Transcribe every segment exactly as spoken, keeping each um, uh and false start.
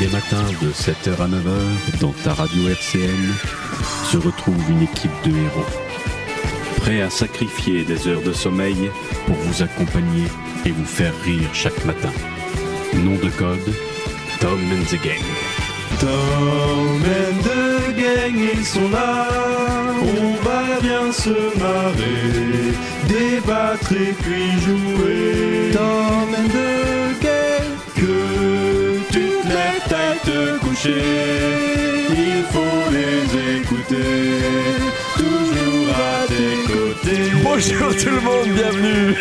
les matins de sept heures à neuf heures, dans ta radio R C N, se retrouve une équipe de héros. Prêts à sacrifier des heures de sommeil pour vous accompagner et vous faire rire chaque matin. Nom de code, Tom and the Gang. Tom and the Gang, ils sont là, on va bien se marrer, débattre et puis jouer. Tom and the Gang, que tu te lèves à te coucher, il faut les écouter, toujours à tes côtés. Bonjour tout le monde, bienvenue.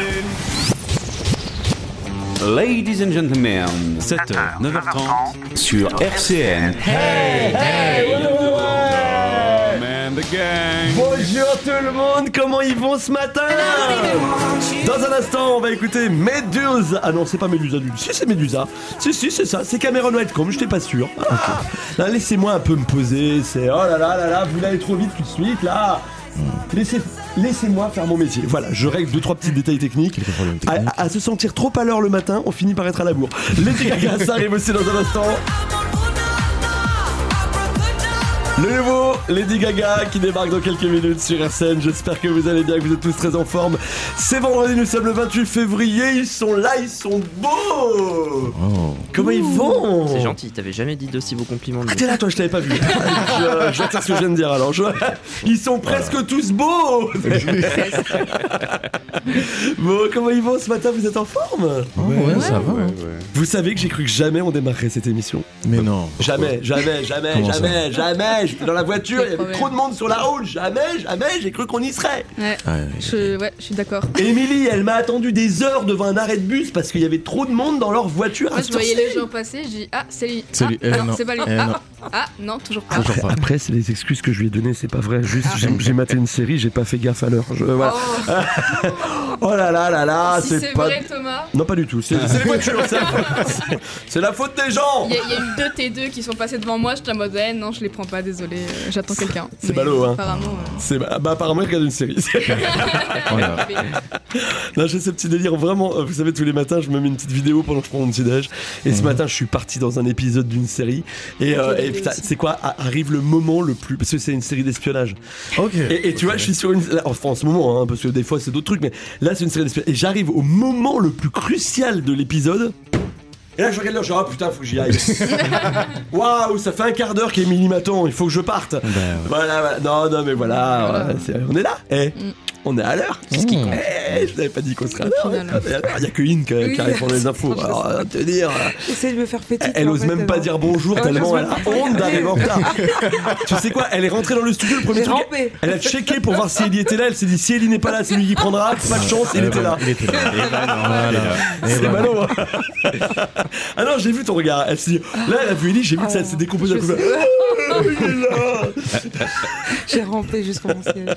Ladies and gentlemen, sept heures, neuf heures trente sur R C N. Hey, hey, ouais, ouais, ouais. Tom and the Gang. Bonjour tout le monde, comment ils vont ce matin? Dans un instant, on va écouter Medusa. Ah non, c'est pas Medusa du Si, c'est Medusa. Si, si, c'est ça. C'est Cameron Whitcomb, je n'étais pas sûr. Ah. Là, laissez-moi un peu me poser. C'est oh là là là là, vous allez trop vite tout de suite là. Laissez, laissez-moi faire mon métier. Voilà, je règle deux trois petits détails techniques. À, à se sentir trop à l'heure le matin, on finit par être à la bourre. Lady Gaga, ça arrive aussi dans un instant. Le nouveau Lady Gaga qui débarque dans quelques minutes sur R C N. J'espère que vous allez bien, que vous êtes tous très en forme. C'est vendredi, nous sommes le vingt-huit février. Ils sont là, ils sont beaux. Oh. Comment Ouh. Ils vont? C'est gentil, t'avais jamais dit d'aussi beaux compliments. Ah t'es là toi, je t'avais pas vu. je, je sais ce que je viens de dire alors. Je, ils sont presque voilà. tous beaux. Bon, comment ils vont ce matin? Vous êtes en forme? Oh, ouais, ouais, ça va. Ouais, ouais. Vous savez que j'ai cru que jamais on démarrerait cette émission. Mais non. Jamais, jamais, jamais, Comment jamais, ça jamais. J'étais dans la voiture, il y avait trop de monde sur la route. Jamais, jamais, j'ai cru qu'on y serait. Ouais, ah, ouais, je, ouais, je suis d'accord. Émilie, elle m'a attendu des heures devant un arrêt de bus parce qu'il y avait trop de monde dans leur voiture. Moi, je voyais les gens passer, je dis ah, c'est lui. C'est ah, lui. Eh, non, non, c'est pas lui. Eh, ah, non. ah, non, toujours pas. Après, après, c'est les excuses que je lui ai données, c'est pas vrai. Juste, j'ai, j'ai maté une série, j'ai pas fait gaffe à l'heure. Je, voilà. Oh. Oh là là là là, si c'est, c'est pas. vrai, Thomas. Non, pas du tout. C'est, c'est les voitures, c'est, c'est, c'est la faute des gens. Il y, y a eu deux T deux qui sont passés devant moi, j'étais en mode eh, non, je les prends pas, désolé, euh, j'attends quelqu'un. C'est Mais ballot, hein. Apparemment. Euh... C'est, bah, apparemment, il regarde une série. Voilà. Là, j'ai ce petit délire vraiment. Vous savez, tous les matins, je me mets une petite vidéo pendant que je prends mon petit déj. Et mmh. ce matin, je suis parti dans un épisode d'une série. Et, euh, et putain, c'est quoi? Arrive le moment le plus. Parce que c'est une série d'espionnage. Ok. Et, et tu okay. vois, je suis sur une. Enfin, en ce moment, hein, parce que des fois, c'est d'autres trucs. Mais là, c'est une série d'espionnage. Et j'arrive au moment le plus crucial de l'épisode. Et là je regarde l'heure, je dis ah putain faut que j'y aille. Waouh, ça fait un quart d'heure qu'Émilie m'attend, il faut que je parte. Ben, ouais. Voilà, voilà, non non mais voilà, voilà. C'est, on est là. Eh, mm. on est à l'heure. C'est ce qui compte. Eh, je t'avais pas dit qu'on serait à l'heure. Il y a que Ine qui, oui. qui arrive pour les infos. Alors à te dire. J'essaie de me faire petite. Elle ose même pas dire bonjour ouais, tellement elle a honte d'arriver en retard. Tu sais quoi, elle est rentrée dans le studio le premier J'ai truc. Rampé. Elle a checké pour voir si Ellie était là. Elle s'est dit si Ellie n'est pas là, c'est lui qui prendra. Pas de chance, il était là. Il était là. C'est ballot. Ah non, j'ai vu ton regard. Elle s'est dit, là, elle a vu Ellie, j'ai vu que ça elle s'est décomposé. Je oh, il est là. J'ai rampé jusqu'au mon siège.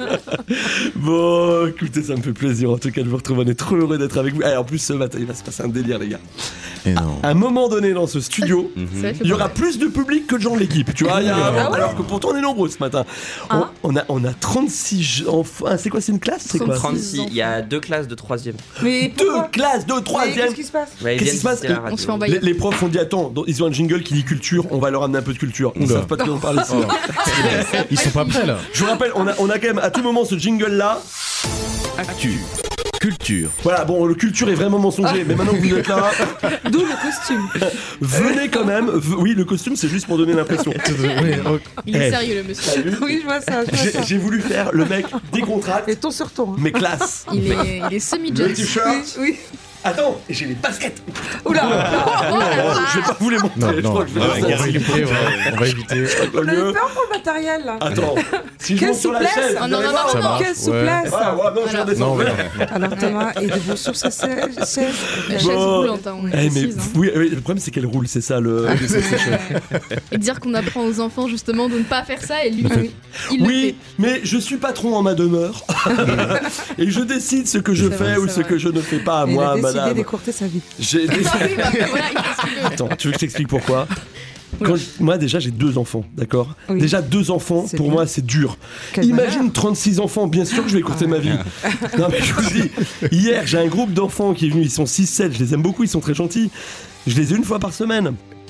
Bon, écoutez, ça me fait plaisir en tout cas de vous retrouver. On est trop heureux d'être avec vous. Allez, en plus, ce matin, il va se passer un délire, les gars. Et non. À un moment donné dans ce studio, mm-hmm. il y aura plus de public que de gens de l'équipe. Tu vois, il y a, ah ouais. alors que pourtant on est nombreux ce matin. Ah. On, on, a, on a trente-six enfants. Ah, c'est quoi, c'est une classe? C'est quoi? trente-six, il y a deux classes de troisième. Mais deux classes de troisième. Qu'est-ce qui se passe? Ouais, Qu'est-ce qui se passe? On se fait envahir. Les, les profs ont dit attends, ils ont un jingle qui dit culture, on va leur amener un peu de culture. Ils ne savent pas de quoi on parle ici. Oh. Ils sont pas prêts là. Je vous rappelle, on a, on a quand même à tout moment ce jingle là. Actu, culture. Voilà, bon, le culture est vraiment mensonger, ah. mais maintenant que vous êtes là. D'où le costume. Venez quand même. V- oui, le costume, c'est juste pour donner l'impression. Il est sérieux, le monsieur. Oui, je vois ça. Je vois j'ai, ça. j'ai voulu faire le mec décontracté. Et ton sur ton. Mais classe. Il est, il est semi-jet. Le t-shirt. Oui, oui. Attends, j'ai les baskets. Oula. Oh, oh, oh, je vais pas vous les montrer. Non, je non, crois que je vais on, faire va ça. éviter, on va éviter. On a eu peur pour le matériel là. Attends, si je Quelle monte sur la souplesse. chaîne, Oh, non, non, voir, non, non, non. Quelle souplesse. Ouais, ouais, non, je vais redescendre. Alors Thomas est debout sur sa chaise. La chaise Bon. roulante, hein, on Eh, mais, précise, hein. oui, oui, le problème c'est qu'elle roule, c'est ça le. Et dire qu'on apprend aux enfants justement de ne pas faire ça et lui, il oui, le fait. mais je suis patron en ma demeure et je décide ce que je C'est fais vrai, ou c'est ce vrai. que je ne fais pas. Et Moi, il a décidé madame. d'écourter sa vie. J'ai décidé. Oui, bah, voilà, il fait ce qu'il veut. Attends, tu veux que je t'explique pourquoi? Quand je- moi déjà j'ai deux enfants, d'accord. Oui. Déjà deux enfants, C'est pour bien. moi c'est dur. Quel Imagine bonheur. trente-six enfants, bien sûr que je vais écourter ma vie. Non mais je vous dis, hier j'ai un groupe d'enfants qui est venu, ils sont six sept, je les aime beaucoup, ils sont très gentils. Je les ai une fois par semaine.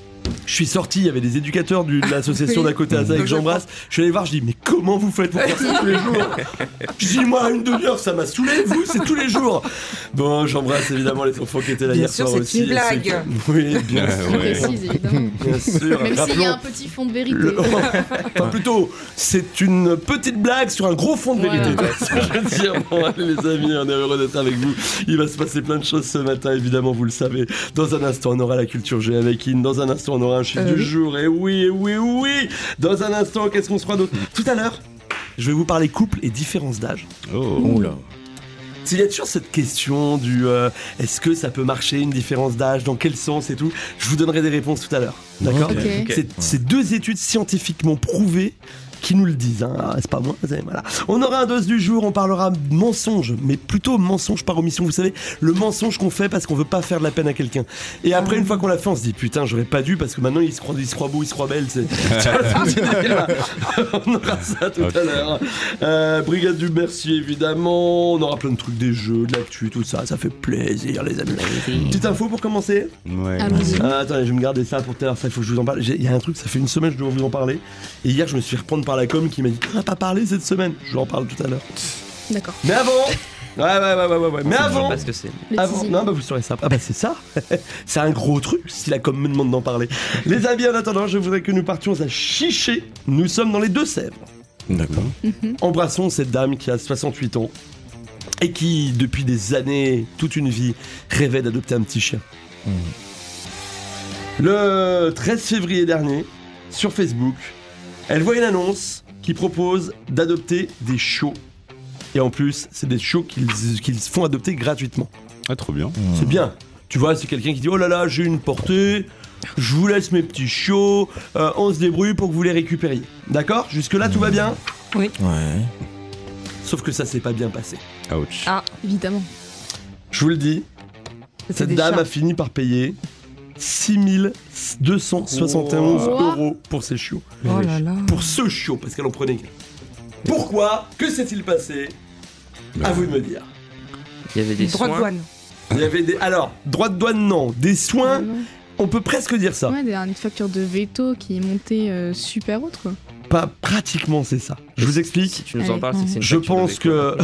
Je suis sorti, il y avait des éducateurs du- de l'association Oui. d'à côté à ça que j'embrasse. Je suis allé voir, je dis mais comment vous faites pour faire ça tous les jours? Je dis moi une demi-heure ça m'a saoulé, vous c'est tous les jours. Bon, j'embrasse évidemment les enfants qui étaient là Bien hier sûr, soir c'est aussi. une et blague. ceux qui- Oui, bien Ah, sûr. ouais. Précise, évidemment. Bien sûr. Même s'il y Rappelons- a un petit fond de vérité. le- Enfin plutôt, c'est une petite blague sur un gros fond de vérité. Voilà. C'est ce que je veux dire. Bon, allez les amis, on est heureux d'être avec vous. Il va se passer plein de choses ce matin, évidemment, vous le savez. Dans un instant, on aura la culture G avec In. Dans un instant, on aura un chiffre Euh, du oui. jour. Et oui, et oui, oui. Dans un instant, qu'est-ce qu'on se fera d'autre? Tout à l'heure, je vais vous parler couple et différence d'âge. Oh. Oula. Il y a toujours cette question du euh, est-ce que ça peut marcher, une différence d'âge, dans quel sens et tout. Je vous donnerai des réponses tout à l'heure. D'accord? Ok. Ok. C'est c'est deux études scientifiquement prouvées qui nous le disent, hein. Ah, c'est pas moi, c'est- voilà. On aura un dose du jour, on parlera mensonge, mais plutôt mensonge par omission, vous savez, le mensonge qu'on fait parce qu'on veut pas faire de la peine à quelqu'un. Et après, une fois qu'on l'a fait, on se dit putain, j'aurais pas dû parce que maintenant il se croit, il se croit beau, il se croit belle. C'est... On aura ça tout à l'heure. Euh, Brigade du Merci, évidemment. On aura plein de trucs, des jeux, de l'actu, tout ça. Ça fait plaisir, les amis. Petite info pour commencer. Ouais. Allons-y. Ah, attendez, je vais me garder ça pour tout à l'heure, ça il faut que je vous en parle. J'ai- Il y a un truc, ça fait une semaine que je dois vous en parler. Et hier, je me suis fait reprendre par la com qui m'a dit on n'a pas parlé cette semaine. Je vous en parle tout à l'heure. D'accord. Mais avant Ouais, ouais, ouais, ouais, ouais, ouais. Mais Je sais avant pas ce que c'est. Le avant, teasing. non, bah vous saurez ça. Ah, bah c'est ça. C'est un gros truc si la com me demande d'en parler. Les amis, en attendant, je voudrais que nous partions à Chiché. Nous sommes dans les Deux-Sèvres. D'accord. Embrassons cette dame qui a soixante-huit ans et qui, depuis des années, toute une vie, rêvait d'adopter un petit chien. Le treize février dernier, sur Facebook, elle voit une annonce qui propose d'adopter des chiots. Et en plus, c'est des chiots qu'ils qu'ils font adopter gratuitement. Ah, trop bien. C'est bien. Tu vois, c'est quelqu'un qui dit « Oh là là, j'ai une portée, je vous laisse mes petits chiots, euh, on se débrouille pour que vous les récupériez. » D'accord? Jusque-là, tout va bien? Ouais. Sauf que ça s'est pas bien passé. Ouch. Ah, Évidemment. Je vous le dis, c'est cette des dame chats. a fini par payer six mille deux cent soixante et onze Oh. euros pour ses chiots. Oh là là. Pour ce chiot, parce qu'elle en prenait qu'un. Pourquoi? Que s'est-il passé? À vous de me dire. Il y avait des Droit de soins. douane. Il y avait des... Alors, droit de douane, non. Des soins, Ouais, on peut presque dire ça. Ouais, une facture de veto qui est montée euh, super haute, quoi. Pas pratiquement, c'est ça. Je vous explique. Si tu nous en Allez. parles, c'est que c'est une Je facture de pense véco. que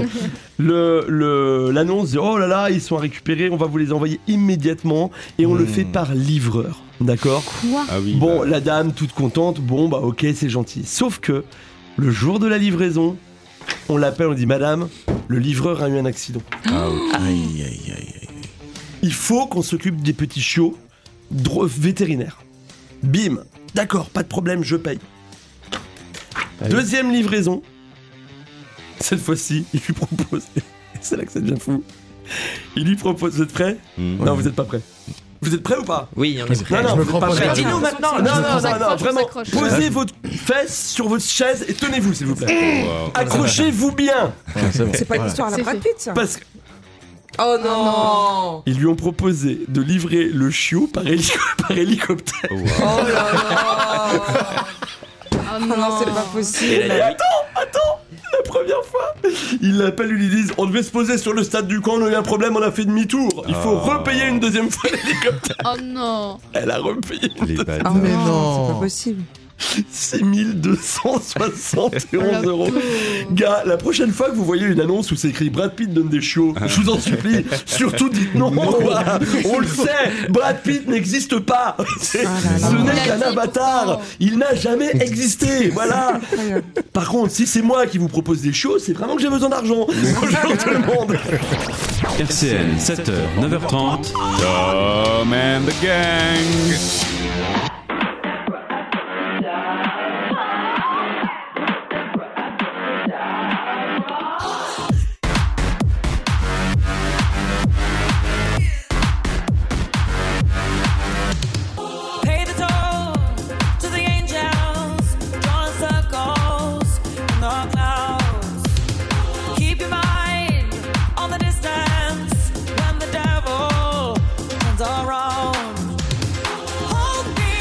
le le- l'annonce dit oh là là, ils sont à récupérer, on va vous les envoyer immédiatement et on le fait par livreur. D'accord? Quoi? Ah oui. Bon, bah, la dame toute contente, bon bah ok, c'est gentil. Sauf que le jour de la livraison, on l'appelle, on dit madame, le livreur a eu un accident. Ah, ok. Aïe, aïe, aïe, aïe. Il faut qu'on s'occupe des petits chiots dro- vétérinaires. Bim, d'accord, pas de problème, je paye. Deuxième livraison. Cette fois-ci, il lui propose. C'est là que ça devient fou. Il lui propose. Vous êtes prêts? hmm. Non, vous êtes pas prêts. Vous êtes prêts ou pas? Oui, on est Vas-y. prêt. Non, non, Je me vous êtes crampe pas pas, prêts. je Dis-nous garde. maintenant. Non, là. non, non, non, s'accroche, on vraiment. s'accroche. Posez votre fesse sur votre chaise et tenez-vous, s'il vous plaît. Wow. Accrochez-vous bien. Ouais, c'est bon. C'est pas une Ouais. histoire à la C'est Brad fait. Pitt, ça. Parce Oh non. qu'ils lui ont proposé de livrer le chiot par, hélico- par hélicoptère. Oh, wow. Oh là là. Oh Oh non, c'est pas Et possible. la nuit, La première fois, ils l'appellent, ils lui disent on devait se poser sur le stade du camp, on a eu un problème, on a fait demi-tour. Il faut Oh. repayer une deuxième fois l'hélicoptère. Oh non. Elle a repayé Les Oh bâtards. Mais non, non. c'est pas possible. six mille deux cent soixante et onze Le euros. pauvre. Gars, la prochaine fois que vous voyez une annonce où c'est écrit Brad Pitt donne des chiots, je vous en supplie, surtout dites non. Voilà. On le sait, Brad Pitt n'existe pas. C'est- Ah là là. Ce Il n'est a qu'un dit avatar. pourtant. Il n'a jamais existé. Voilà. Incroyable. Par contre, si c'est moi qui vous propose des chiots, c'est vraiment que j'ai besoin d'argent. Bonjour tout le monde. R C N, sept heures, neuf heures trente. Tom and the Gang. Pay the toll to the angels, drawing circles in the clouds. Keep your mind on the distance when the devil comes around. Hold me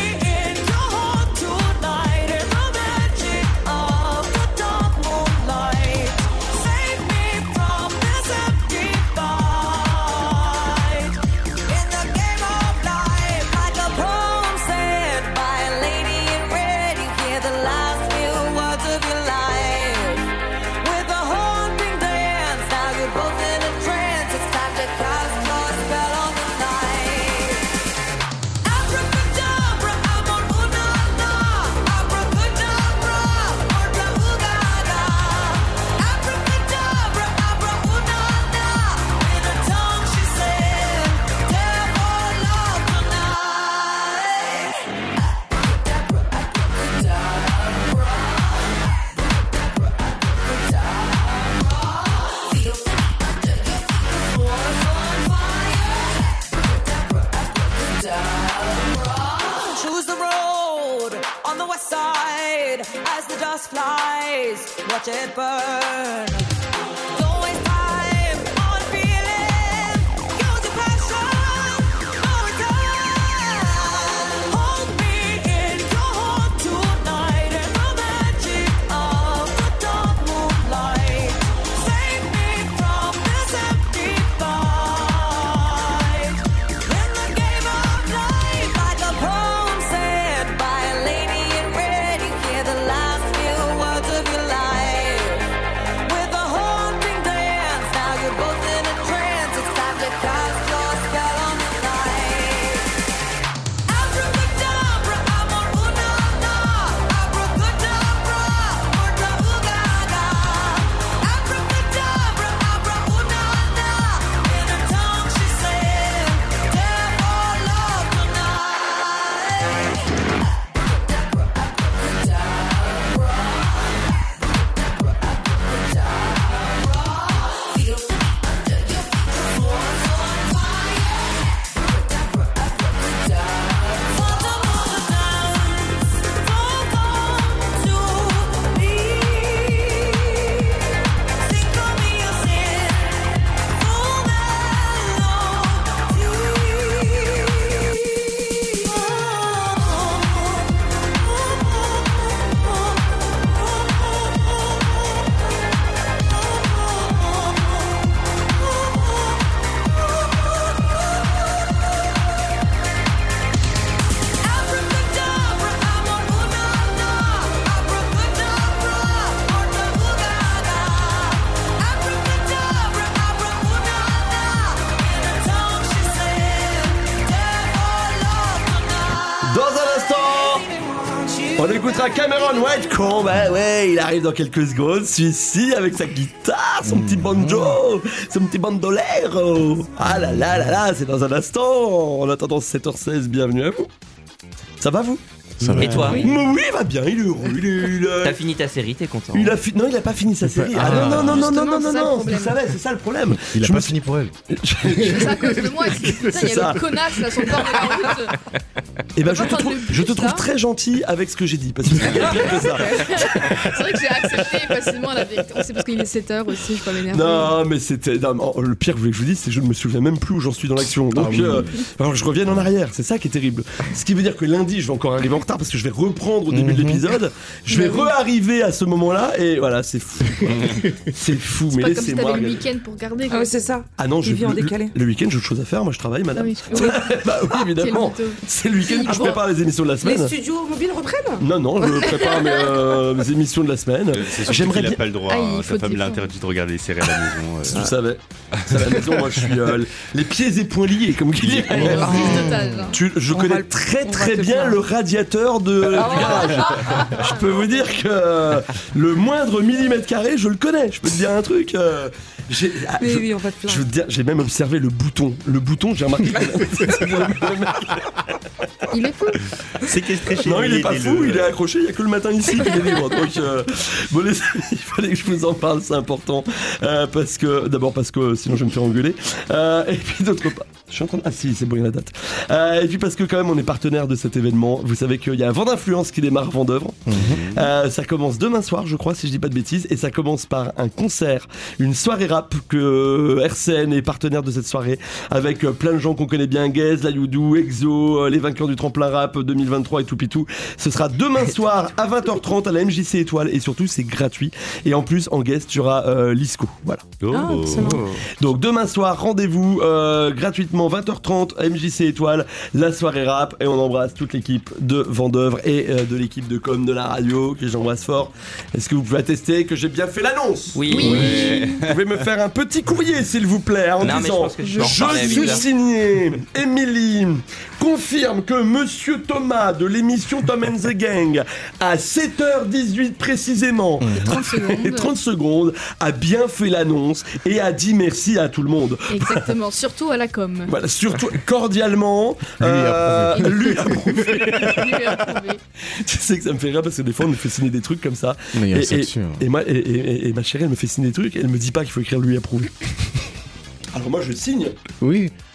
side as the dust flies. Watch it burn. Don't waste time on feeling. Use your passion. No return. Hold me in your heart tonight in the magic of the dark moonlight. Save me from this empty fight. In the game of life, like a poem said by a lady in red, you hear the last few words of your life. With a haunting dance, now you're both in a trance. It's time to cast your spell on the night. Abracadabra, amor, una, na. Abracadabra, murta, ugaga. Abracadabra, abra, una, na. In her tongue she said, "Death or love tonight." Abracadabra, amor, una, na. Abracadabra, murta, ugaga. Abracadabra, abra, una, na. In her tongue she said, "Death or love tonight." Dans un instant, on écoutera Cameron Whitecomb. Bah ouais, il arrive dans quelques secondes. Celui-ci avec sa guitare, son petit banjo, son petit bandolero. Ah là là là là, c'est dans un instant. En attendant sept heures seize, bienvenue à vous. Ça va vous? Ça va. Et toi? Oui, oui, il va bien, il est heureux, il est- il a- T'as fini ta série, t'es content? Il a fi- Non, il a pas fini sa série. Ah, Ah, non, non, non, non, non, justement, non, non, c'est ça le non, problème. vous savez, c'est ça le problème. Il a Je pas me fini pour elle. C'est ça à cause de moi. Putain, il C'est y ça. a le connasse là sur le bord de la route. Et ben, je Pas te prendre trouve, le je te bus, trouve là. très gentil avec ce que j'ai dit, parce que c'est bien pire que ça. C'est vrai que j'ai accepté facilement la vérité. C'est parce qu'il est sept heures aussi, je peux pas m'énerver. Non, mais c'était. non, mais, oh, le pire, vous voulez que je vous dise, c'est que je ne me souviens même plus où j'en suis dans l'action. Donc, Ah oui. euh, alors, je reviens en arrière. C'est ça qui est terrible. Ce qui veut dire que lundi, je vais encore arriver en retard parce que je vais reprendre au début de l'épisode. Je vais Bah oui. re-arriver à ce moment-là et voilà, c'est fou. quoi. C'est fou, C'est mais pas comme si laissez-moi. t'avais le regarder. week-end pour regarder. Ah quoi. ouais, c'est ça. Ah non, je Il vit en le- décalé. Le week-end, j'ai autre chose à faire. Moi, je travaille, Ah madame. oui, oui. Bah oui, évidemment. Quel mytho. C'est le week-end que je Ah bon prépare les émissions de la Les semaine. studios mobiles reprennent. Non, non, je prépare mes, euh, mes émissions de la semaine. Euh, C'est sûr J'aimerais qu'il n'a bien. pas le droit. Ah, il hein. faut Sa femme te l'a défendre. interdit de regarder les séries à la maison. euh. Si tu savais. C'est à la maison, moi, je suis euh, les pieds et poings liés, comme qui dit. Prise d'otage. hein. Tu- je On connais va le- très on très va te bien plaindre. le radiateur de, du garage. Je peux vous dire que euh, le moindre millimètre carré, je le connais. Je peux te dire un truc. euh, j'ai, ah, Mais je, oui, on va te je plaindre. veux te dire, j'ai même observé le bouton. Le bouton, j'ai remarqué. Il est fou. Séquestré chez Non, lui, il est pas aidez-le. fou, il est accroché, il y a que le matin ici qu'il est libre. Donc, euh, bon, les amis, il fallait que je vous en parle, c'est important. Euh, parce que, d'abord parce que sinon je vais me faire engueuler. Euh, et puis d'autre part, je suis en train de. Ah si, c'est bon, il y a la date. Euh, et puis parce que, quand même, on est partenaire de cet événement. Vous savez qu'il y a un vent d'influence qui démarre Vendœuvre. Euh, ça commence demain soir, je crois, si je dis pas de bêtises. Et ça commence par un concert, une soirée rap que R C N est partenaire de cette soirée. Avec euh, plein de gens qu'on connaît bien, Gaze, La Youdou, Exo, euh, les vainqueurs du tremplin rap deux mille vingt-trois et tout pitou. Ce sera demain soir à vingt heures trente à la M J C Étoile. Et surtout, c'est gratuit. Et en plus, en guest, tu auras euh, Lisco. Voilà. Oh. Ah, excellent. Donc demain soir, rendez-vous euh, gratuitement vingt heures trente M J C Étoile, la soirée rap, et on embrasse toute l'équipe de Vendœuvre et euh, de l'équipe de com de la radio que j'embrasse fort. Est-ce que vous pouvez attester que j'ai bien fait l'annonce? Oui. Oui. Vous pouvez me faire un petit courrier s'il vous plaît en Non, mais je disant pense que je peux en je reparler à huit suis heures. signé Émilie confirme que Monsieur Thomas de l'émission Tom and the Gang à sept heures dix-huit précisément trente secondes. et trente secondes a bien fait l'annonce et a dit merci à tout le monde. Exactement, surtout à la com. Voilà, surtout cordialement. Lui euh, lui approuvé. Lui est approuvé. Tu sais que ça me fait rire parce que des fois on me fait signer des trucs comme ça. Mais il y a Et, ça et- dessus, hein. et moi, et, et- et ma chérie, elle me fait signer des trucs et elle me dit pas qu'il faut écrire lui approuvé. Alors moi je signe. Oui.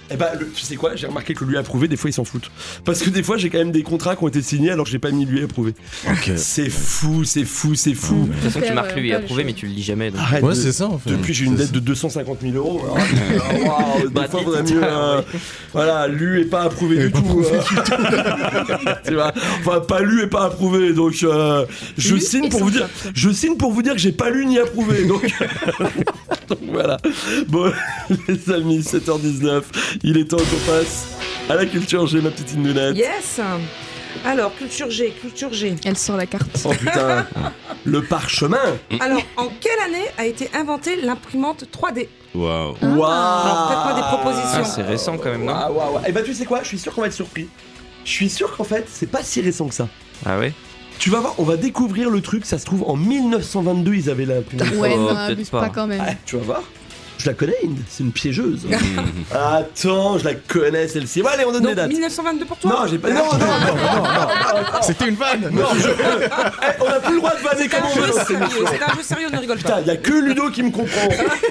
Eh ben, le- tu sais quoi, j'ai remarqué que lui approuvé, des fois ils s'en foutent. Parce que des fois j'ai quand même des contrats qui ont été signés alors que j'ai pas mis lui approuvé. Ok. C'est fou, c'est fou, c'est fou. De toute façon, tu Faire, marques euh, lui pas approuvé, les mais tu le lis jamais. Donc. Arrête Ouais, de- c'est ça en fait. Depuis j'ai une C'est dette de deux cent cinquante mille euros. Alors, euh, waouh, des fois vaudrait mieux. euh, voilà, lu et pas approuvé du tout. euh. Tu vois, enfin pas lu et pas approuvé. Donc euh, je Lu signe et pour sans vous dire, faute. je signe pour vous dire que j'ai pas lu ni approuvé. Donc, donc voilà. Bon les amis, sept heures dix-neuf, il est temps qu'on passe à la culture G, ma petite Indounette. Yes. Alors, culture G, culture G. Elle sort la carte. Oh putain, le parchemin. Alors, en quelle année a été inventée l'imprimante trois D? Waouh. Ah. Waouh. Alors, faites-moi des propositions. Ah, c'est récent quand même, non? Waouh, waouh, waouh. Eh ben tu sais quoi, je suis sûr qu'on va être surpris. Je suis sûr qu'en fait, c'est pas si récent que ça. Ah ouais? Tu vas voir, on va découvrir le truc, ça se trouve en mille neuf cent vingt-deux, ils avaient l'imprimante. Ouais, Oh, non, peut-être abuse pas. pas quand même. Ouais, tu vas voir. Je la connais, Inde, c'est une piégeuse. Attends, je la connais celle-ci. Bon, allez, on donne des Donc, dates. mille neuf cent vingt-deux pour toi? Non, j'ai pas. Non, non, non, non, non, non. C'était une vanne. Non, je- Eh, on a plus le droit de vanner C'est comme un on veut jeu dans cette sérieux, émission. c'est un jeu sérieux, on ne rigole Putain, pas. y a que Ludo qui me comprend.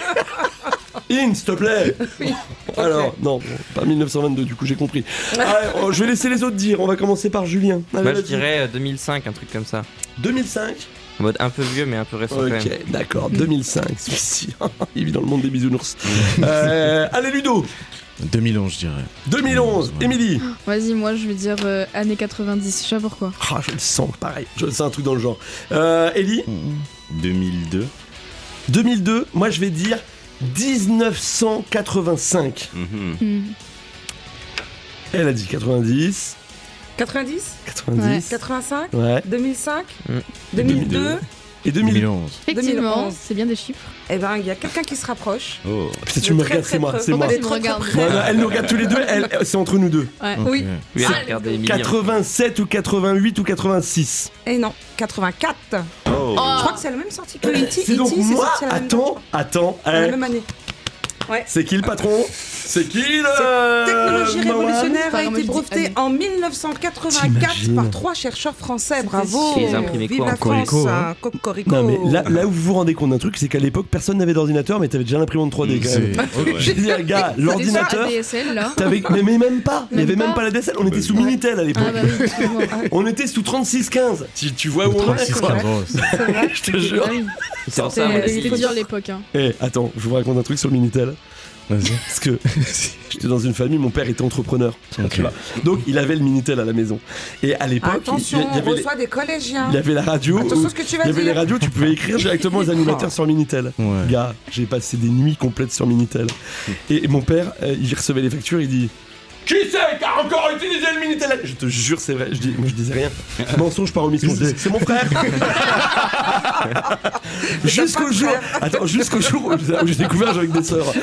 In, s'il te plaît. Alors, non, bon, pas mille neuf cent vingt-deux, du coup, j'ai compris. Allez, oh, je vais laisser les autres dire. On va commencer par Julien. Allez, Moi, je vas-y. dirais euh, deux mille cinq, un truc comme ça. deux mille cinq. En mode un peu vieux, mais un peu récent quand même. Ok, d'accord, deux mille cinq, celui-ci. Il vit dans le monde des bisounours. Euh, allez, Ludo. deux mille onze, je dirais. deux mille onze, Ouais. Émilie. Vas-y, moi je vais dire euh, années quatre-vingt-dix. Je sais pas pourquoi. Ah, je le sens, pareil. Je le sens un truc dans le genre. Euh, Ellie. deux mille deux. deux mille deux, moi je vais dire dix-neuf cent quatre-vingt-cinq. Mhm. Hmm. Elle a dit quatre-vingt-dix. quatre-vingt-dix? quatre-vingt-dix. quatre-vingt-cinq? Ouais. deux mille cinq? Mm. deux mille deux? Et deux deux mille. mille onze. Effectivement, deux mille onze. c'est bien des chiffres. Eh ben, il y a quelqu'un qui se rapproche. Oh. Putain, tu me Très, regardes, très c'est moi, près. c'est moi. Pourquoi Elle est tu me trop, très regardes près. Non, non, elle nous regarde tous les deux, elle, c'est entre nous deux. Ouais. Ok. Oui. Oui, elle Ah, a regardé Emily. quatre-vingt-sept ou quatre-vingt-huit ou quatre-vingt-six. Et non, quatre-vingt-quatre. Oh. Oh. Je crois que c'est la même sortie que E E T. C'est donc E T, c'est moi. sorti à la même Attends, attends. à la eh, même année. Ouais. C'est qui le patron? C'est qui le. Technologie Mawan révolutionnaire Enfin, a moi, été je dis brevetée année. en mille neuf cent quatre-vingt-quatre T'imagines. par trois chercheurs français. Bravo. Et ils imprimaient Vive quoi, la en France. Cocorico, hein. hein. Cocorico. Non mais là, là où vous vous rendez compte d'un truc, c'est qu'à l'époque personne n'avait d'ordinateur, mais t'avais déjà l'imprimante trois D quand même. C'est- Je veux dire, gars, l'ordinateur, A D S L là. t'avais, mais, mais même pas, il y Même avait même pas. pas la D S L, on était sous Minitel à l'époque. Ah bah oui, excuse-moi. On était sous trente-six quinze. Tu, tu vois où on est trente-six quoi. quinze, Je te jure. Ah oui. C'est pour C'est- ça, à mon avis, C'était dur l'époque. Hein. Eh, attends, je vous raconte un truc sur le Minitel. Vas-y. Parce que j'étais dans une famille, mon père était entrepreneur. Ok. Tu vois. Donc il avait le Minitel à la maison. Et à l'époque, Attention, il y on avait les- reçoit des collégiens. il y avait la radio. Attention où- à ce que tu vas il y avait dire. les radios, tu pouvais écrire directement aux animateurs sur Minitel. Ouais. Gars, j'ai passé des nuits complètes sur Minitel. Et, et mon père, euh, il recevait les factures, il dit qui c'est qui a encore utilisé le Minitel? Je te jure, c'est vrai. Je dis, moi, je disais rien. Mensonge par omission. Je disais, c'est mon frère. Jusqu'au jour. Attends, jusqu'au jour où j'ai- où j'ai découvert avec des sœurs.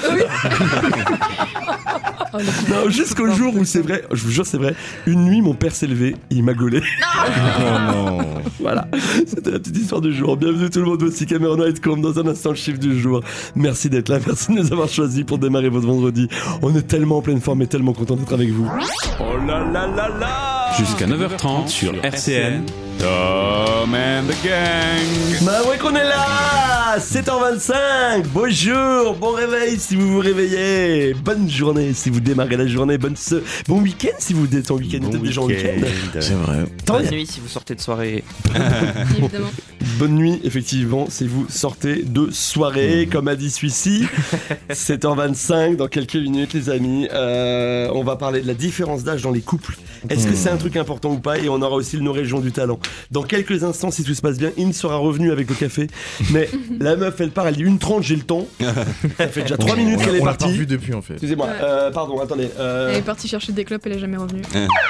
Oh, le- Non, jusqu'au jour où c'est vrai. Je vous jure, c'est vrai. Une nuit, mon père s'est levé, il m'a gaulé. Oh non. Voilà, c'était la petite histoire du jour. Bienvenue tout le monde, voici Cameron Whitecomb. Dans un instant, le chiffre du jour. Merci d'être là, merci de nous avoir choisis pour démarrer votre vendredi. On est tellement en pleine forme et tellement content d'être avec vous. Oh là là là là. Jusqu'à neuf heures trente sur R C N. Tom and the gang. Bah ouais qu'on est là. sept heures vingt-cinq. Bonjour, bon réveil si vous vous réveillez. Bonne journée si vous démarrez la journée. Bonne ce... Bon week-end si vous êtes en week-end. Vous Bon êtes déjà en week-end. C'est vrai. Attends, Bonne nuit si vous sortez de soirée. Évidemment. bonne nuit, effectivement, si vous sortez de soirée, comme a dit celui-ci. sept heures vingt-cinq, dans quelques minutes, les amis. Euh, on va parler de la différence d'âge dans les couples. Est-ce que c'est un truc important ou pas? Et on aura aussi le nos régions du talent. Dans quelques instants, si tout se passe bien, In sera revenu avec le café. Mais la meuf, elle part, elle dit une trente, j'ai le temps. Ça fait déjà trois minutes On qu'elle l'a- est on l'a pas partie. vu depuis en fait. Excusez-moi, Ouais. euh, pardon, attendez. euh, Elle est partie chercher des clopes, elle est jamais revenue.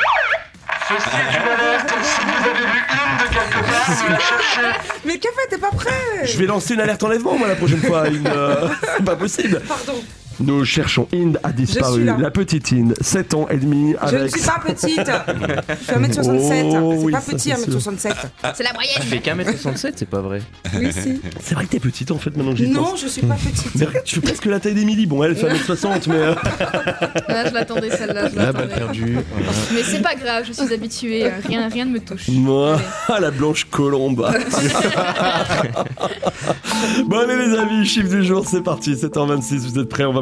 Mais le café, t'es pas prêt? Je vais lancer une alerte enlèvement, moi, la prochaine fois. Une, euh, c'est pas possible. Pardon. Nous cherchons Inde a disparu. suis là. La petite Inde, sept ans et demi Je ne avec. suis pas petite. Je suis un mètre soixante-sept. Oh, c'est oui, pas ça, petit, c'est un mètre sûr. soixante-sept. C'est la Tu moyenne. fais qu'un mètre soixante-sept, c'est pas vrai. Oui, si. C'est vrai que t'es petite en fait maintenant que j'y Non, pense. je suis pas petite. Mais regarde, tu fais presque la taille d'Emily. Bon, elle fait un mètre soixante, mais. euh, Là, je l'attendais celle-là. Je La balle l'attendais. perdue. Voilà. Mais c'est pas grave, je suis habituée. euh, Rien, rien ne me touche. Moi, Allez. la blanche colombe. Bon, allez, les amis, chiffre du jour, c'est parti. sept heures vingt-six, vous êtes prêts? On va vous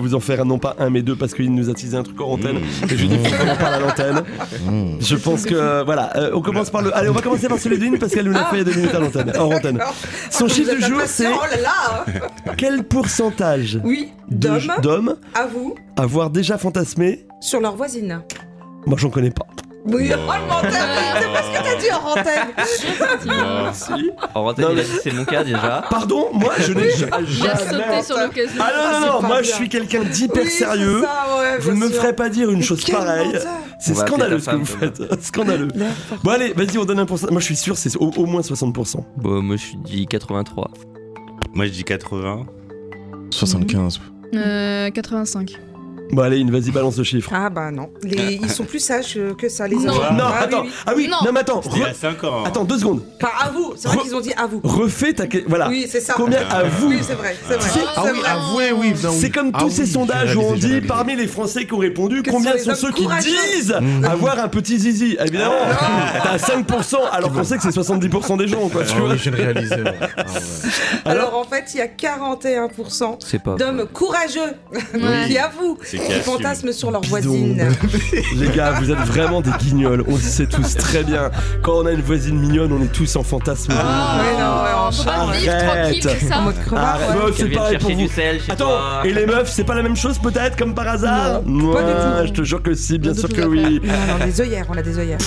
vous en faire non pas un mais deux parce qu'il nous a teasé un truc en antenne. Et je lui dis faut qu'on en parle à l'antenne. Je pense que euh, voilà, euh, on commence par le. Allez, on va commencer par celui d'une parce qu'elle nous l'a fait il y a deux minutes à l'antenne. En antenne. Son Vous chiffre êtes du jour, c'est impatient, oh là là. quel pourcentage Oui, de- d'hommes, d'hommes à vous, avoir déjà fantasmé? sur leur voisine. Moi, j'en connais pas. Oui, oh le menteur, c'est pas ce que t'as dit en antenne. Si. En antenne, Non, il a mais- dit c'est mon cas déjà. Pardon, moi, je n'ai Il a jamais. sauté sur l'occasion. Ah non, non, c'est non, pas moi, bien. je suis quelqu'un d'hyper Oui, sérieux. c'est ça, ouais, Vous ne bien me sûr. ferez pas dire une chose Quel pareille. menteur. C'est On va appeler scandaleux ta ce que vous femme, faites. Scandaleux. Bon, allez, vas-y, on donne un pourcentage. Moi, je suis sûr, c'est au, au moins soixante pour cent. Bon, moi je suis dit quatre-vingt-trois. Moi je dis quatre-vingts. soixante-quinze. Euh, quatre-vingt-cinq. Bon, allez, une, vas-y, balance le chiffre. Ah bah non, les, ils sont plus sages que ça, les Non. hommes. Non, Ah, attends. oui, oui. Ah oui, Non. non, mais attends. C'était re- à cinq ans. hein. Attends, deux secondes. Enfin, à vous, c'est vrai Re- qu'ils ont dit à vous. Refais ta. que- Voilà. Oui, c'est ça. Combien à vous? Oui, c'est vrai, c'est vrai. sais- Ah c'est oui, vrai. avouez, oui. non, oui. C'est comme Ah tous oui, ces j'ai sondages où on réalisé, j'ai dit réalisé. parmi les Français qui ont répondu Que combien sont les sont hommes ceux qui courageux. disent avoir un petit zizi. Évidemment, t'as cinq pour cent alors qu'on sait que c'est soixante-dix pour cent des gens, quoi. Tu Ah vois. oui, je viens de réaliser. ouais. Ah ouais. Alors en fait, il y a quarante et un pour cent C'est pas. d'hommes courageux qui avouent, C'est qui qui assument. fantasment sur leur Dis voisine. donc. Les gars, vous êtes vraiment des guignols. On le sait tous très bien. Quand on a une voisine mignonne, on est tous en fantasme. Ah, Ouais, non, ouais, on faut pas Arrête. vivre tranquille que En ça. mode crevard, Arrête. ouais. Bon, c'est Qu'elle vienne pareil pour chercher vous. du sel chez Attends, toi. et les meufs, c'est pas la même chose peut-être comme par hasard? Non, pas du Ouais, tout. Je te jure que si, bien On a sûr deux que choses à oui. Non, non, des œillères, on a des œillères.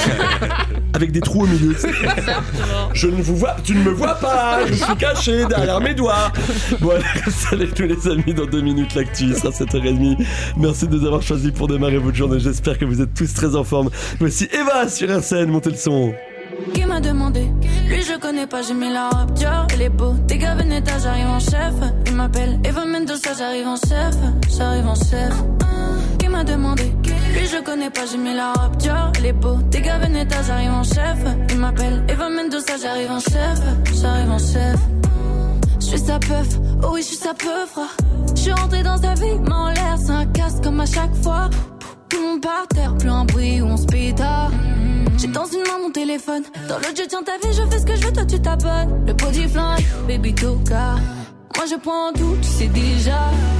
Avec des trous au milieu. Je ne vous vois, tu ne me vois pas. Je suis caché derrière mes doigts. Bon, allez, restez avec nous les amis dans deux minutes l'actu sera sept heures trente. Merci de nous avoir choisis pour démarrer votre journée. J'espère que vous êtes tous très en forme. Voici Eva sur R C N, montez le son. Qui m'a demandé, lui je connais pas, j'ai mis la robe Dior, elle est beau, t'es gars Veneta, j'arrive en chef. Il m'appelle Eva Mendoza, j'arrive en chef, j'arrive en chef. Qui m'a demandé, lui je connais pas, j'ai mis la robe Dior, elle est beau, t'es gars Veneta, j'arrive en chef. Il m'appelle Eva Mendoza, j'arrive en chef, j'arrive en chef. Je suis sa peuf, oh oui je suis sa peuf, frère. Je suis rentré dans sa vie, mais en l'air c'est un casse comme à chaque fois. Tout le monde par terre, plus un bruit où on se pétard. J'ai dans une main mon téléphone, dans l'autre je tiens ta vie, je fais ce que je veux, toi tu t'abonnes. Le body flingue, baby toka. Moi je prends tout, tu sais déjà.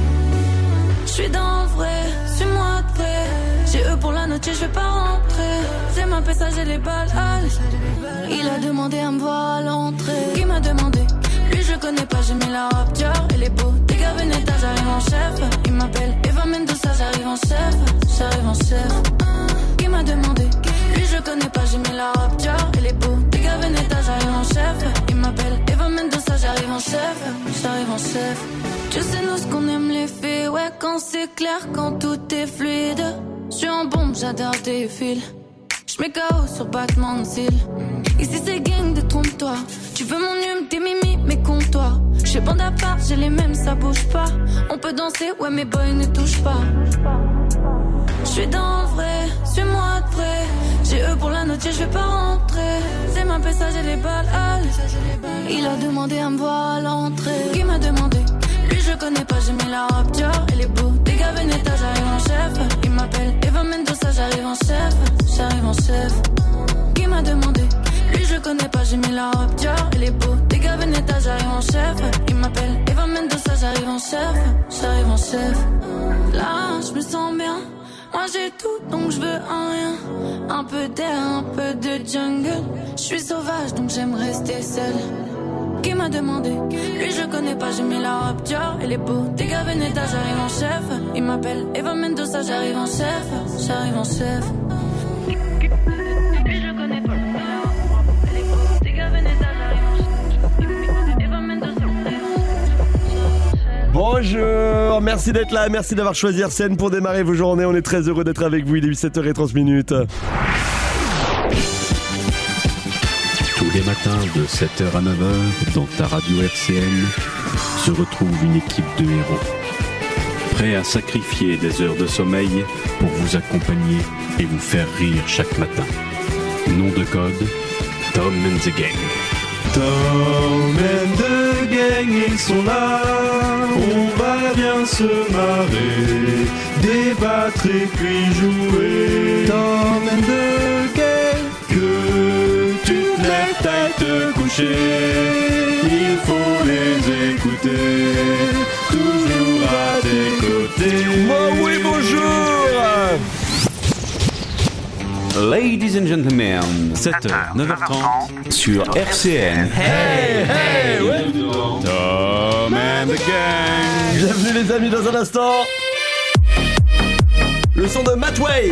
Je suis dans le vrai, suis-moi de près. J'ai eux pour la note, je vais pas rentrer. J'ai ma pêche, j'ai les balles, allez. Il a demandé à me voir à l'entrée. Qui m'a demandé? Lui je connais pas, j'ai mis la robe Dior, elle est beau. T'es gars Veneta, j'arrive en chef. Il m'appelle Eva Mendoza, j'arrive en chef, j'arrive en chef. Qui m'a demandé? Lui je connais pas, j'ai mis la robe Dior, elle est beau. T'es gars Veneta, j'arrive en chef. Il m'appelle Eva Mendoza, j'arrive en chef, j'arrive en chef. Tu sais nous ce qu'on aime les filles, ouais quand c'est clair, quand tout est fluide. Je suis en bombe, j'adore tes fils. J'mets K O sur battement de cils. Ici c'est gang, détrompe-toi. Tu veux mon hume, tes mimi, mais compte-toi. J'suis bande à part, j'ai les mêmes, ça bouge pas. On peut danser, ouais mes boys ne touchent pas. J'suis dans le vrai, suis-moi de près. J'ai eux pour la note, je vais pas rentrer. C'est ma pêche, j'ai les balles, allez. Il a demandé à me voir à l'entrée. Qui m'a demandé? Lui je connais pas, j'ai mis la robe Dior, elle est beau. T'es gars Veneta, j'arrive en chef. Il m'appelle Eva Mendoza, j'arrive en chef, j'arrive en chef. Qui m'a demandé? Lui je connais pas, j'ai mis la robe Dior, elle est beau. T'es gars Veneta, j'arrive en chef. Il m'appelle Eva Mendoza, j'arrive en chef, j'arrive en chef. Là je me sens bien, moi j'ai tout donc je veux un rien. Un peu d'air, un peu de jungle. Je suis sauvage donc j'aime rester seule. Qui m'a demandé? Lui je connais pas, j'ai mis la robe Dior, elle est beau. T'es gars Veneta, j'arrive en chef. Il m'appelle Eva Mendoza, j'arrive en chef, j'arrive en chef. Lui je connais pas, j'ai mis la robe, elle est beau. T'es gars Veneta, j'arrive en chef. Eva Mendoza, j'arrive en chef. Bonjour, merci d'être là, merci d'avoir choisi R C N pour démarrer vos journées. On est très heureux d'être avec vous, il est sept heures trente. Tous les matins de sept heures à neuf heures, dans ta radio R C N, se retrouve une équipe de héros. Prêts à sacrifier des heures de sommeil pour vous accompagner et vous faire rire chaque matin. Nom de code, Tom and the Gang. Tom and the gang, ils sont là. On va bien se marrer, débattre et puis jouer. Tom and the gang, que tu te lèves à te coucher, il faut les écouter, toujours à tes côtés. Ladies and gentlemen, sept heures, neuf heures trente. sur R C N. Hey, hey, ouais. Tom and the Gang. Bienvenue les amis dans un instant. Le son de Matway.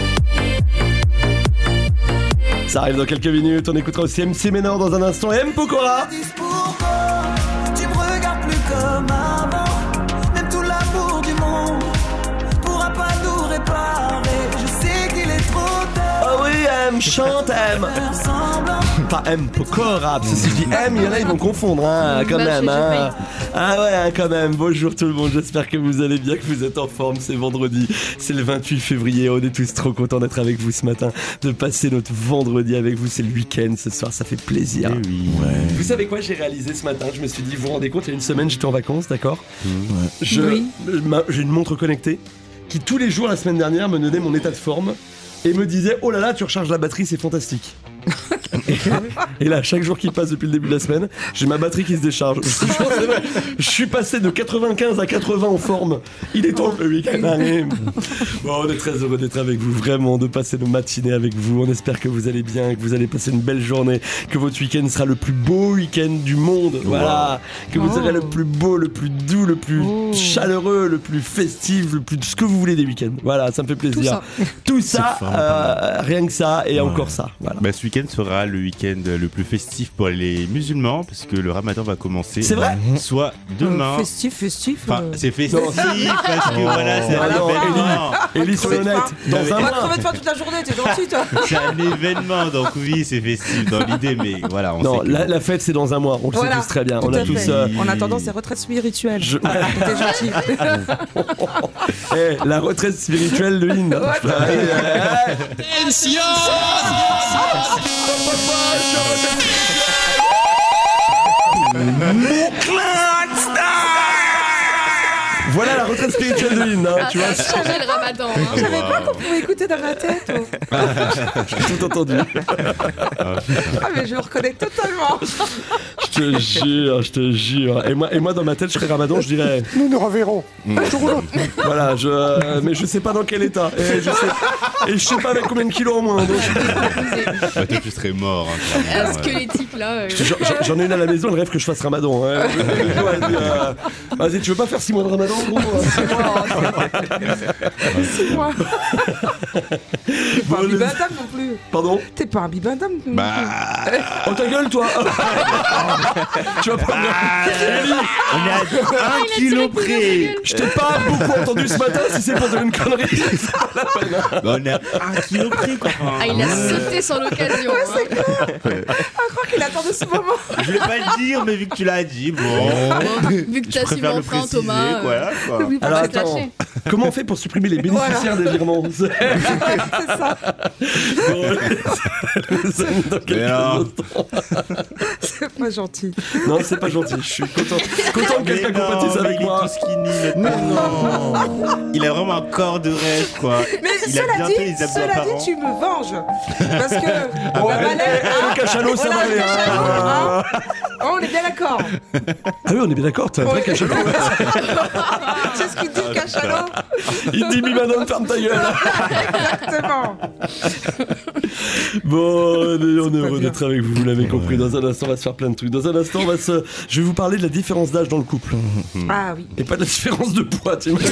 Ça arrive dans quelques minutes, on écoutera aussi M C Ménor dans un instant et M Pokora. Tu me regardes plus comme avant. Même tout l'amour du monde pourra pas nous réparer. Je sais qu'il est trop tard. Ah oui, M chante M. Pas M Pokora, parce que si je dis M, il y en a ils vont confondre, hein, quand Bah, même. j'ai- j'ai Hein. Ah ouais, hein, quand même. Bonjour tout le monde, j'espère que vous allez bien, que vous êtes en forme. C'est vendredi, c'est le vingt-huit février. On est tous trop contents d'être avec vous ce matin, de passer notre vendredi avec vous. C'est le week-end ce soir, ça fait plaisir. Eh oui. Vous savez quoi, j'ai réalisé ce matin, je me suis dit, vous vous rendez compte, il y a une semaine j'étais en vacances, d'accord Ouais. Je, Oui. ma- J'ai une montre connectée qui tous les jours la semaine dernière me donnait mon état de forme et me disait, oh là là, tu recharges la batterie, c'est fantastique. Et là, chaque jour qui passe depuis le début de la semaine, j'ai ma batterie qui se décharge. Je, vous jure, c'est vrai. Je suis passé de quatre-vingt-quinze à quatre-vingts en forme. Il est temps que le week-end arrive. Bon, on est très heureux d'être avec vous, vraiment, de passer nos matinées avec vous. On espère que vous allez bien, que vous allez passer une belle journée, que votre week-end sera le plus beau week-end du monde. Voilà. Que vous Oh. serez le plus beau, le plus doux, le plus Oh. chaleureux, le plus festif, le plus ce que vous voulez des week-ends. Voilà, ça me fait plaisir. ça. Tout ça, C'est vraiment euh, rien que ça et Ouais. encore ça. Voilà. Bah, ce week-end sera le week-end le plus festif pour les musulmans parce que le ramadan va commencer. C'est vrai Soit demain. Euh, festif, festif. Enfin, euh. c'est festif parce que voilà, c'est Ah un non, événement. Ellie, soyons honnêtes, dans Non, mais- un On va mois. crever de faim toute la journée, t'es gentil toi. C'est un événement, donc oui, c'est festif dans l'idée, mais voilà, on Non, sait que la, la fête c'est dans un mois, on le Voilà, sait tous très bien. tout On a à tous. fait. euh, En attendant, c'est retraite spirituelle. je- T'es gentil. Eh, la retraite spirituelle de Lynn. Voilà la retraite spirituelle de Lynn, hein, Ah, tu vois. ça a changé le ramadan. hein. Je savais pas qu'on pouvait écouter dans ma tête. oh. J'ai tout entendu. Ah mais je me reconnais totalement. Je te jure, je te jure. Et moi, et moi dans ma tête, je serais Ramadan, je dirais. Nous nous reverrons. Voilà, je. euh, mais je sais pas dans quel état. Et je sais, et je sais pas avec combien de kilos en moins. Donc, bah, toi, tu serais mort. Hein, Un clairement, ouais. squelettique là. euh. J'en- j'en- J'en ai une à la maison, elle rêve que je fasse Ramadan. Hein. Vas-y, euh, vas-y, tu veux pas faire six mois de Ramadan gros C'est moi. T'es pas Bon, un les- bibendam non plus. Pardon. T'es pas un bibendam non plus. Bah, Oh ta gueule toi. Tu vas pas me Ellie, on est à un kilo près. je t'ai pas beaucoup entendu ce matin, si c'est pour dire une connerie. c'est pas la peine, hein. Bah, on est à un kilo près, quoi. Enfin, Ah, il a sauté sur l'occasion. hein. Je crois qu'il attendait ce moment. je vais pas le dire, mais vu que tu l'as dit, bon. Bon, vu que Je t'as préfère mon le frein, préciser, Thomas. euh, voilà, quoi. N'oublie pas Alors de se attends, lâcher. comment on fait pour supprimer les bénéficiaires des virements C'est- C'est ça. Bon, les amis, dans quelques Mais alors instants. C'est pas gentil. Non, c'est pas gentil. Je suis content, content que Mais quelqu'un non, compatisse mais avec il est moi. tout skinny, le non. Il a vraiment un corps de rêve, quoi. Mais Il a cela bientôt dit, les abdos cela apparents. dit, tu me venges. Parce que Ouais, la baleine, et- et le cachalot, ça voilà, va le aller, cachalot, hein. hein. Oh, on est bien d'accord. Ah oui, on est bien d'accord, t'as un vrai Ouais. cachalot. C'est ce qu'il dit, le cachalot. Il dit, Bibadon, ferme ta gueule. Exactement. Bon, on est, on est heureux bien. d'être avec vous, vous l'avez compris. Dans un instant, on va se faire plein de trucs. Dans un instant, on va se... je vais vous parler de la différence d'âge dans le couple. Ah oui. Et pas de la différence de poids, tu imagines.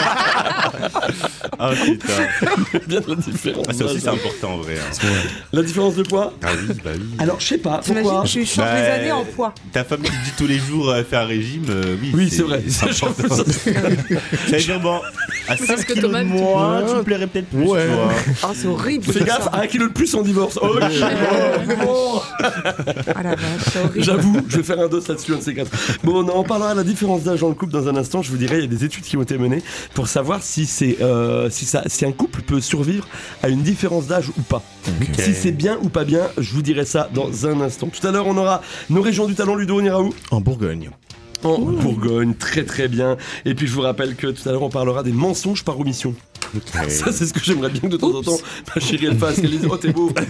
Ah putain. Bien de la différence Ah, ça aussi, d'âge. c'est important en vrai. hein. La différence de poids. Ah oui, bah oui. Alors, je sais pas, T'imagines, pourquoi. je change Bah, les années en poids. Ta femme qui te dit tous les jours euh, faire un régime, euh, oui. Oui, c'est vrai. C'est important. Ça veut dire, bon, à C'est cinq ce que kilos Thomas de me dit. moins, tu me plairais peut-être plus, Ouais. tu vois. Oh, c'est horrible. Fais gaffe, à un kilo de plus, on divorce. Oh, bon. Ah la vache, c'est horrible. J'avoue, je vais faire un dos là-dessus, un de ces quatre. Bon, on en parlera de la différence d'âge dans le couple dans un instant. Je vous dirai, il y a des études qui ont été menées pour savoir si c'est, euh, si ça, si un couple peut survivre à une différence d'âge ou pas. Ok. Si c'est bien ou pas bien, je vous dirai ça dans un instant. Tout à l'heure, on aura nos régions du talent. Ludo, on ira où? En Bourgogne. En Bourgogne, très très bien. Et puis je vous rappelle que tout à l'heure, on parlera des mensonges par omission. Ok. Ça, c'est ce que j'aimerais bien que de temps en temps ma chérie elle fasse. Qu'elle dise, oh t'es beau.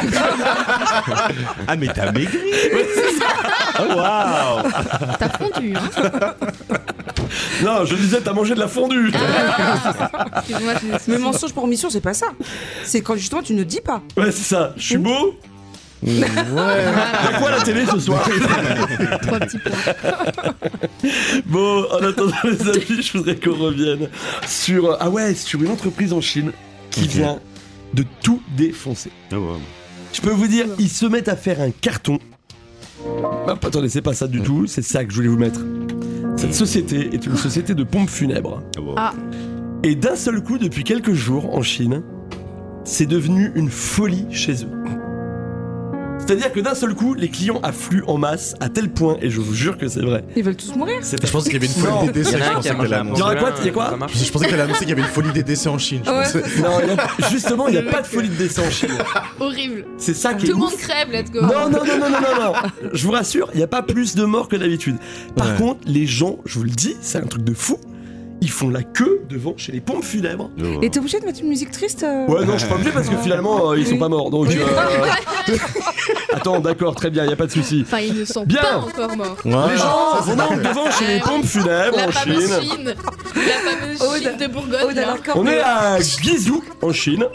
Ah, mais t'as maigri. Ah, waouh. T'as fondu, hein. Non, je disais, t'as mangé de la fondue. Excuse-moi, tu Mais mensonge pour mission, c'est pas ça. C'est quand justement tu ne dis pas. Ouais, c'est ça. Je suis beau. Ouais. Y'a quoi à la télé ce soir? Trois petits points. Bon, en attendant les amis, je voudrais qu'on revienne sur ah ouais, sur une entreprise en Chine qui Ok. vient de tout défoncer. Ah ouais. Je peux vous dire, ils se mettent à faire un carton. Ah, attendez, c'est pas ça du tout, c'est ça que je voulais vous mettre. Cette société est une société de pompes funèbres. Ah ouais. Ah. Et d'un seul coup, depuis quelques jours en Chine, c'est devenu une folie chez eux. C'est-à-dire que d'un seul coup, les clients affluent en masse à tel point, et je vous jure que c'est vrai. Ils veulent tous mourir. C'est Je pense qu'il y avait une Non. folie des Il y décès. en a Je un qui pensais a qu'elle mangé un annonçait. Il y aura quoi, il y a quoi ça marche. Je pensais qu'elle annonçait qu'il y avait une folie des décès en Chine. Je Ouais. pensais- Non, il y a- justement, il n'y a pas de folie de décès en Chine. Horrible. C'est ça qui Tout est le monde ouf. crève, let's go. Non, non, non, non, non, non, non. Je vous rassure, il n'y a pas plus de morts que d'habitude. Par Ouais. contre, les gens, je vous le dis, c'est un truc de fou. Ils font la queue devant chez les pompes funèbres. Ah ouais. Et t'es obligé de mettre une musique triste euh Ouais, non, je suis pas obligé parce que finalement, euh, ils sont Oui. pas morts. Donc, euh, attends, d'accord, très bien, il y a pas de souci. Enfin, ils ne sont Bien. pas encore morts. Les Ouais. gens vont donc devant chez les pompes funèbres La en fameuse Chine. Chine. La fameuse Aude. Chine de Bourgogne. Aude, là. alors, On est Corbeau. à Guizhou, en Chine.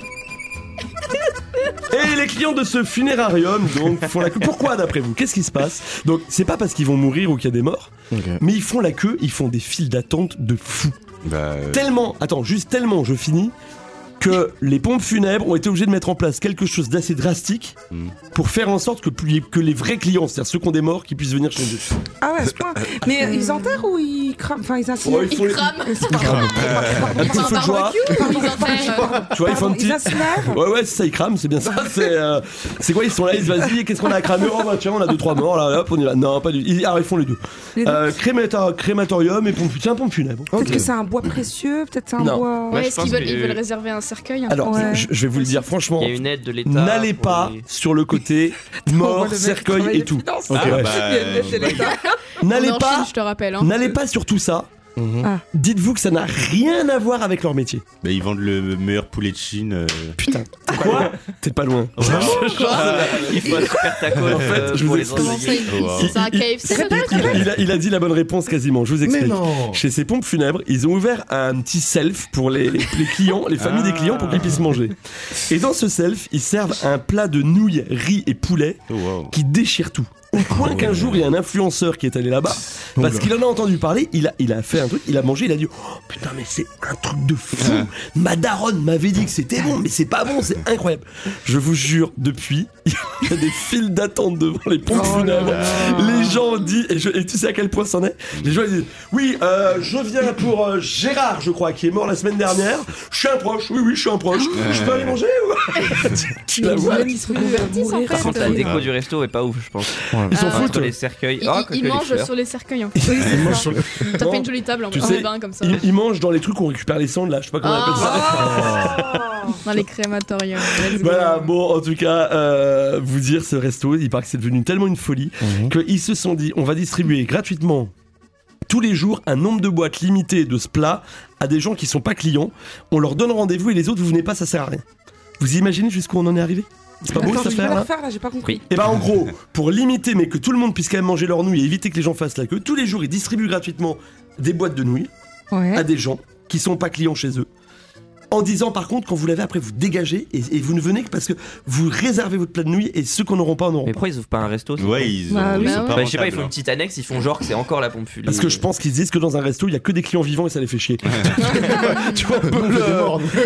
Et les clients de ce funérarium donc font la queue. Pourquoi d'après vous? Qu'est-ce qui se passe? Donc c'est pas parce qu'ils vont mourir ou qu'il y a des morts, Ok. mais ils font la queue, ils font des files d'attente de fou. Bah, euh, Tellement, attends, juste tellement, je finis, que les pompes funèbres ont été obligés de mettre en place quelque chose d'assez drastique Mm. pour faire en sorte que, plus- que les vrais clients, c'est-à-dire ceux qui ont des morts, qui puissent venir chez eux. Ah ouais, à ce point. Mais euh, ils enterrent ou ils crament? Enfin, ils incinèrent. Oh, ils Ils font les- crament. Un petit Ils font feu un de joie. barbecue ou ils enterrent. Tu vois, ils font un Pardon, petit. ils incinèrent. Ouais, ouais, c'est ça, ils crament, c'est bien ça. C'est euh, c'est quoi, ils sont là, ils se vas-y, qu'est-ce qu'on a à cramer? Oh bah tiens, on a deux, trois morts là, hop, on y va. Non, pas du tout. Ils, alors, ils font les deux. Les deux. Euh, crémata- crématorium et pompe, c'est un pompe funèbre. Peut-être que c'est un bois précieux, peut-être c'est un Non. bois. Ouais, Ouais, je est-ce pense qu'ils veulent, que- ils veulent réserver un cercueil un Alors, Ouais. je, je vais vous le dire franchement, Il y a une aide de l'État. n'allez pour pas les- sur le côté On voit mort, le mec qui cercueil travaille et les tout. finances. Ok, Ah, ouais. bah, Il y a une aide de l'État. N'allez On est en pas, Chine, je te rappelle. Hein. n'allez pas sur tout ça. Mhm. Ah. Dites-vous que ça n'a rien à voir avec leur métier. bah, ils vendent le meilleur poulet de Chine. euh. Putain, quoi? T'es pas loin. Il faut un super taco En fait, euh, je vous pour les explique. Comment ça, enseigner. il- Oh, wow. c'est un K F C Il, il- il a, il a dit la bonne réponse quasiment, je vous Mais explique. non. Chez ces pompes funèbres, ils ont ouvert un petit self pour les, les clients, les familles des clients pour qu'ils puissent manger. Et dans ce self, ils servent un plat de nouilles, riz et poulet Oh, wow. qui déchire tout. Au point qu'un jour, il y a un influenceur qui est allé là-bas, parce Oula. qu'il en a entendu parler, il a, il a fait un truc, il a mangé, il a dit oh, putain, mais c'est un truc de fou. Ma daronne m'avait dit que c'était bon, mais c'est pas bon, c'est incroyable. Je vous jure, depuis, il y a des files d'attente devant les pompes Oh là funèbres. Les gens ont dit, et, je- et tu sais à quel point c'en est? Les gens ils disent oui, euh, je viens pour euh, Gérard, je crois, qui est mort la semaine dernière. Je suis un proche, oui, oui, je suis un proche. Je peux aller manger ou Tu la Mais vois? ils se reconvertissent en Par fait. contre, la euh, déco du resto est pas ouf, je pense. Ils s'en Ah. foutent. Entre les cercueils. Ils, Ah, ils- quoique ils les mangent fleurs. sur les cercueils en fait. Ils mangent sur le- T'as Non, fait une jolie table en, tu en sais, bain comme ça. Ils, ils mangent dans les trucs où on récupère les cendres là, je sais pas comment on appelle ça. Ah. Dans les crématoriums. Let's go. Voilà, bon, en tout cas, euh, vous dire, ce resto, il paraît que c'est devenu tellement une folie Mhm. qu'ils se sont dit, on va distribuer gratuitement tous les jours un nombre de boîtes limité de ce plat à des gens qui sont pas clients. On leur donne rendez-vous et les autres, vous venez pas, ça sert à rien. Vous imaginez jusqu'où on en est arrivé? C'est pas beau Attends, cette je vais affaire la là? refaire là, j'ai pas compris. Et bah en gros, pour limiter mais que tout le monde puisse quand même manger leurs nouilles et éviter que les gens fassent la queue, tous les jours ils distribuent gratuitement des boîtes de nouilles Ouais. à des gens qui sont pas clients chez eux. En disant par contre, quand vous l'avez après, vous dégagez et, et vous ne venez que parce que vous réservez votre plat de nouilles et ceux qu'on n'auront pas en auront Mais pas. pourquoi ils ouvrent pas un resto c'est Ouais, con. ils, ont, Bah ils oui. sont Bah pas Bah, je sais pas, ils rentables, font une hein. petite annexe, ils font genre que c'est encore la pompe funèbre. Parce que je pense qu'ils disent que dans un resto, il y a que des clients vivants et ça les fait chier. tu vois, un peu On fait des le- morts, nous.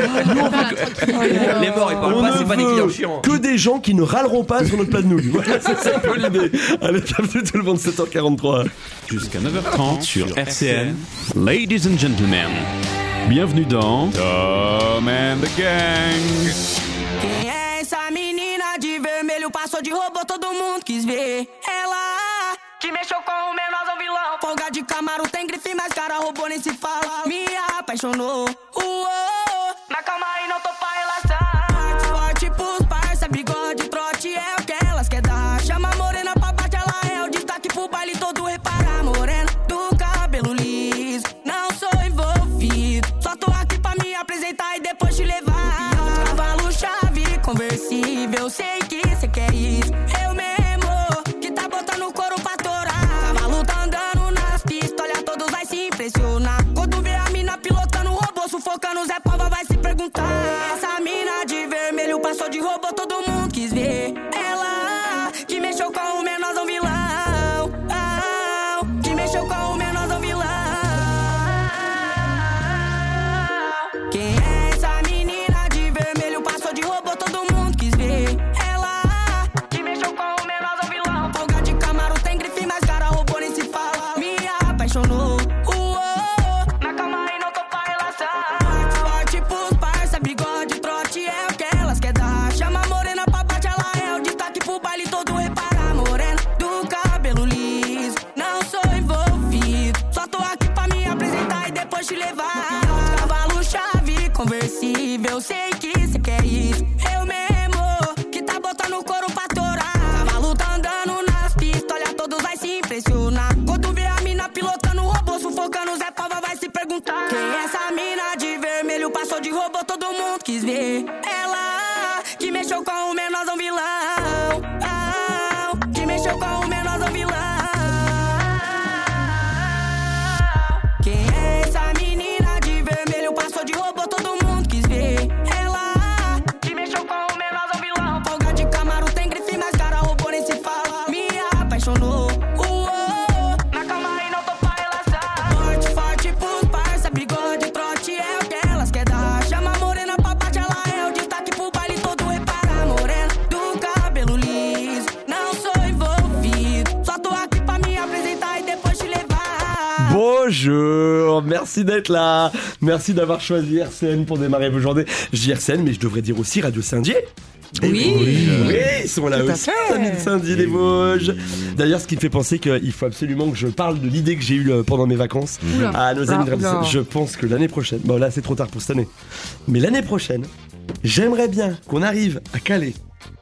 Les morts, ils parlent On pas, ne c'est pas des veut clients chiants. que des gens qui ne râleront pas sur notre plat de nouilles. Voilà, c'est ça un peu l'idée. Allez, bienvenue tout le monde, sept heures quarante-trois. Jusqu'à neuf heures trente sur R C N. Ladies and gentlemen, bienvenue dans Tom and the Gang. Quem é essa menina de vermelho? Passou de robô, todo mundo quis ver. Ela que mexeu com o menor ao vilão. Folga de Camaro tem grife, mas cara robô nem se fala. Me apaixonou. Uou, na calma aí não tô pra relação. Forte pros parça, bigode, trote é o que elas quer dar. Chama a morena pra baixo, ela é o destaque pro baile todo. Repara, morena do cabelo liso. Não sou envolvido, só tô aqui pra me apresentar e depois te levar. Cavalo chave conversível, sei que cê quer isso. Eu mesmo que tá botando o couro pra torar. Cavalo tá andando nas pistas, olha todos vai se impressionar. passou de robô, todo mundo quis ver. Ela que mexeu com o menorzão vilão, ah, que mexeu com o menorzão vilão. Quem é essa menina de vermelho? Passou de robô, todo mundo quis ver. Ela que mexeu com o menorzão vilão. Folga de Camaro tem grife, mas cara robô nem se fala. Me apaixonou. Na cama e não tô pra relação. Forte pros parça, bigode, trote é o que elas quer dar. Chama a morena pra bate, ela é o destaque pro baile todo. Repara, morena do cabelo liso. Não sou envolvido, só tô aqui pra me apresentar e depois te levar. Cavalo chave, conversível, sei que cê quer isso. Eu mesmo, que tá botando couro pra torar. Cavalo tá andando nas pistas, olha, todos vai se impressionar. Quando vê a mina pilotando o robô, sufocando, Zé Pava vai se perguntar. Quem é essa mina de vermelho? Passou de robô, todo mundo quis ver. Ela que mexeu com o menorzão vilão, ah, que mexeu com o menorzão vilão. Quem é essa menina de vermelho? Passou de robô, todo mundo quis ver. Ela que mexeu com o menorzão vilão. Folga de Camaro tem grife, mas cara robô nem se fala. Me apaixonou. Na cama e não tô pra relação. Forte, forte pros parça, bigode, trote é o que elas quer dar. Chama a morena pra bate, ela é o destaque pro baile todo. Repara, morena do cabelo liso. Não sou envolvido, só tô aqui pra me apresentar e depois te levar. Bonjour, merci d'être là. Merci d'avoir choisi R C N pour démarrer vos journées. Je dis R C N, mais je devrais dire aussi Radio Saint-Dié. Et Oui. oui, oui, ils sont là Tout à aussi, fait. amis de Saint-Dié-les-Vosges. D'ailleurs, ce qui me fait penser qu'il faut absolument que je parle de l'idée que j'ai eue euh, pendant mes vacances Oula. à nos amis de Radio Oula. Saint-Dié. Je pense que l'année prochaine, bon là c'est trop tard pour cette année, mais l'année prochaine, j'aimerais bien qu'on arrive à caler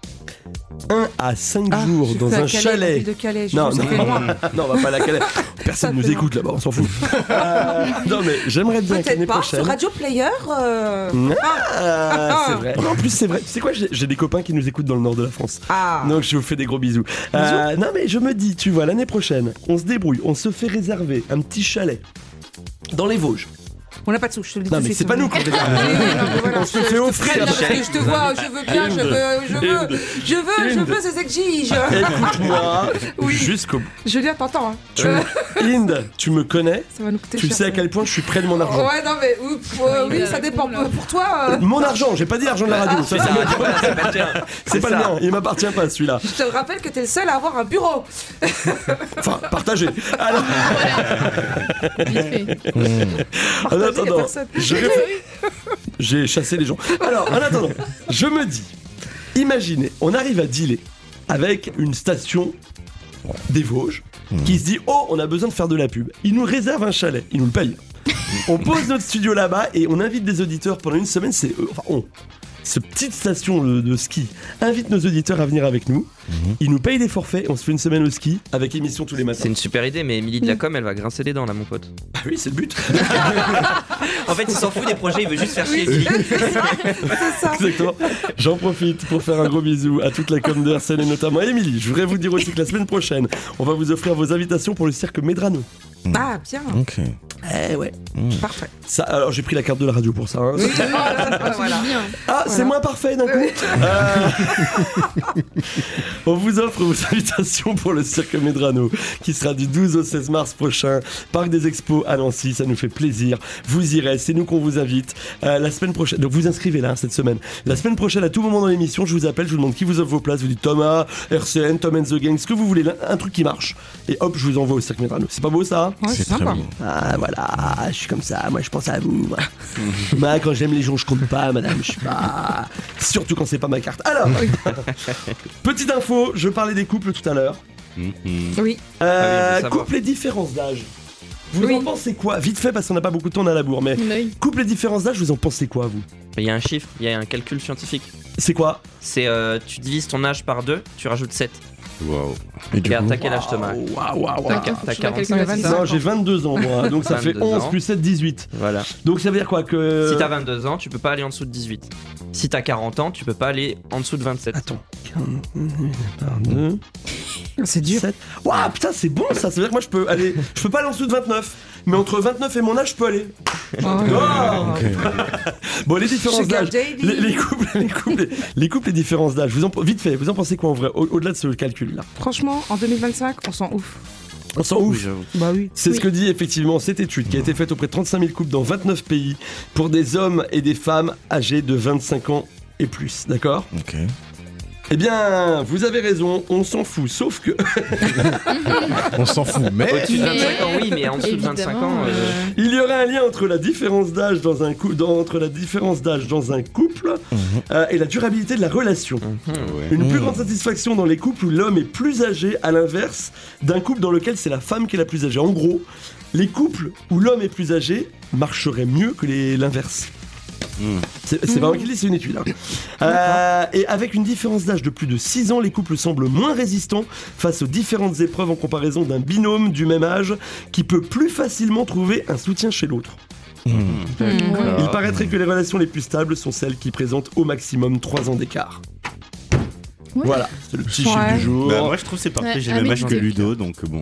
un à cinq Ah, jours je dans fais à un Calais, la chalet. ville de Calais, je Non, trouve que ça non, fait loin. non, on va pas la caler. Personne Ça nous fait écoute là-bas, on s'en fout. Euh, non, mais j'aimerais bien que l'année Peut-être pas, prochaine. sur Radio Player. euh, Ah, c'est vrai. En plus, c'est vrai. Tu sais quoi, j'ai j'ai des copains qui nous écoutent dans le nord de la France. Ah. Donc, je vous fais des gros bisous. Euh, non, mais je me dis, tu vois, l'année prochaine, on se débrouille, on se fait réserver un petit chalet dans les Vosges. On n'a pas de sous, je te le dis Non, tout de mais suite. c'est pas nous qu'on réserve. Oui, oui, non, mais voilà, On se je- fait je te offrir. préviens parce que je te vois, je veux bien, je veux, je veux, je veux, je Inde. veux, ça s'exige. Écoute-moi Oui. jusqu'au bout. Julien, t'entends, hein. Tu Euh, Inde, tu me connais. Ça va nous coûter Tu cher. sais à ça. quel point je suis près de mon argent. Ouais, non, mais ouf, euh, oui, ça dépend. Pour toi, euh, Mon argent, j'ai pas dit l'argent de la radio. Ça, C'est c'est ça, moi qui- voilà, c'est pas le tien. c'est C'est pas le ça. mien, il m'appartient pas celui-là. je te rappelle que t'es le seul à avoir un bureau. Enfin, partagé. Alors, Vite fait. en Partagé, y a attendant, personne. je réfléchis. J'ai chassé les gens. Alors, en attendant, je me dis, imaginez, on arrive à dealer avec une station des Vosges qui se dit, oh, on a besoin de faire de la pub. Ils nous réservent un chalet, ils nous le payent. On pose notre studio là-bas et on invite des auditeurs pendant une semaine. C'est eux, enfin on. Cette petite station de, de ski invite nos auditeurs à venir avec nous. Ils nous payent des forfaits. On se fait une semaine au ski avec émission tous les matins. C'est une super idée, mais Émilie de la Com, elle va grincer les dents là, mon pote. Ah oui, c'est le but. En fait, il s'en fout des projets, il veut juste faire chier Émilie. C'est ça. Exactement. J'en profite pour faire un gros bisou à toute la com de R C N et notamment à Émilie. Je voudrais vous dire aussi que la semaine prochaine, on va vous offrir vos invitations pour le cirque Medrano. Ah, bien. Ok. Eh ouais. Parfait. Ça, alors j'ai pris la carte de la radio pour ça. hein. Voilà. Bien. Ah, c'est moins parfait d'un coup. Euh, On vous offre vos invitations pour le cirque Medrano qui sera du douze au seize mars prochain. Parc des Expos à Nancy, ça nous fait plaisir. Vous irez, c'est nous qu'on vous invite. Euh, la semaine prochaine, donc vous inscrivez là hein, cette semaine. La semaine prochaine, à tout moment dans l'émission, je vous appelle, je vous demande qui vous offre vos places. Vous dites Thomas, R C N, Tom and the Gang, ce que vous voulez, un truc qui marche. Et hop, je vous envoie au cirque Medrano. C'est pas beau ça? Ouais, c'est C'est très sympa. bien. Ah voilà, je suis comme ça, moi je pense à vous. Moi, Moi, quand j'aime les gens, je compte pas, madame, je suis pas. Surtout quand c'est pas ma carte. Alors, petite info, je parlais des couples tout à l'heure. Mhm. Oui. Euh, Ah oui, on veut savoir. couple et différences d'âge. Vous Oui. en pensez quoi? Vite fait, parce qu'on n'a pas beaucoup de temps, on est à la bourre, mais Oui. couple et différences d'âge, vous en pensez quoi, vous? Il y a un chiffre, il y a un calcul scientifique. C'est quoi? C'est euh, tu divises ton âge par deux, tu rajoutes sept. Waouh. Et du Et coup, t'as quel âge, Thomas? Waouh, waouh, T'as waouh. t'as Faut que je quarante-cinq, calcule c'est ça. ça? Non, j'ai vingt-deux ans, moi, donc ça fait vingt-deux onze ans. plus sept, dix-huit. Voilà. Donc ça veut dire quoi que. Si t'as vingt-deux ans, tu peux pas aller en dessous de dix-huit. Si t'as quarante ans, tu peux pas aller en dessous de vingt-sept. Attends. Par deux. C'est dur. sept. Waouh, putain, c'est bon ça. Ça veut dire que moi je peux aller. Je peux pas aller en dessous de vingt-neuf. mais entre vingt-neuf et mon âge, je peux aller. Oh. Oh. Ok. Bon, les différences Sugar d'âge. Daddy. Les, les couples, les couples, les, les couples, les différences d'âge. Vous en, vite fait, vous en pensez quoi en vrai, au- au-delà de ce calcul-là? Franchement, en deux mille vingt-cinq, on s'en ouf. On s'en ouf. Bah oui. C'est Oui. ce que dit effectivement cette étude qui a été faite auprès de trente-cinq mille couples dans vingt-neuf pays pour des hommes et des femmes âgés de vingt-cinq ans et plus, d'accord? Ok. Eh bien, vous avez raison, on s'en fout, sauf que On s'en fout, mais. Au-dessus de Mais- vingt-cinq ans, oui, mais en dessous de vingt-cinq ans. Évidemment, euh, il y aurait un lien entre la différence d'âge dans un couple, entre la différence d'âge dans un couple euh, et la durabilité de la relation. mhm. Une plus Mmh. grande satisfaction dans les couples où l'homme est plus âgé, à l'inverse d'un couple dans lequel c'est la femme qui est la plus âgée. En gros, les couples où l'homme est plus âgé marcheraient mieux que les- l'inverse. Mmh. C'est c'est vraiment qu'il dit, c'est une étude. hein. Euh, et avec une différence d'âge de plus de six ans, les couples semblent moins résistants face aux différentes épreuves en comparaison d'un binôme du même âge qui peut plus facilement trouver un soutien chez l'autre. Mmh. Il paraîtrait que les relations les plus stables sont celles qui présentent au maximum trois ans d'écart. Ouais. Voilà, c'est le petit Ouais. chiffre du jour. Bah, moi je trouve c'est parfait, Ouais, j'ai à le même âge que méditer. Ludo donc bon.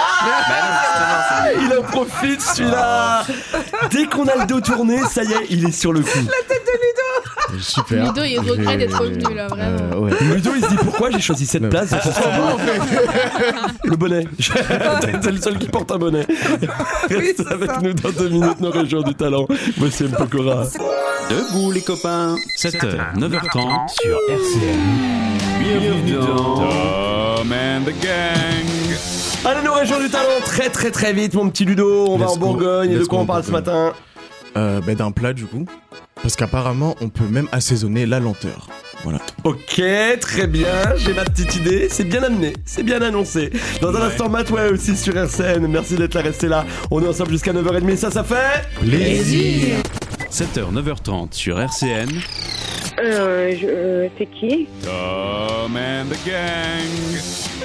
Ah il en profite celui-là. Dès qu'on a le dos tourné, ça y est, il est sur le coup. Super. Ludo, il regrette J'ai- d'être revenu, là, vraiment. Euh, ouais. Ludo, il se dit pourquoi j'ai choisi cette Non. place. Ce sera moi, en fait. Le bonnet. T'es le seul qui porte un bonnet. Reste c'est avec ça. nous dans deux minutes, nos régions du talent. Voici M. Pokora. Debout les copains, sept heures, neuf heures trente sur R C N. Bienvenue dans Tom and the gang. Allez, nos régions du talent, très très très vite, mon petit Ludo. On va Let's en go. Bourgogne. Et de Let's quoi go on en parle ce Bourgogne. matin? Euh, bah, d'un plat du coup. Parce qu'apparemment, on peut même assaisonner la lenteur. Voilà. Ok, très bien, j'ai ma petite idée, c'est bien amené, c'est bien annoncé. Dans un Ouais. instant, Matt ouais aussi sur R C N, merci d'être là, restez là. On est ensemble jusqu'à neuf heures trente, ça, ça fait... Plaisir. sept heures, neuf heures trente sur R C N. Euh, je, euh, c'est qui? Tom and the gang.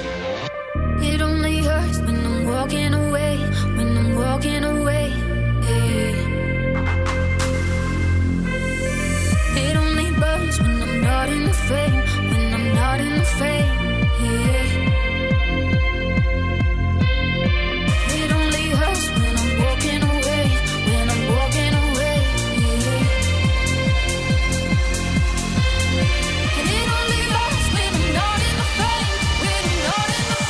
It only hurts when I'm walking away, when I'm walking away. Yeah. It only burns when I'm not in the frame, when I'm not in the frame. Yeah. It only hurts when I'm walking away, when I'm walking away. Yeah. And it only hurts when I'm not in the frame, when I'm not in the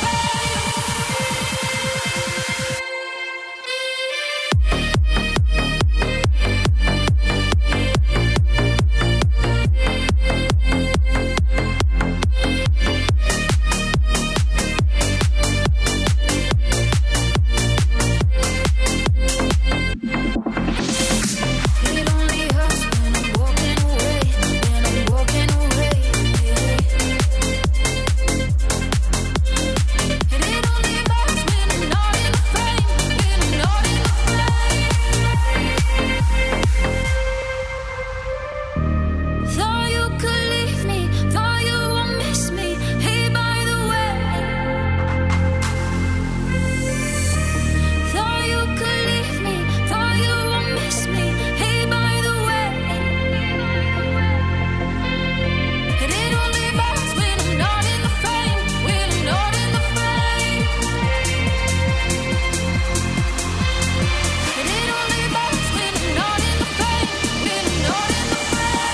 It only hurts when I'm walking away, when I'm walking away. And it only hurts when I'm not in the frame, when I'm not in the frame. Thought you could leave me, thought you won't miss me. Hey, by the way. Thought you could leave me, thought you won't miss me. Hey, by the way. And it only hurts when I'm not in the frame, when I'm not in the frame. And it only hurts when I'm not in the frame, when I'm not in the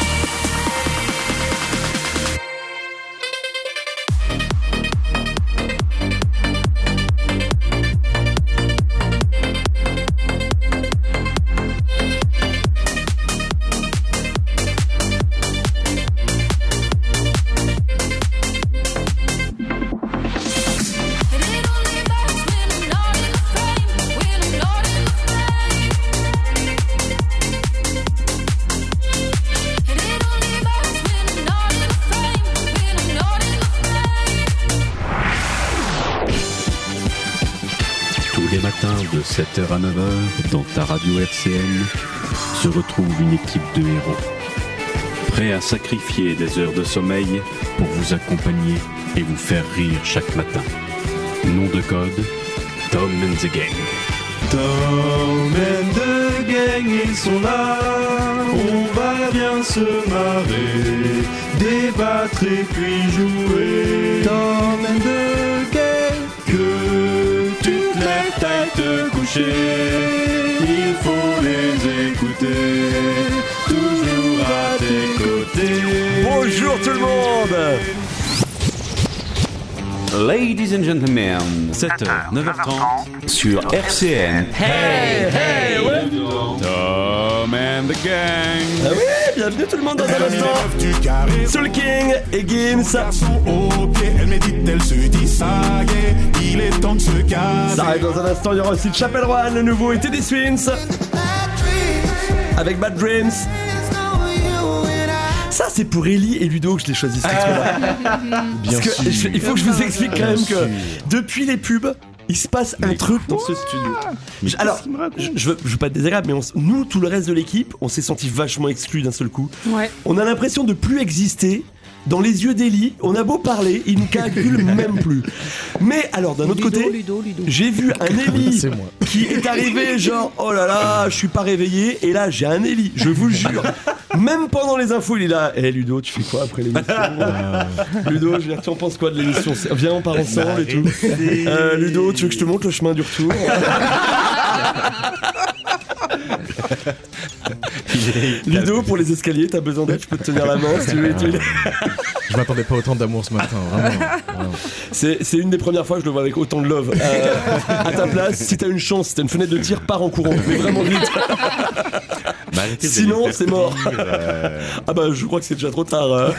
And it only hurts when I'm not in the frame, when I'm not in the frame. And it only hurts when I'm not in the frame, when I'm not in the frame. Tous les matins de sept heures à neuf heures, dans ta radio R C N, se retrouve une équipe de héros. Prêts à sacrifier des heures de sommeil pour vous accompagner et vous faire rire chaque matin. Nom de code, Tom and the Gang. Tom and the gang, ils sont là. On va bien se marrer, débattre et puis jouer. Tom and the gang, que tu te lèves, t'ailles te coucher. coucher, il faut les écouter, toujours à tes côtés. Bonjour tout le monde. Ladies and gentlemen, sept heures, neuf heures trente sur R C N. Hey, hey, ouais. Tom and the gang. Ah oui, bienvenue tout le monde dans un instant. Soul King et Gims. Au pied, elle médite, elle se dit ça y est, il est temps de se casser. Ça arrive dans un instant, il y aura aussi Chapel One, le nouveau et Teddy Swins. Avec Bad Dreams. Ça, c'est pour Ellie et Ludo que je l'ai choisi ce titre-là. Bien Parce que sûr. je- il faut que je vous explique quand même Bien que sûr. depuis les pubs, il se passe un truc dans ce studio. Je- Alors, je, je veux, je veux pas être désagréable, mais on s- nous, tout le reste de l'équipe, on s'est senti vachement exclus d'un seul coup. Ouais. On a l'impression de plus exister. Dans les yeux d'Ellie, on a beau parler, il ne calcule même plus. Mais alors, d'un autre Ludo, côté, Ludo, Ludo. j'ai vu un Ellie C'est moi. qui est arrivé genre oh là là, je suis pas réveillé. Et là, j'ai un Ellie, je vous le jure. Même pendant les infos, il est là. Eh Ludo, tu fais quoi après l'émission? Ludo, je veux dire, tu en penses quoi de l'émission? C'est- Viens, on part ensemble et tout. Euh, Ludo, tu veux que je te montre le chemin du retour? Ludo, pour les escaliers, t'as besoin d'aide, je peux te tenir la main si tu veux. tu veux. Je m'attendais pas autant d'amour ce matin, vraiment. vraiment. C'est, c'est une des premières fois que je le vois avec autant de love. Euh, à ta place, si t'as une chance, si t'as une fenêtre de tir, pars en courant, mais vraiment vite. Bah, arrêtez, vous Sinon, allez me faire c'est mort. rire, euh. Ah bah, je crois que c'est déjà trop tard. euh.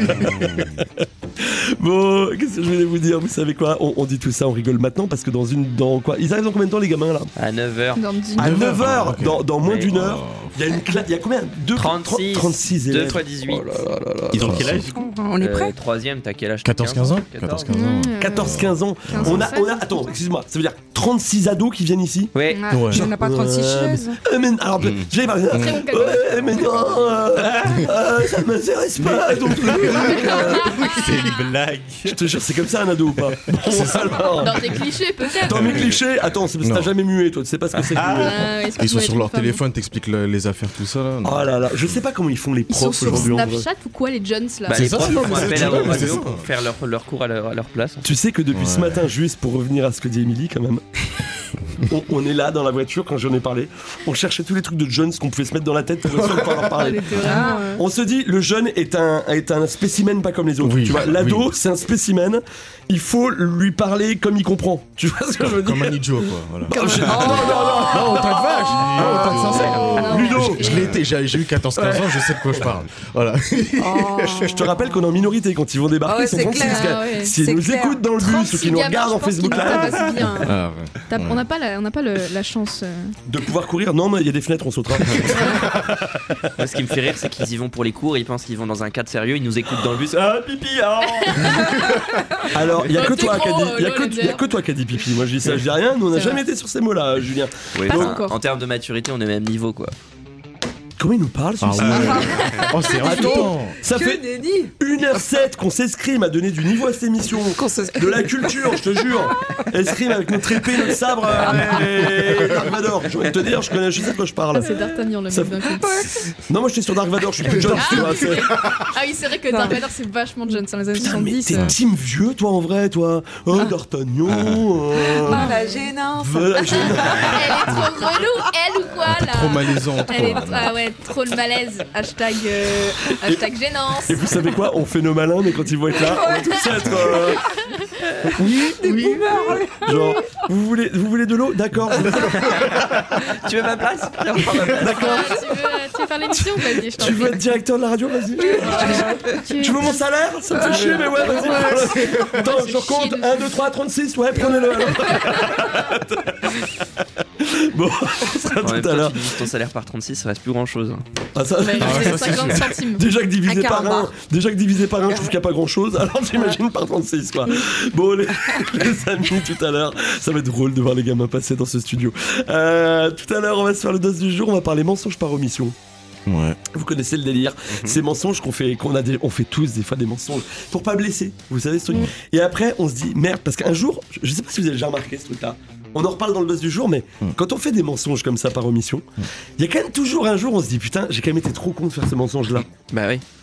Bon, qu'est-ce que je voulais vous dire? Vous savez quoi? on, on dit tout ça, on rigole maintenant parce que dans une. Dans quoi? Ils arrivent dans combien de temps, les gamins là? À neuf heures. Dans dix À minutes. neuf heures, ok. dans, dans moins Oui. d'une heure. Il y a une classe. Il y a combien? Deux, trente-six. trente-six élèves. deux fois dix-huit. Oh là là là là. Ils ont quel âge? On est prêt? Euh, troisième, t'as quel âge? quatorze quinze ans quatorze. quatorze quinze ans. Mmh. quatorze quinze ans. quinze On a, ans, on a. Attends, excuse-moi, ça veut dire trente-six ados qui viennent ici? Ouais. Ouais. Ouais. Il n'y en a pas trente-six Ouais, chaises. Euh, mais, alors, Mm. j'allais parler. Très bon cadeau. Ouais, mais non, euh, euh, ça m'intéresse pas ton truc. euh. C'est une blague. Je te jure, c'est comme ça un ado ou pas? Bon, alors. Dans tes clichés, peut-être. Dans mes clichés, attends, c'est parce que Non. t'as jamais mué, toi, tu sais pas ce que c'est que muer. Ah, ouais, Ils excuse-moi, sont sur les leur femmes. téléphone, t'expliques le- les affaires, tout ça là. Oh là là, je sais pas comment ils font les Ils sont profs sur aujourd'hui en vrai. Snapchat ou quoi, les Jones là? Bah, C'est les ça, profs c'est font ça, appel c'est à ça, la c'est radio ça. pour faire leur, leur cours à leur, à leur place. Tu sais que depuis ce Ouais. matin, juste pour revenir à ce que dit Émilie quand même, on, on est là dans la voiture quand j'en ai parlé, on cherchait tous les trucs de Jones qu'on pouvait se mettre dans la tête pour réussir à pas leur Elle parler. était vraiment. euh, On se dit, le jeune est un, est un spécimen pas comme les autres. Oui, tu vois, l'ado, oui. c'est un spécimen. Il faut lui parler comme il comprend. Tu vois ce que je veux dire? Comme un idiot quoi. Voilà. Comme je- Non, autant de vache. Non, autant de sincère. non. Ludo, Je l'ai été, j'ai j'ai eu quatorze quinze ans, je sais de quoi je parle. Voilà. je, je te rappelle qu'on est en minorité quand ils vont débarquer. Ah ouais, ils sont c'est trente-six, clair. gars. Ah ouais. S'ils C'est nous clair. écoutent dans le bus ou trente-six qu'ils nous gamins, regardent je en pense Facebook qu'ils Live, tabassent bien. Ah, ouais. T'as- On n'a pas la, on n'a pas le- la chance. euh. de pouvoir courir, non, mais il y a des fenêtres, on sautera. Moi, ce qui me fait rire, c'est qu'ils y vont pour les cours, ils pensent qu'ils vont dans un cadre sérieux, ils nous écoutent dans le bus. Ah, pipi, ah Alors, il y a que Oh, t'es toi qui a gros, dit, il y a euh, que, Lola il y a que toi qui a dit pipi. Moi, je dis ça, je dis rien. Nous, on n'a C'est jamais vrai. été sur ces mots-là, Julien. Oui, Pas enfin, encore. en termes de maturité, on est au même niveau, quoi. Comment il nous parle, Ah celui-ci ouais. Oh, c'est insultant. Ça Que fait déni. une heure sept qu'on s'escrime à donner du niveau à cette émission. De la culture, je te jure. Escrime avec notre épée, notre sabre euh, et Dark Vador. J'ai envie de te dire, je connais, je sais de quoi je parle. C'est D'Artagnan le Ça mec d'un coup. Non, moi j'étais sur Dark Vador, je suis plus jeune, tu vois. c'est- Ah oui, c'est vrai que Dark Vador c'est vachement jeune, c'est dans les années Putain, mais soixante-dix. t'es euh. team vieux, toi, en vrai, toi. Oh, D'Artagnan. euh, Ah, la gênance. voilà, j'ai- Elle est trop relou, elle ou quoi là? Trop malaisante Elle est quoi. ah ouais, trop le malaise. Hashtag, euh, hashtag gênance. Et vous savez quoi? On fait nos malins, mais quand ils vont être là, on va tous être. euh, Oui, oui. Genre, vous voulez, vous voulez de l'eau? D'accord. Tu veux ma place Viens, prends ma place. D'accord. Ah, tu, veux, tu veux faire l'émission? Vas-y, je t'en Tu veux prie. être directeur de la radio? Vas-y. Tu- Tu veux mon salaire? Ça me fait chier, mais ouais, vas-y. Attends, je recompte. un, deux, trois, trente-six. Ouais, prenez-le alors. Bon, on sera En même tout à temps, l'heure. tu divises ton salaire par trente-six, ça reste plus grand chose. Ah, ça- Ouais, Ah, c'est ça, c'est cinquante sûr. centimes. Déjà que divisé Un par un, carambar. déjà que divisé par un, je trouve qu'il n'y a pas grand chose. Alors t'imagines par trente-six quoi. Bon les, les amis, tout à l'heure, ça va être drôle de voir les gamins passer dans ce studio. Euh, tout à l'heure, on va se faire le dos du jour. On va parler mensonges par omission. Ouais. Vous connaissez le délire, ces mensonges qu'on fait, qu'on a, des, on fait tous des fois des mensonges pour pas blesser. Vous savez ce truc. Et après, on se dit merde parce qu'un jour, je- je sais pas si vous avez déjà remarqué ce truc-là. On en reparle dans le buzz du jour, mais quand on fait des mensonges comme ça par omission, il y a quand même toujours un jour, on se dit putain, j'ai quand même été trop con de faire ce mensonge-là. Bah oui.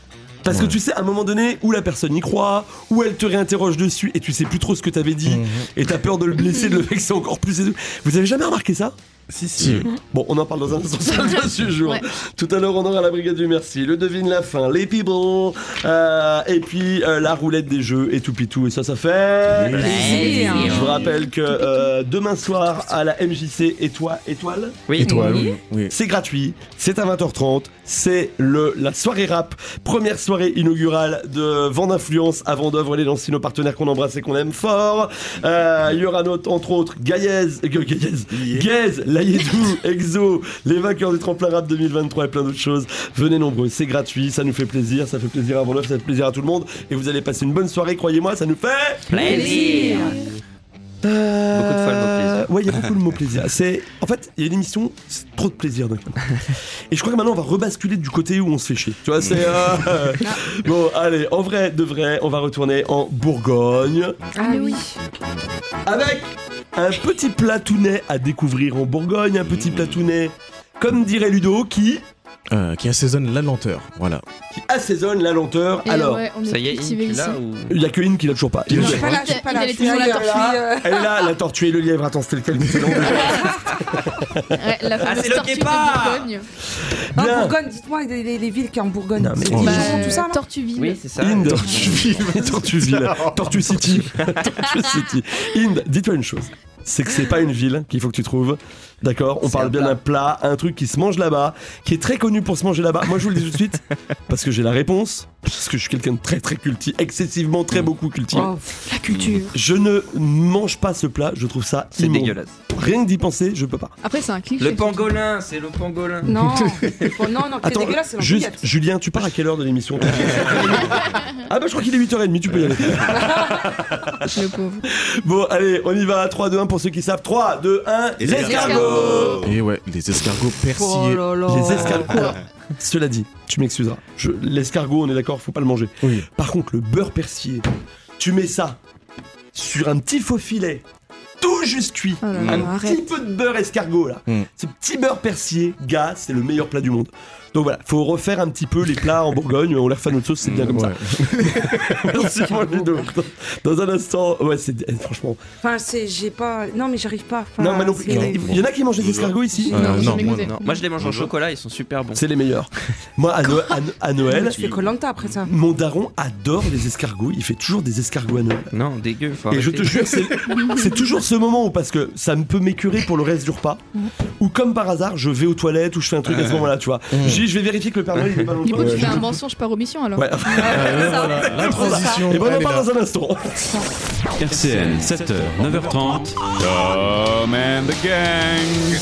Parce que tu sais, à un moment donné, où la personne y croit, où elle te réinterroge dessus et tu sais plus trop ce que t'avais dit Mhm. et t'as peur de le blesser, de le vexer encore plus et tout. Vous avez jamais remarqué ça? Si, si. Si. Bon, on en parle dans un instant, c'est le dossier du jour. Ouais. Tout à l'heure, on aura la brigade du merci, le devine la fin, les people, euh, et puis euh, la roulette des jeux et tout pitou. Et ça, ça fait. Plaisir. Je vous rappelle que euh, demain soir à la M J C Étoile, Étoile Oui. Étoile, oui. oui. c'est gratuit, c'est à vingt heures trente, c'est le, la soirée rap, première soirée inaugurale de Vent d'Influence à Vendôme, les Nancy, nos partenaires qu'on embrasse et qu'on aime fort. Euh, Il y aura notre, entre autres Gaïez, euh, Gaïez, Gaze, Layedou, Exo, les vainqueurs du tremplin rap deux mille vingt-trois et plein d'autres choses. Venez nombreux, c'est gratuit, ça nous fait plaisir, ça fait plaisir à Vendôme, ça fait plaisir à tout le monde et vous allez passer une bonne soirée, croyez-moi, ça nous fait Plaisir. Euh, Beaucoup de fois le mot plaisir. Ouais, il y a beaucoup de mots plaisir. C'est, en fait, il y a une émission, c'est trop de plaisir d'un coup. Et je crois que maintenant, on va rebasculer du côté où on se fait chier. Tu vois, c'est. Euh... Bon, allez, en vrai, de vrai, on va retourner en Bourgogne. Ah oui. Avec un petit platounet à découvrir en Bourgogne. Un petit platounet, comme dirait Ludo, qui. Euh, qui assaisonne la lenteur, voilà. qui assaisonne la lenteur. Et Alors, ouais, on est Ça y est, cultivé tu ici. l'as ou... il y a que une qui l'a toujours pas. Il Il l'a est- Je suis pas là, je suis pas là. Il je est suis toujours ailleurs, la je suis, euh, Elle est là, la tortue et le lièvre. Attends, c'était lequel? C'est long. Ouais, la fameuse c'est le tortue de guépard. Bourgogne. En Bien. Bourgogne, dites-moi les, les- les villes qu'il y a en Bourgogne. Non, mais- C'est Oh, des bah, gens, tout ça, là Tortuville. Oui, c'est ça. Inde. Tortuville. Tortue City. Tortue City. Inde, dis-toi une chose. C'est que c'est pas une ville qu'il faut que tu trouves. D'accord? On C'est parle un bien plat. d'un plat, un truc qui se mange là-bas, qui est très connu pour se manger là-bas. Moi, je vous le dis tout de suite, parce que j'ai la réponse, parce que je suis quelqu'un de très très cultivé, excessivement très beaucoup cultivé. Oh, la culture. Je ne mange pas ce plat, je trouve ça C'est immonde. dégueulasse. Rien que d'y penser, je peux pas. Après, c'est un cliché. Le pangolin, c'est le pangolin. Non, oh, non, non, c'est Attends, dégueulasse, c'est juste, l'embrouillette. Julien, tu pars à quelle heure de l'émission? Ah bah je crois qu'il est huit heures trente, tu peux y aller. Le pauvre. Bon, allez, on y va. trois, deux, un pour ceux qui savent. trois, deux, un, les escargots. Et ouais, les escargots Oh persillés. là là. Les escargots. Alors, cela dit, tu m'excuseras. Je- L'escargot, on est d'accord, faut pas le manger. Oui. Par contre, le beurre persillé, tu mets ça sur un petit faux filet, tout juste cuit. Oh là là, un arrête. petit peu de beurre escargot là. Mm. Ce petit beurre persillé, gars, c'est le meilleur plat du monde. Donc voilà, faut refaire un petit peu les plats en Bourgogne. On les refait à notre sauce, c'est bien comme Ouais. ça. Merci mon Ludo. Dans dans un instant, ouais, c'est eh, franchement. Enfin, c'est, j'ai pas. Non, mais j'arrive pas. Enfin, non, mais non plus. c'est- Il y en a qui mangent des escargots ici. Euh, Non, non, jamais moi, goûté. Non. Moi, je les mange en chocolat, ils sont super bons. C'est les meilleurs. Moi, à, No- à- à Noël, Tu fais Koh-Lanta après ça. mon daron adore les escargots. Il fait toujours des escargots à Noël. Non, dégueu, faut Et je arrêter. te jure, c'est, c'est toujours ce moment où, parce que ça me peut m'écurer pour le reste du repas, ou comme par hasard, je vais aux toilettes ou je fais un truc à ce moment-là, tu vois. Je dis, je vais vérifier que le Père Noël il est pas Du coup, longtemps. tu fais un mensonge par omission alors. Ouais. La transition. Et bon, on en elle est parle là. dans un instant. R C N, sept heures, neuf heures trente. Tom and the gang.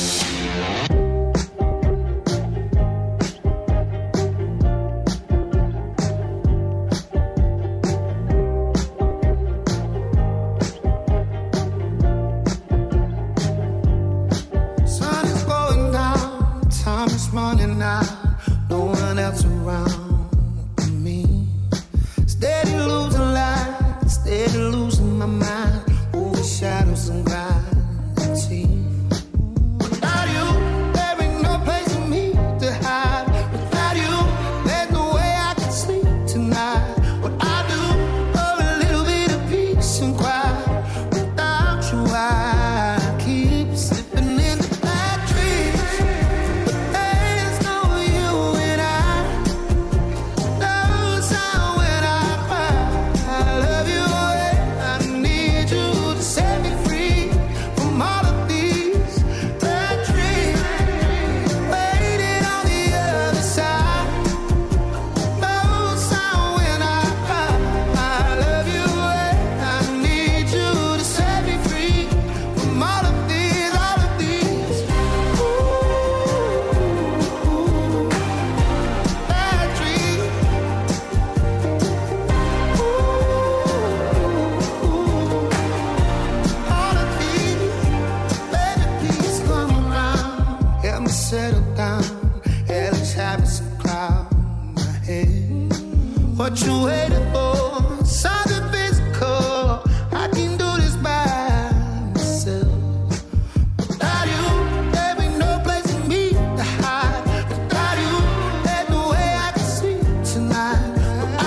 Sun is going down, time is running out, no one else around but me. Steady losing light, steady losing my mind, over shadows and gravity. Without you, there ain't no place for me to hide. Without you, there's no way I can sleep tonight. What I do for a little bit of peace and quiet. Without you, I keep slipping into bad dreams. But there's no you and I. No sound when I cry. I love you and I need you to set me free from all of these bad dreams. Waiting on the other side. No sound when I cry. I love you and I need you to set me free from all of these, all of these. Ooh, bad dreams. Ooh, all of these. Baby, please come around. Help me settle down. Hellish habits cloud my head. What you waiting for? Something physical. I can do this by myself. Without you, there ain't no place for me to hide. Without you, there's no way I can sleep tonight. But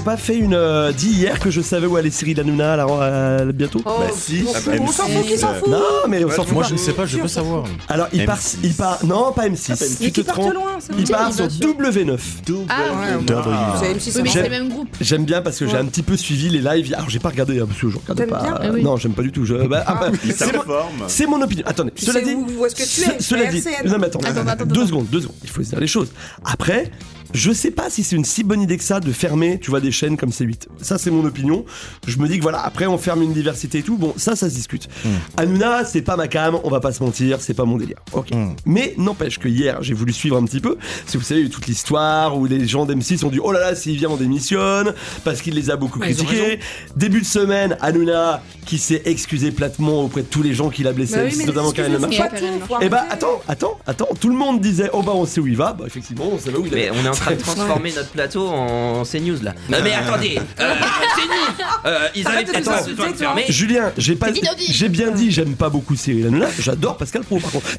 pas fait une euh, dit hier que je savais où allait Cyril Hanouna alors euh, bientôt. Oh, Bah si, on ah s'en bah, fout, on s'en fout, qui s'en fout. Non, mais on Ouais, s'en fout Moi pas. je ne sais pas, je veux savoir. Alors il M part, six. il part, non pas M six. Mais Tu te qui part trompes. loin, c'est Il bon. part Oui, sur bien sûr. W neuf. Ah oui. W. C'est M six. Oui, mais J'aime- c'est le même groupe. J'aime bien parce que j'ai Ouais. un petit peu suivi les lives. Alors j'ai pas regardé hein, parce que je regarde T'aimes pas. bien Ah oui. Non, j'aime pas du tout. Je, bah, ah, bah, Il c'est mon- s'informe. c'est mon opinion. Attendez, Tu cela sais dit. où, où est-ce que tu ce- es Cela R dit. C N. Non mais attends. Attends, attends, deux attends. secondes, deux secondes. Il faut se dire les choses. Après. Je sais pas si c'est une si bonne idée que ça de fermer, tu vois, des chaînes comme C huit. Ça, c'est mon opinion. Je me dis que voilà, après, on ferme une diversité et tout. Bon, ça, ça se discute. Mm. Hanouna, c'est pas ma cam, on va pas se mentir, c'est pas mon délire. Ok. Mm. Mais n'empêche que hier, j'ai voulu suivre un petit peu. Si vous savez, il y a eu toute l'histoire où les gens d'M six ont dit oh là là, s'il vient, on démissionne, parce qu'il les a beaucoup Ouais, ils ont critiqués. Début de semaine, Hanouna qui s'est excusé platement auprès de tous les gens qu'il a blessés, Bah oui, mais notamment les Karine Le excuses, Marchand. c'est pas tout, faut Et bah arrêter. attends, attends, attends, tout le monde disait oh bah on sait où il va, bah effectivement on savait où il Mais allait. on est en train de transformer notre plateau en CNews là. Euh, mais attendez, euh, CNews, euh, ils avaient Arrête de peut-être nous pas insulter, besoin de toi. fermer. Julien, j'ai pas, C'est inaudible. j'ai bien dit j'aime pas beaucoup Cyril Hanouna, j'adore Pascal Pro par contre.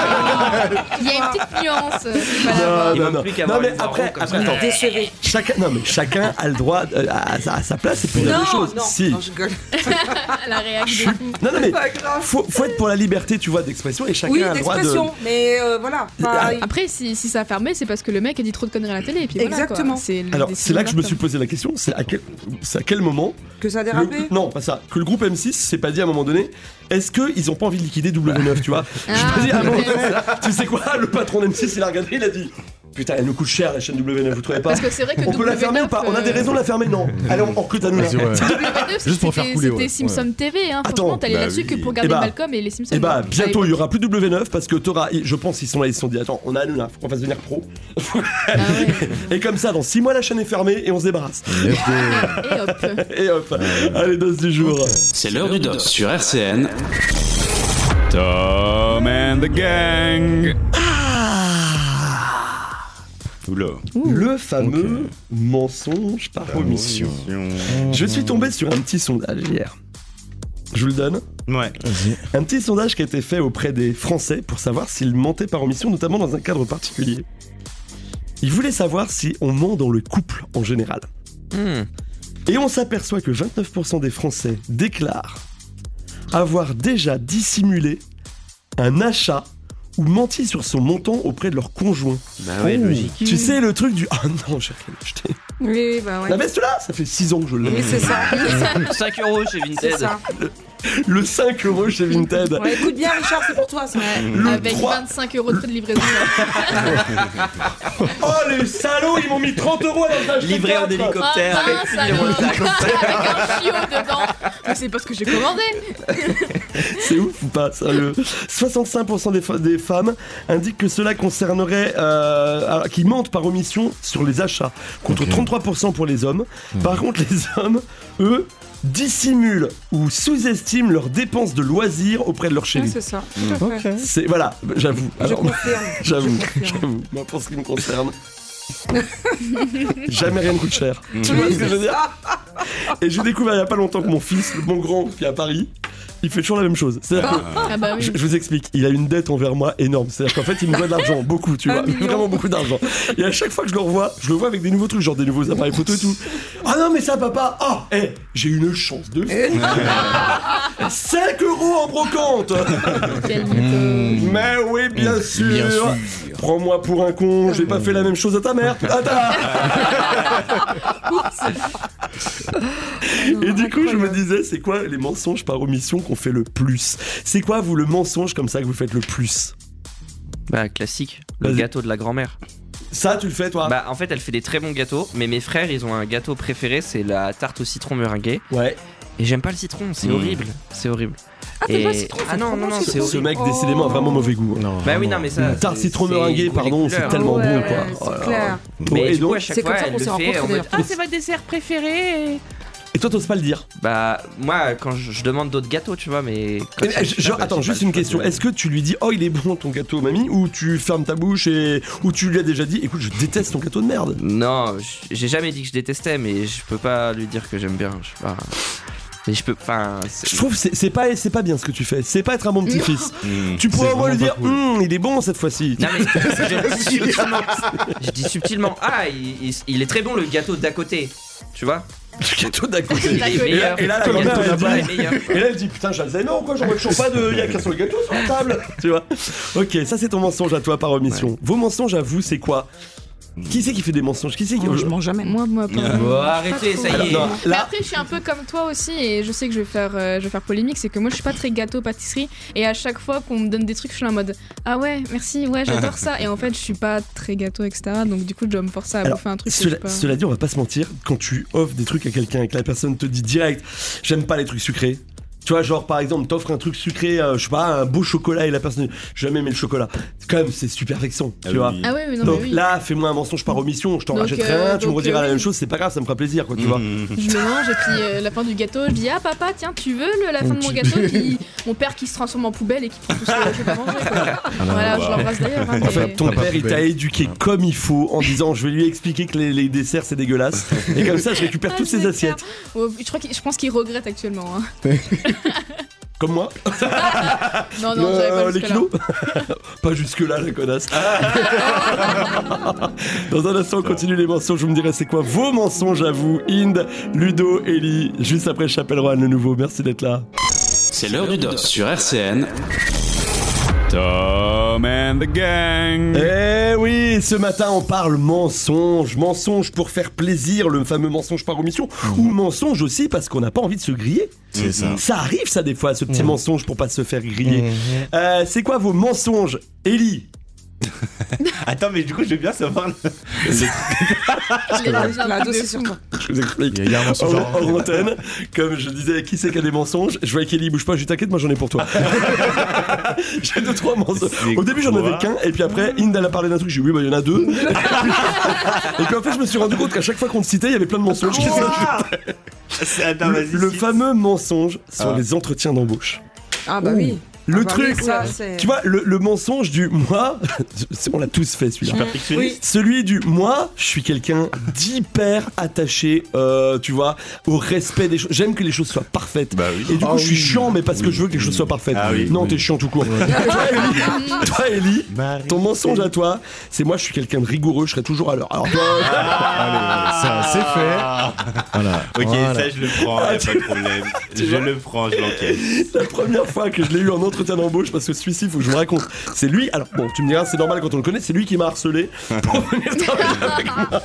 Il y a une petite nuance. euh, c'est pas la- Il manque plus qu'à non avoir mais une voix après, ronde comme après ça. attends, Décevé. chacun, non mais chacun a le droit euh, à, à- à sa place et puis dire Non, des choses. non, Si. non, je gueule. La réaction Je de suis- fou. Non non mais Pas grave. faut, faut être pour la liberté, tu vois, d'expression et chacun Oui, a le droit de. d'expression, mais euh, voilà. Enfin, Après, si, si ça a fermé, c'est parce que le mec a dit trop de conneries à la télé. Et puis voilà, quoi. Exactement. C'est le Alors décision c'est là que je me de suis posé la question, c'est à quel, c'est à quel moment que ça a le- dérapé. non pas ça, que le groupe M six s'est pas dit à un moment donné, est-ce que ils ont pas envie de liquider W neuf, tu vois. Je Ah, me dis à un moment peut-être. donné, tu sais quoi, le patron d'M six il a regardé, il a dit putain elle nous coûte cher la chaîne W neuf, vous trouvez pas? Parce que c'est vrai que On peut la fermer ou pas? On a des raisons de la fermer? Non. Allez, on recrute Hanouna. Vas-y, ouais. W neuf, Juste pour faire c'était- couler, C'était ouais. Simpson T V, hein. Attends, Franchement, t'allais bah là-dessus oui. que pour regarder Eh bah, Malcolm et les Simpsons. Et bah À bientôt l'époque. il y aura plus W neuf parce que t'auras, je pense qu'ils sont là, ils se sont dit attends on a Hanouna, faut qu'on fasse devenir pro. Ah ouais. Et comme ça dans six mois la chaîne est fermée et on se débarrasse. Let's go. Et hop. Et hop, allez dose du jour. C'est l'heure du dos sur R C N. Tom and the Gang. Oula. Le fameux mensonge par omission. Je suis tombé sur un petit sondage hier. Je vous le donne. Ouais. Vas-y. Un petit sondage qui a été fait auprès des Français pour savoir s'ils mentaient par omission, notamment dans un cadre particulier. Ils voulaient savoir si on ment dans le couple en général. Hmm. Et on s'aperçoit que vingt-neuf pour cent des Français déclarent avoir déjà dissimulé un achat ou menti sur son montant auprès de leur conjoint. Bah ouais, logique. Tu sais le truc du ah non j'ai rien acheté. Oui, bah ouais. La veste là, ça fait six ans que je l'ai. Oui, c'est ça. cinq euros chez C'est Vinted. ça. Le cinq euros chez Vinted. Ouais, écoute bien, Richard, c'est pour toi. Ça. Le Avec trois. vingt-cinq euros de frais de livraison. Oh les salauds, ils m'ont mis trente euros à leur Livré en hélicoptère Ah, avec mince, numéro de alors. taxe. Avec un chiot dedans. Mais c'est pas ce que j'ai commandé. C'est ouf ou pas, sérieux. soixante-cinq pour cent des, fa- des femmes indiquent que cela concernerait euh, alors, qui mentent par omission sur les achats, contre Ok. trente-trois pour cent pour les hommes. Par contre, les hommes, eux, dissimulent ou sous-estiment leurs dépenses de loisirs auprès de leur Ouais, chérie. c'est ça. Tout à fait. C'est voilà, j'avoue. Je Alors, confirme. j'avoue, Je confirme. j'avoue. Moi, pour ce qui me concerne, jamais rien ne coûte cher. Tu vois ce que je veux dire? Et j'ai découvert il y a pas longtemps que mon fils, mon grand, qui est à Paris, il fait toujours la même chose. C'est-à-dire que Ah bah oui. je, je vous explique, il a une dette envers moi énorme. C'est-à-dire qu'en fait, il me doit de l'argent, beaucoup, tu vois, Un million. vraiment beaucoup d'argent. Et à chaque fois que je le revois, je le vois avec des nouveaux trucs, genre des nouveaux appareils photo et tout. Ah non, mais ça, papa, ah, eh, j'ai une chance de fou. cinq euros en brocante. Quel mytho. Mais oui, bien sûr. Bien sûr. Prends-moi pour un con, j'ai pas fait la même chose à ta mère. À ta- Et du coup, je me disais, c'est quoi les mensonges par omission qu'on fait le plus? C'est quoi, vous, le mensonge comme ça que vous faites le plus? Bah classique, le Vas-y. gâteau de la grand-mère. Ça, tu le fais, toi? Bah en fait elle fait des très bons gâteaux, mais mes frères ils ont un gâteau préféré, c'est la tarte au citron meringuée. Ouais. Et j'aime pas le citron, c'est Mmh. horrible, c'est horrible. Ah, t'aimes pas le citron, ah c'est non trop non bon, non, le c'est citron. Ce horrible. mec, décidément, a vraiment mauvais goût. Non, Bah oui vraiment. non mais ça. Une tarte c'est- citron c'est meringuée, goût des pardon, c'est couleurs. tellement Ouais, bon, quoi. c'est Oh là là. clair. Bon, Mais et du coup donc, à chaque c'est fois comme ça elle qu'on le s'est fait en rencontrés, mode. d'ailleurs. Ah c'est votre dessert préféré. et toi, t'oses pas le dire? Bah moi quand je, je demande d'autres gâteaux tu vois mais. quand Eh, ça- je- genre, bah, attends, j'ai juste pas une le choix question. de- Est-ce que tu lui dis, oh, il est bon ton gâteau, mamie, ou tu fermes ta bouche et ou tu lui as déjà dit, écoute, je déteste ton gâteau de merde? Non, j'ai jamais dit que je détestais, mais je peux pas lui dire que j'aime bien. Je sais pas. Mais je peux. Enfin. Je trouve que c'est, c'est pas c'est pas bien ce que tu fais. C'est pas être un bon petit-fils. Mmh, tu pourrais c'est au moins lui vraiment dire, pas cool. Hum, il est bon cette fois-ci. Non mais je dis subtilement. Je dis subtilement. Ah, il, il- il est très bon le gâteau d'à côté. Tu vois. Le gâteau d'à côté. Il est meilleur. Et là, la Le grand-mère, gâteau elle là-bas dit- est meilleur. Et là, elle dit putain, j'ai Alzheimer ou quoi? J'en vois toujours pas de. Il y a qu'un seul gâteau sur la table. Tu vois. Ok, ça c'est ton mensonge à toi par omission. Vos mensonges à vous, c'est quoi? Qui c'est qui fait des mensonges? Qui c'est qui. Moi, je mange jamais. Moi, moi, pas. Bon, arrêtez, ça y Alors, est. non, Mais là, après, je suis un peu comme toi aussi, et je sais que je vais faire, euh, je vais faire polémique. C'est que moi, je suis pas très gâteau pâtisserie, et à chaque fois qu'on me donne des trucs, je suis en mode ah ouais, merci, ouais, j'adore ça. Et en fait, je suis pas très gâteau, et cetera. Donc du coup, je dois me forcer à alors, bouffer un truc. que cela, je sais pas. cela dit, on va pas se mentir, quand tu offres des trucs à quelqu'un et que la personne te dit direct, j'aime pas les trucs sucrés. Tu vois, genre par exemple, t'offres un truc sucré, euh, je sais pas, un beau chocolat et la personne dit j'ai jamais aimé le chocolat. Quand même, c'est super vexant, tu Ah vois. oui. Ah ouais, mais non, Donc mais oui. là, fais-moi un mensonge par omission, je t'en Donc, rachèterai euh, un, tu me donc, rediras euh, la même oui. chose, c'est pas grave, ça me fera plaisir, quoi, tu vois. Mmh. Je me mange et puis euh, la fin du gâteau, je dis ah papa tiens tu veux le- la fin de mon Tu- gâteau, puis mon père qui se transforme en poubelle et qui prend tout ce que je vais pas manger quoi. Voilà, je l'embrasse d'ailleurs. Hein, Enfin, mais- ton Papa père, il t'a poubelle. éduqué comme il faut en disant je vais lui expliquer que les, les desserts c'est dégueulasse. Et comme ça, je récupère Ah, toutes c'est ses clair. assiettes. Oh, je crois qu'il- je pense qu'il regrette actuellement. Hein. Comme moi. Non non, j'avais pas Euh, les jusque-là. kilos. Pas jusque-là, la connasse. Dans un instant, on continue les mensonges. Vous me direz c'est quoi vos mensonges à vous, Inde, Ludo, Ellie, juste après Chapelle Rouen, le nouveau. Merci d'être là. C'est l'heure du dos sur R C N. Tom and the Gang. Eh oui, ce matin on parle mensonge, mensonge pour faire plaisir, le fameux mensonge par omission, ou mensonge aussi parce qu'on n'a pas envie de se griller. C'est ça. Ça arrive ça des fois, ce petit Mhm. mensonge pour pas se faire griller. Mhm. Euh, c'est quoi vos mensonges, Ellie? Attends, mais du coup, je veux bien savoir. le- Je l'ai déjà La un dos, truc c'est de sur fou. toi. Je vous explique. Il y a- il y a un mensonge Hors, en- hors antenne, comme je disais, qui c'est qui a des mensonges? Je vois qu'Ellie bouge pas, je lui t'inquiète, moi j'en ai pour toi. J'ai deux trois mensonges. C'est Au début j'en quoi avais qu'un, et puis après Inde elle a parlé d'un truc, j'ai dit oui bah il y en a deux. Et puis en fait je me suis rendu compte qu'à chaque fois qu'on te citait, il y avait plein de mensonges qui s'ajoutaient. C'est- Attends, Le, vas-y. le cite. fameux mensonge sur Ah. les entretiens d'embauche. Ah bah oui. Le Ah bah truc, oui, ça, c'est- tu vois, le, le mensonge du moi, on l'a tous fait celui-là. Perfectionniste. Celui du moi, je suis quelqu'un d'hyper attaché, euh, tu vois, au respect des choses. J'aime que les choses soient parfaites. Bah oui. Et du coup, Ah je suis oui. chiant, mais parce que Oui. je veux que les choses soient parfaites. Ah oui. non, Oui. t'es chiant tout court. toi, Ellie, toi, Ellie, Marie. ton mensonge à toi, c'est moi, je suis quelqu'un de rigoureux, je serai toujours à l'heure. Alors toi, Allez, ça c'est fait. Voilà. Ok, Voilà. ça je le prends, y a pas de problème. Tu Je vois le prends, je l'encaisse. la première fois que je l'ai eu en entretien d'embauche, parce que celui-ci, faut que je vous raconte. C'est lui, alors bon, tu me diras, c'est normal quand on le connaît, c'est lui qui m'a harcelé pour venir travailler avec moi.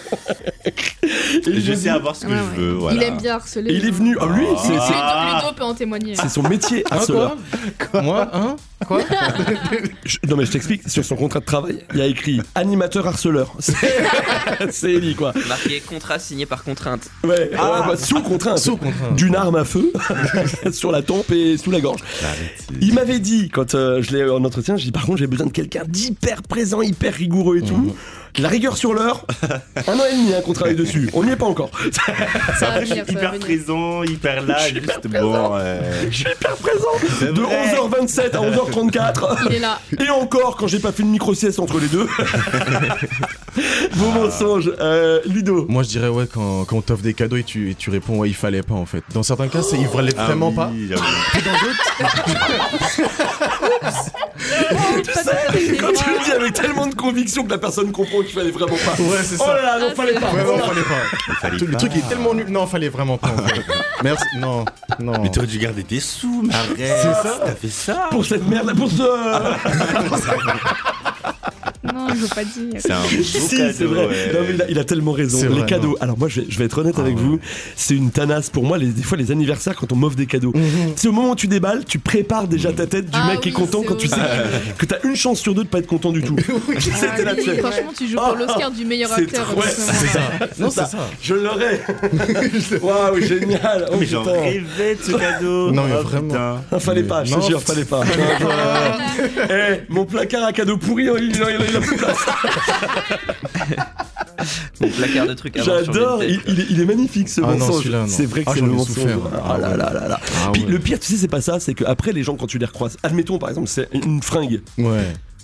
Et Je j'ai sais dit- avoir ce que Ouais, je ouais. veux, voilà. Il aime bien harceler. Et il est venu, ah lui, c'est, Ludo, c'est- Ludo peut en témoigner. c'est son métier, Hein, harceleur. quoi Moi, hein Quoi Je- non mais je t'explique, sur son contrat de travail, il y a écrit animateur harceleur. C'est, c'est Ellie quoi. Marqué contrat signé par contrainte. Ouais, Ah. euh, bah, sous contrainte. Sous contrainte. D'une arme à feu sur la tempe et sous la gorge. Il m'avait dit, quand euh, je l'ai eu en entretien, j'ai dit par contre j'ai besoin de quelqu'un d'hyper présent, hyper rigoureux et tout. La rigueur sur l'heure, un an et demi hein, qu'on travaille dessus, on n'y est pas encore. Ça va Après, je suis venir, ça va hyper venir. présent, hyper là, Je suis hyper juste présent. bon. euh, Je suis hyper présent. C'est De vrai. onze heures vingt-sept à onze heures trente-quatre. Il est là. Et encore quand j'ai pas fait une micro-sieste entre les deux. Vos mensonges, euh, Ludo. Moi je dirais ouais quand, quand on t'offre des cadeaux et tu, et tu réponds ouais il fallait pas en fait. Dans certains cas c'est il fallait ah vraiment oui, pas. j'avoue. Et dans d'autres Tu sais, quand tu le dis avec tellement de conviction que la personne comprend qu'il fallait vraiment pas. Ouais c'est Oh ça. là là, non, Ah, fallait c'est pas. vrai. Ouais, non, fallait pas. Fallait Le pas. truc est tellement nul. Non, fallait vraiment pas. En fait. Merci. Non, non. Mais t'aurais dû garder tes sous, mais arrête. C'est ça. T'as fait ça. Pour cette merde, pour ce. Non, je veux pas dire. C'est un beau Si, cadeau. c'est vrai. ouais. Non, mais il, a, il a tellement raison. C'est Les vrai, cadeaux. non. Alors moi, je vais, je vais être honnête Ah avec ouais. vous. C'est une tanasse pour moi. Les, des fois, les anniversaires, quand on m'offre des cadeaux, c'est au moment où tu déballes, tu prépares déjà ta tête du Ah mec qui est oui, content c'est quand tu sais horrible. que t'as une chance sur deux de pas être content du tout. C'était Ah là, oui, tu sais. franchement, tu joues pour l'Oscar du meilleur C'est acteur. trop- en ouais, ce moment. c'est ça. Non, ça. c'est ça. Je l'aurais. Waouh, génial. Oh, Mais j'en putain. rêvais de ce cadeau. Non, mais Oh, vraiment. putain. Ah, fallait pas, je te Non. jure, fallait pas. Eh, mon placard à cadeaux pourris, il, il, il a plus de place. Mon placard de trucs à vendre sur J'adore, Vinted, il, il est, il est magnifique ce Ah non, mensonge. celui-là, non. C'est vrai que Ah, c'est j'en le ai mensonge. souffert. Ah là là là là. Ah Puis ouais. le pire, tu sais, c'est pas ça, c'est qu'après les gens quand tu les recroises, admettons par exemple c'est une fringue. Ouais.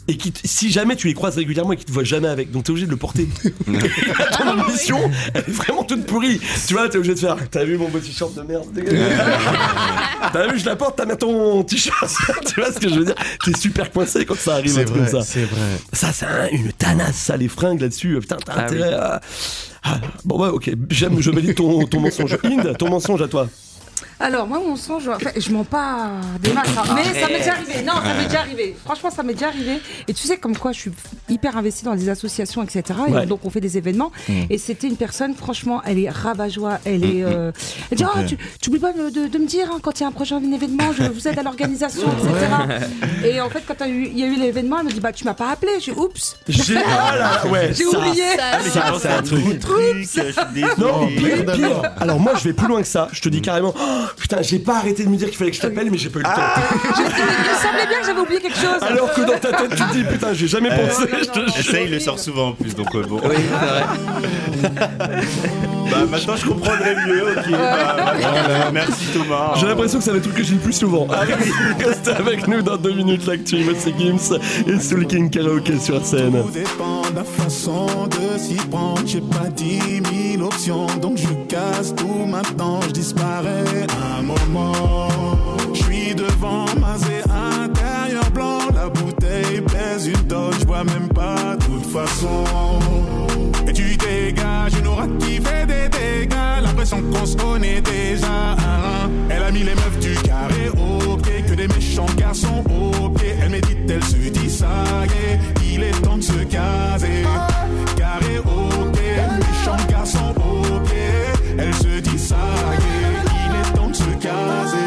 et qui, t- si jamais tu les croises régulièrement et qu'ils te voient jamais avec, donc t'es obligé de le porter. Ton ambition, elle est vraiment toute pourrie. Tu vois, t'es obligé de faire. T'as vu mon beau t-shirt de merde? T'as vu, je la porte, t'as mis ton t-shirt. Tu vois ce que je veux dire? T'es super coincé quand ça arrive, C'est un truc vrai, comme ça. c'est vrai. Ça, c'est un- une tanasse, ça, les fringues là-dessus. Putain, t'as Ah intérêt à. Ah, bon, ouais, ok. J'aime, je valide ton, ton mensonge. Inde, ton mensonge à toi. Alors, moi, mon songe, enfin, je mens pas des masses, hein, mais ça m'est déjà arrivé. Non, ça m'est déjà arrivé. Franchement, ça m'est déjà arrivé. Et tu sais, comme quoi, je suis hyper investie dans des associations, et cetera. Ouais. Et donc, on fait des événements. Mm. Et c'était une personne, franchement, elle est rabat-joie. Elle est. euh, Elle dit, Ok. oh, tu, tu oublies pas de, de- de me dire, hein, quand il y a un prochain événement, je vous aide à l'organisation, et cetera. Et en fait, quand il y a eu- il y a eu l'événement, elle me dit, bah, tu m'as pas appelé. J'ai oups. J'ai. Ah là, ouais. J'ai ça. oublié. Ça, c'est un truc. Non, pire, pire. Alors moi, je vais plus loin que ça. Je te dis carrément. Oh, putain, j'ai pas arrêté de me dire qu'il fallait que je t'appelle, mais j'ai pas eu le temps. Je- Il me semblait bien que j'avais oublié quelque chose. Alors que dans ta tête, tu te dis putain, j'ai jamais Euh, pensé. non, je te non, jure. Et ça, il le sort souvent en plus, donc euh, bon. Oui, c'est vrai. Bah maintenant, je comprendrais mieux, ok. Bah, voilà. Merci Thomas. J'ai l'impression que c'est le truc que j'ai le plus souvent. Restez avec nous dans deux minutes. L'actu, c'est Gims et Soul King Karaoke sur scène. Tout dépend de la façon de s'y prendre. J'ai pas dix mille options, donc je casse tout maintenant. Je disparais un moment. Je suis devant Mazé, intérieur blanc. La bouteille pèse une tonne, je bois même pas de toute façon. Et tu dégages une aura qui fait des dégâts. L'impression qu'on se connaît déjà. Hein. Elle a mis les meufs du carré au pied, que des méchants garçons au pied. Elle médite, elle se dit ça y est, il est temps de se caser. Carré au pied, méchants garçons au pied. Elle se dit ça y est, il est temps de se caser.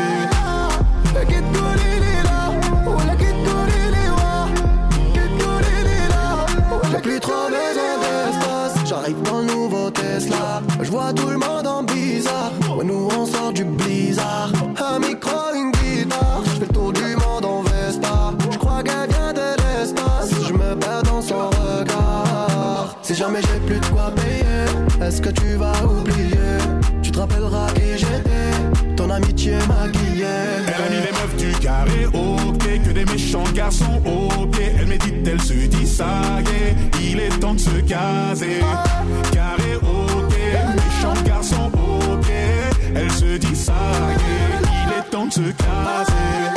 J'ai plus trop besoin d'espace. J'arrive dans le nouveau Tesla. Je vois tout le monde en bizarre. Ouais, nous on sort du blizzard. Un micro, une guitare. Je fais le tour du monde en Vespa. Je crois qu'elle vient de l'espace. Je me perds dans son regard. Si jamais j'ai plus de quoi payer, est-ce que tu vas oublier? Tu te rappelleras qui j'étais. Ton amitié maquillée. Elle a mis les meufs du carré au pied, que des méchants garçons au pied. Elle médite, elle se dit ça y est, il est temps de se caser. Carré au pied, méchants garçons au pied. Elle se dit ça y est, il est temps de se caser.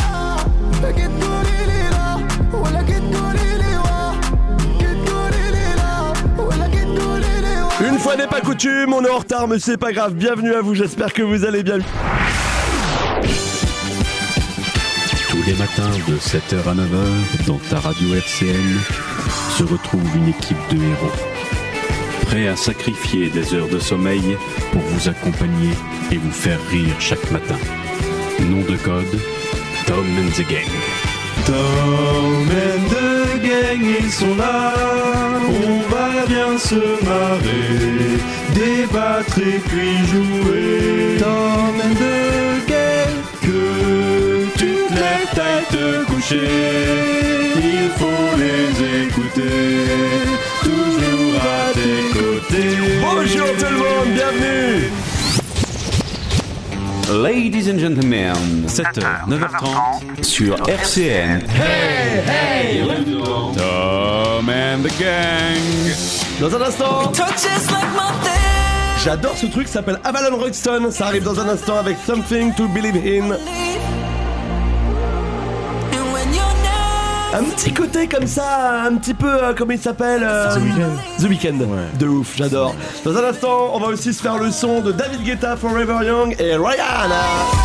Une fois n'est pas coutume, on est en retard, mais c'est pas grave. Bienvenue à vous, j'espère que vous allez bien. Tous les matins de sept heures à neuf heures, dans ta radio R C N, se retrouve une équipe de héros. Prêts à sacrifier des heures de sommeil pour vous accompagner et vous faire rire chaque matin. Nom de code, Tom and the Gang. Tom and the gang, ils sont là. On va bien se marrer, débattre et puis jouer. Tom and the gang, que tu te lèves, t'ailles te coucher. Il faut les écouter, toujours à tes côtés. Bonjour tout le monde, bienvenue. Ladies and gentlemen, sept heures, neuf heures trente sur R C N. Hey, hey. Tom and the Gang. Dans un instant, j'adore ce truc, ça s'appelle Avalon Royston. Ça arrive dans un instant avec Something to Believe in. Un petit côté comme ça, un petit peu, euh, comment il s'appelle euh, The Weeknd. The Weeknd. De ouf, j'adore. Dans un instant, on va aussi se faire le son de David Guetta, Forever Young et Rihanna.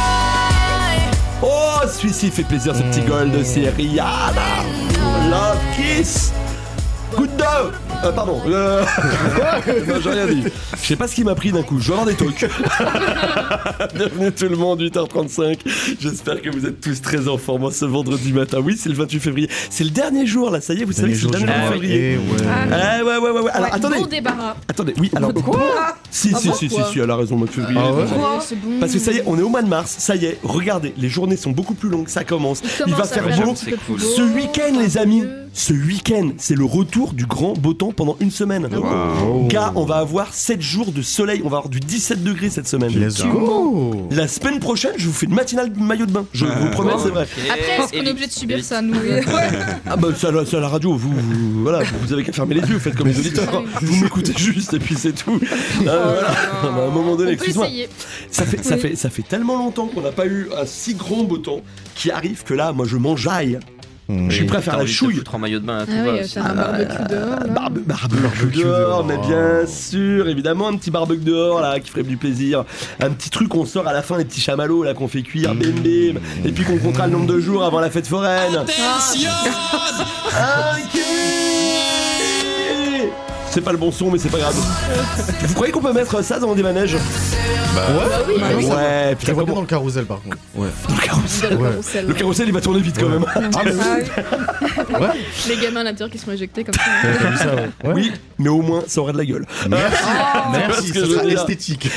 Oh, celui-ci fait plaisir, ce petit gold, c'est Rihanna. Love Kiss. Good dog. Euh, pardon. Euh... non, j'ai rien dit. Je sais pas ce qui m'a pris d'un coup. Je vais avoir des talks. Bienvenue tout le monde, huit heures trente-cinq. J'espère que vous êtes tous très en forme ce vendredi matin. Oui, c'est le vingt-huit février. C'est le dernier jour là. Ça y est, vous savez que c'est le dernier jour de février. Ah, ouais, ouais, ouais, ouais, ouais. Alors Ouais, attendez. Bon débarras. Attendez. Oui, alors. Quoi Si, Ah si, bon, si, si, quoi si, elle a raison, le mois de février. Ah ouais Ouais, c'est bon. Parce que ça y est, on est au mois de mars, ça y est, regardez, les journées sont beaucoup plus longues, ça commence. Il Il va commence à faire faire beau. un petit peu plus beau. Ce week-end, les amis, Ce week-end, c'est le retour du grand beau temps pendant une semaine. Wow. Gars, on va avoir sept jours de soleil, on va avoir du dix-sept degrés cette semaine. Let's go. La semaine prochaine, je vous fais une matinale maillot de bain. Je vous le promets, c'est vrai. Après, est-ce qu'on est obligé de subir ça, nous? Ah bah ça, ça à la radio, vous, vous voilà, vous avez qu'à fermer les yeux, faites comme les auditeurs. Vous m'écoutez juste et puis c'est tout. Ah, voilà. À un moment donné, On peut excuse-moi. essayer. Ça fait, ça Oui. fait, ça fait tellement longtemps qu'on n'a pas eu un si grand beau temps qui arrive que là, moi, je m'enjaille. Mmh. Je suis prêt à faire T'as la envie de te chouille. foutre en maillot de bain à tout Ah va oui, aussi. faire un barbecue dehors. là. Barbe, barbecue dehors, mais bien sûr, évidemment, un petit barbecue dehors là qui ferait du plaisir. Un petit truc qu'on sort à la fin, les petits chamallows là qu'on fait cuire, bim bim, et puis qu'on comptera le nombre de jours avant la fête foraine. Ah, ok. C'est pas le bon son, mais c'est pas grave. Vous croyez qu'on peut mettre ça dans des manèges? Bah oui, bah oui. Ouais, Je putain, la vois bien comment... dans le carrousel par contre. Ouais. Dans le carrousel. Dans le Ouais. carrousel. Le carrousel il va tourner vite quand même. Ah, mais oui. Ouais. Les gamins à l'intérieur qui sont éjectés comme ça. T'as t'as vu ça, ouais. Ouais. Oui, mais au moins ça aurait de la gueule. Merci. Merci, ce que ça je veux sera dire. esthétique.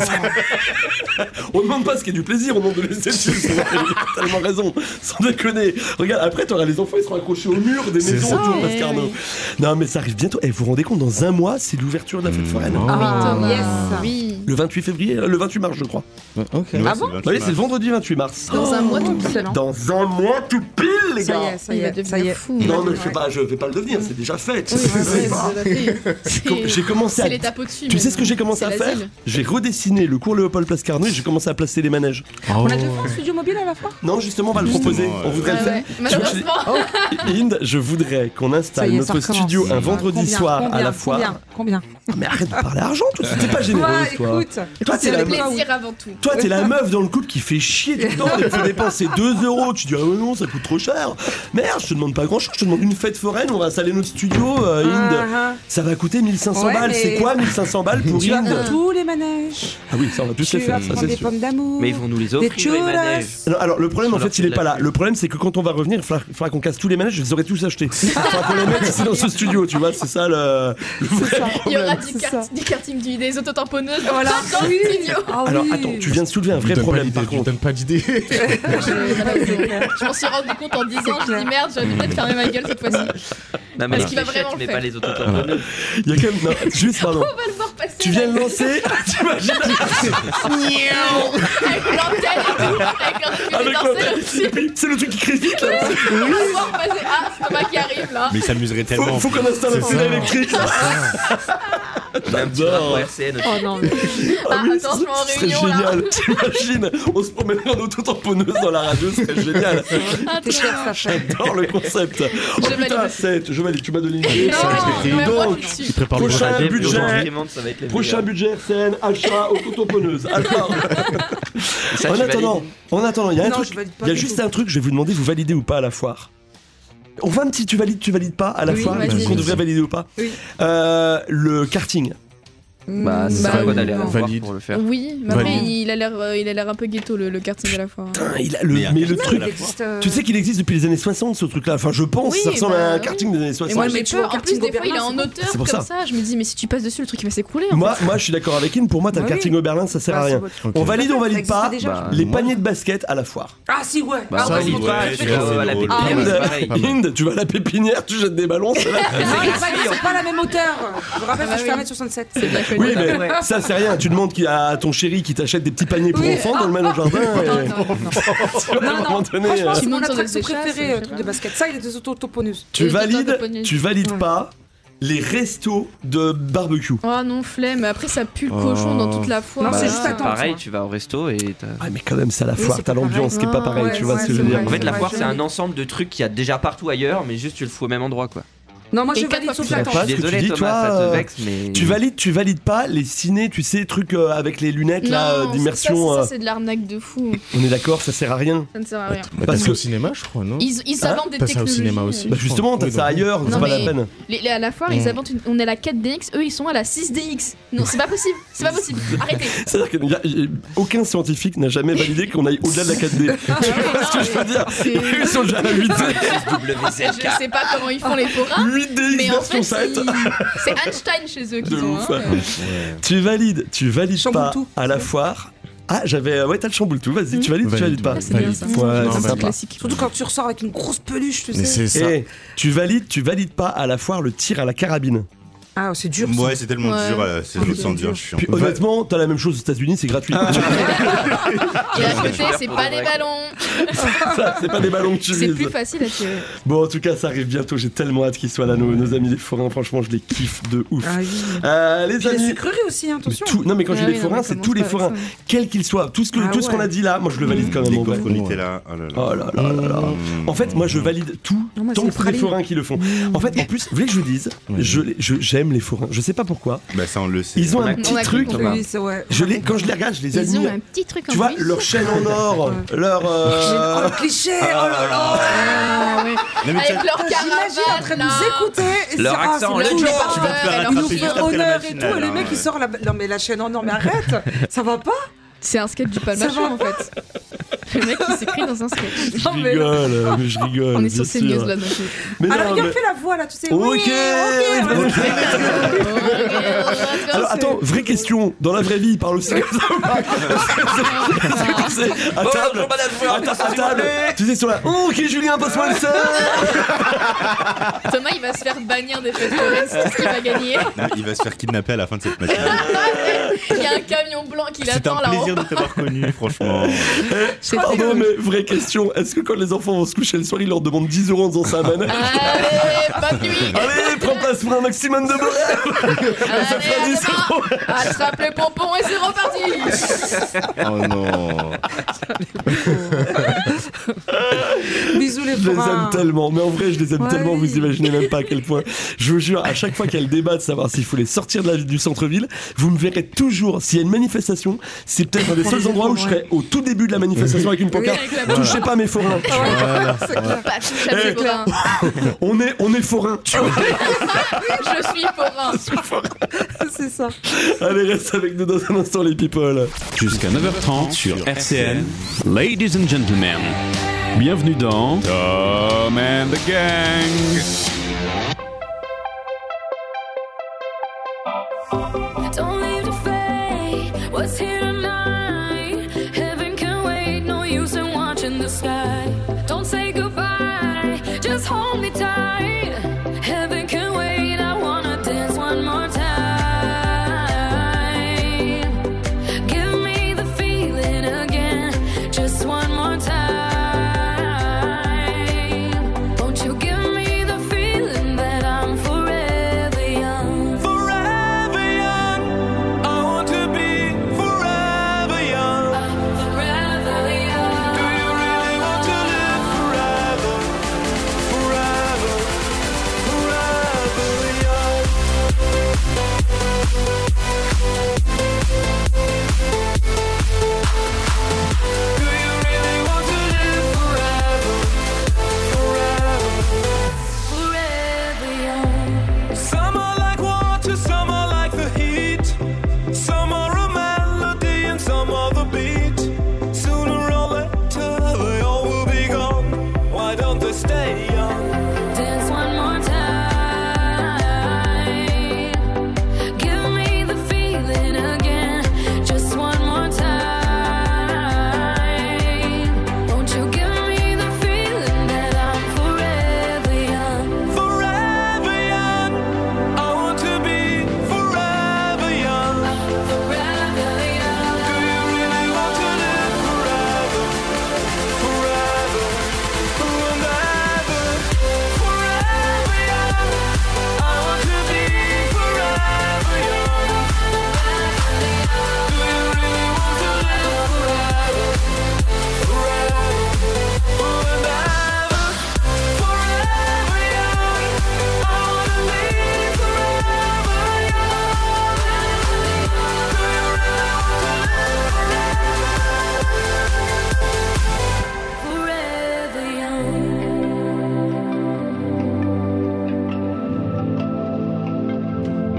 On demande pas ce qui est du plaisir, on demande de l'esthétique. T'as tellement raison, sans déconner. Regarde, après t'auras les enfants, ils seront accrochés au mur des C'est maisons ça. autour de Ouais. Mascarno. Non mais ça arrive bientôt. Et vous vous rendez compte, dans un mois, c'est l'ouverture de la fête foraine. Ah, Thomas. yes. Oui. Le vingt-huit février, euh, le vingt-huit mars je crois. Ok. Ouais, Ah c'est bon le vingt-huit Bah oui, c'est le mars. vendredi vingt-huit mars. Dans un mois, tout Excellent. Dans un mois tout pile les Ça gars. y est, ça y Il va est, ça y devenir est. fou. Non mais je vais pas, je vais pas le devenir, c'est déjà fait. Oui, C'est c'est pas- c'est- Com- J'ai commencé à. C'est l'étape au-dessus. Tu sais même. ce que j'ai commencé C'est à faire? l'asile. J'ai redessiné le cours Léopold Place Carnot et j'ai commencé à placer les manèges. On a déjà fait un studio mobile à la fois. Non, justement, on va le Justement, proposer. ouais. On voudrait Ouais, le faire. ouais. Tu vois, Malheureusement. Inde, je voudrais qu'on Ça installe y est, notre ça recommence. studio un vendredi Combien, soir à combien, la foire. Combien, combien Mais arrête de parler argent, toi. T'es pas généreuse, Ouais, toi. écoute. Toi, t'es C'est la, le plaisir avant tout. toi, t'es la meuf dans le couple qui fait chier tout le temps. Il faut dépenser deux euros. Tu dis, ah ouais, non, ça coûte trop cher. Merde, je te demande pas grand chose. Je te demande une fête foraine. On va installer notre studio, euh, Inde. Ah, Ça va coûter mille cinq cents Ouais, balles. mais- C'est quoi mille cinq cents balles pour Tu vas Inde? faire tous les manèges. Ah oui, ça, on va tous Tu les vas faire, ça, prendre c'est des sûr. pommes d'amour. Mais ils vont nous les Des offrir, les churras. manèges. Non, alors le problème Sur en leur fait il est fil pas de la là. pub. Le problème c'est que quand on va revenir, il faudra, il faudra qu'on casse tous les manèges, je les aurai tous achetés. Il faudra qu'on les mette ici dans ce studio, tu vois, c'est ça le, le vrai Il y aura problème. du, kart- du karting, du- des autotamponneuses Voilà. dans Oui. le studio. Ah Alors oui. attends, tu viens de soulever un Je vrai donne pas problème d'idée, par je contre. donne pas d'idée. Je m'en suis rendu compte en dix ans, je dis merde, j'aurais dû peut-être fermer ma gueule cette fois-ci. Non, mais Parce les qu'il va fléchettes, vraiment le mais faire. pas les autotamponneuses. Il y a quand même. Non, juste pardon. On va le voir passer. Tu viens de lancer. T'imagines Avec l'antenne et tout, avec un truc avec d'étincelle l'antenne. au-dessus. Et puis, c'est le truc qui crie vite là. On va le voir passer. Ah, c'est Thomas qui arrive là. Mais il s'amuserait Faut, tellement. faut qu'on installe un C'est fil ça. électrique là. On a un petit drapeau R C N aussi. Oh non, mais. Ah, oui, attention en ce serait réunion là. génial. T'imagines, on se promènerait en auto-tamponneuse dans la radio, ce serait génial. Ah, T'es cher, ça fait. J'adore le concept. Oh Je putain, valide. sept, je valide, tu m'as donné une idée. Non, Ça, je l'ai mais pris. moi, Donc, je suis Il dessus. prépare le Prochain brevet. budget. Aujourd'hui, ça va être les prochain meilleurs. budget R C N, achat, auto-tamponneuse. Alors, Et ça, en tu attendant, valides en attendant, il y a un Non, truc, je valide pas il y a du juste tout. un truc, je vais vous demander, vous validez ou pas à la foire. On va un petit, tu valides, tu valides pas à la Oui, foire, vas-y. est-ce qu'on devrait valider ou pas. Oui. Euh, le karting. Bah, ça Bah, sert à quoi oui, d'aller à la non. foire Valide. pour le faire? Oui, mais après Valide. il a l'air euh, il a l'air un peu ghetto le, le karting à la fois. Putain, il a le, Mais mais, il y a le personne truc. à la Il existe, euh, Tu sais qu'il existe depuis les années soixante ce truc là. Enfin, je pense, Oui, ça ressemble bah, à un oui. karting des années Et soixante. moi mais j'ai tu vois, peur. au En plus karting des fois il est Oberlin, en c'est hauteur C'est pour comme ça. ça. Je me dis mais si tu passes dessus le truc il va s'écrouler. en Moi, fait. moi, je suis d'accord avec In. Pour moi, t'as le Bah karting oui. Oberlin, ça sert à Bah, rien. c'est votre- On valide, on Ça valide existe pas. déjà, Bah, Les moi- paniers de basket à la foire. Ah si, ouais. Bah, Ah, on ouais, valide ouais, pas, ouais, tu ouais. vas à la drôle. pépinière, Inde, c'est pareil. Inde, tu vas à la pépinière, tu jettes des ballons, c'est là. Non, les paniers sont pas à la même hauteur. Je vous rappelle Ah que je fais oui. un mètre soixante-sept. C'est bien connu. Oui, mais ça, c'est rien. Tu demandes qu'il y a à ton chéri qui t'achète des petits paniers pour Oui. enfants dans le même jardin. Non, et- non, non. Tu vois, à un Non, moment non, donné, franchement, euh, c'est Tu mon montes sur des attraction échasses, préférée, je euh, sais truc pas. de basket. Ça, il est des auto-tamponneuses. tu Et valides, toi, t'as tu valides Ouais. pas les restos de barbecue. Oh non, flemme. Après, ça pue le cochon dans toute la foire. Non, c'est Bah, juste attendre. Pareil, tu vas au resto et t'as. Ah, mais quand même, c'est à la Oui, foire, c'est t'as pas l'ambiance qui est pas pareil. pareille, Ah, tu vois ouais, ce que je ouais, veux dire. c'est En fait, la Ouais, foire, je c'est un valide. ensemble de trucs qu'il y a déjà partout ailleurs, mais juste tu le fous au même endroit, quoi. Non, moi Et je quatre valide fois sauf plus l'attente. Pas ce que tu Désolé, dis, Thomas, toi, ça te euh, vexe, mais. Tu valides, tu valides pas les ciné, tu sais, trucs euh, avec les lunettes là, euh, Non, d'immersion. ça, ça, euh, ça, c'est de l'arnaque de fou. On est d'accord, ça sert à rien. Ça ne sert à rien. Bah, Parce t'as ça que- au cinéma, je crois, non Ils, ils Hein inventent des T'as ça au technologies. cinéma aussi. Bah justement, t'as Oui, ça donc- ailleurs, c'est Non, pas la mais- peine. Les, les- à la foire, Mm. ils inventent une- on est à la quatre D X, eux ils sont à la six D X. Non, c'est pas possible, c'est pas possible. Arrêtez. C'est-à-dire qu'aucun scientifique n'a jamais validé qu'on aille au-delà de la quatre D. Tu vois ce que je veux dire C'est- Ils sont déjà à la huit D. Je sais pas comment ils font les forains, huit D mais en version fait, sept. ils- c'est Einstein chez eux De qu'ils ont. ouf. hein. Tu valides, tu valides pas Chamboule tout. à la foire Ah, j'avais. Ouais, t'as le chamboule-tout. Vas-y, tu valides, tu valides pas. Ah, c'est bien ça. Ouais, Non, c'est c'est sympa. classique. Surtout quand tu ressors avec une grosse peluche, tu sais. Mais c'est ça. Et tu valides, tu valides pas à la foire le tir à la carabine. Ah, c'est dur. ça. Ouais, c'est tellement Ouais. dur, euh, c'est Ah, je c'est sens dur, dur. je suis Puis honnêtement, t'as la même chose aux États-Unis, c'est gratuit. Et à côté, c'est pas des ballons. Ça, c'est pas des ballons que tu C'est vises. plus facile à tirer. Bon, en tout cas, ça arrive bientôt. J'ai tellement hâte qu'ils soient là, nos, nos amis les forains. Franchement, je les kiffe de ouf. Ah oui. Euh, les Puis les amis. sucreries aussi, hein, Mais attention. tout- non mais quand Ah j'ai oui, les non, forains, mais c'est commence tous les pas avec forains, ça. quels qu'ils soient, tout ce que- Ah tout ce qu'on ouais. a dit là, moi je le valide quand même Les en vrai. gaufres Nutella, oh là là. Oh là là là là. En fait, moi je valide tout Non, moi, tant c'est que c'est les praline. forains qui le font. En fait, en plus, vous voulez que je vous dise, je, je- j'aime les forains. Je sais pas pourquoi. Bah ça on le sait. Ils ont On a- un on petit a truc. compris. Oui, c'est ouais. Je les, quand je les regarde, je les Ils ont admire. un petit truc en Tu vois, plus. leur chaîne en or, leur. euh, Oh, le cliché, oh là là. Ah, ouais. Non, mais Avec tiens, leur T'imagines en train caravane de là. nous écouter. et Leur c'est- ah, accent, c'est le le jour, jour. tu vas te faire Il rattraper nous juste fait après la honneur et matinale, tout, et le hein, mec il ouais. sort la. Non mais la chaîne en or, mais arrête. Ça va pas. C'est un sketch du Ça Palmachon va en fait. Le mec il s'écrit dans un sketch. Je Non, mais- rigole, mais je rigole. On est bien sur sûr. CNews là donc. Mais Alors non, il a mais- fait la voix là, tu sais. Ok, Oui, ok. ok. Alors Alors attends, vraie question. Dans la vraie vie, il parle aussi comme ça ou pas Est-ce que tu sais, à table, à, ta- à table, tu sais sur la. Oh, ok Julien, passe-moi le seul. Thomas il va se faire bannir des fêtes foraines, c'est tout ce qu'il va gagner. Non, il va se faire kidnapper à la fin de cette matinée. Il y a un camion blanc qui C'est l'attend un là-haut. plaisir de t'avoir connu, franchement. C'est Pardon, terrible. mais vraie question. Est-ce que quand les enfants vont se coucher le soir, ils leur demandent dix euros en disant ça à Manette Allez, bonne nuit. Allez, prends place pour un maximum de bonheur. Ça fera Allez, dix euros. attrape le pompon et c'est reparti. Oh non. Bisous les Je les aime forains. tellement, mais en vrai je les aime Ouais. tellement, vous imaginez même pas à quel point. Je vous jure, à chaque fois qu'il y a le débat de savoir s'il faut les sortir de la, du centre-ville, vous me verrez toujours, s'il y a une manifestation, c'est peut-être un des seuls endroits où je serai au tout début de la manifestation avec une pancarte. Oui, avec la Touchez pas mes forains. Pas touche à mes forains. On est, on est forains. Tu vois. Je suis forain. C'est ça. Allez, reste avec nous dans un instant les people. Jusqu'à neuf heures trente sur R C N. Ladies and gentlemen, bienvenue dans Tom and the Gang. Don't leave the fate. What's here tonight? Heaven can wait. No use in watching the sky. Don't say goodbye. Just hold me tight. Heaven can wait. I wanna dance one more time. Give me the feeling again. Just one more time. Won't you give me the feeling that I'm forever young? Forever young, I want to be forever young. Forever young. Do you really want to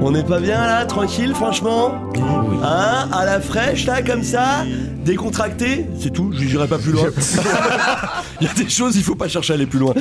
On n'est pas bien là, tranquille, franchement? Hein? À la fraîche, là, comme ça? Décontracté? C'est tout, je n'irai pas plus loin. Il y a des choses, il faut pas chercher à aller plus loin.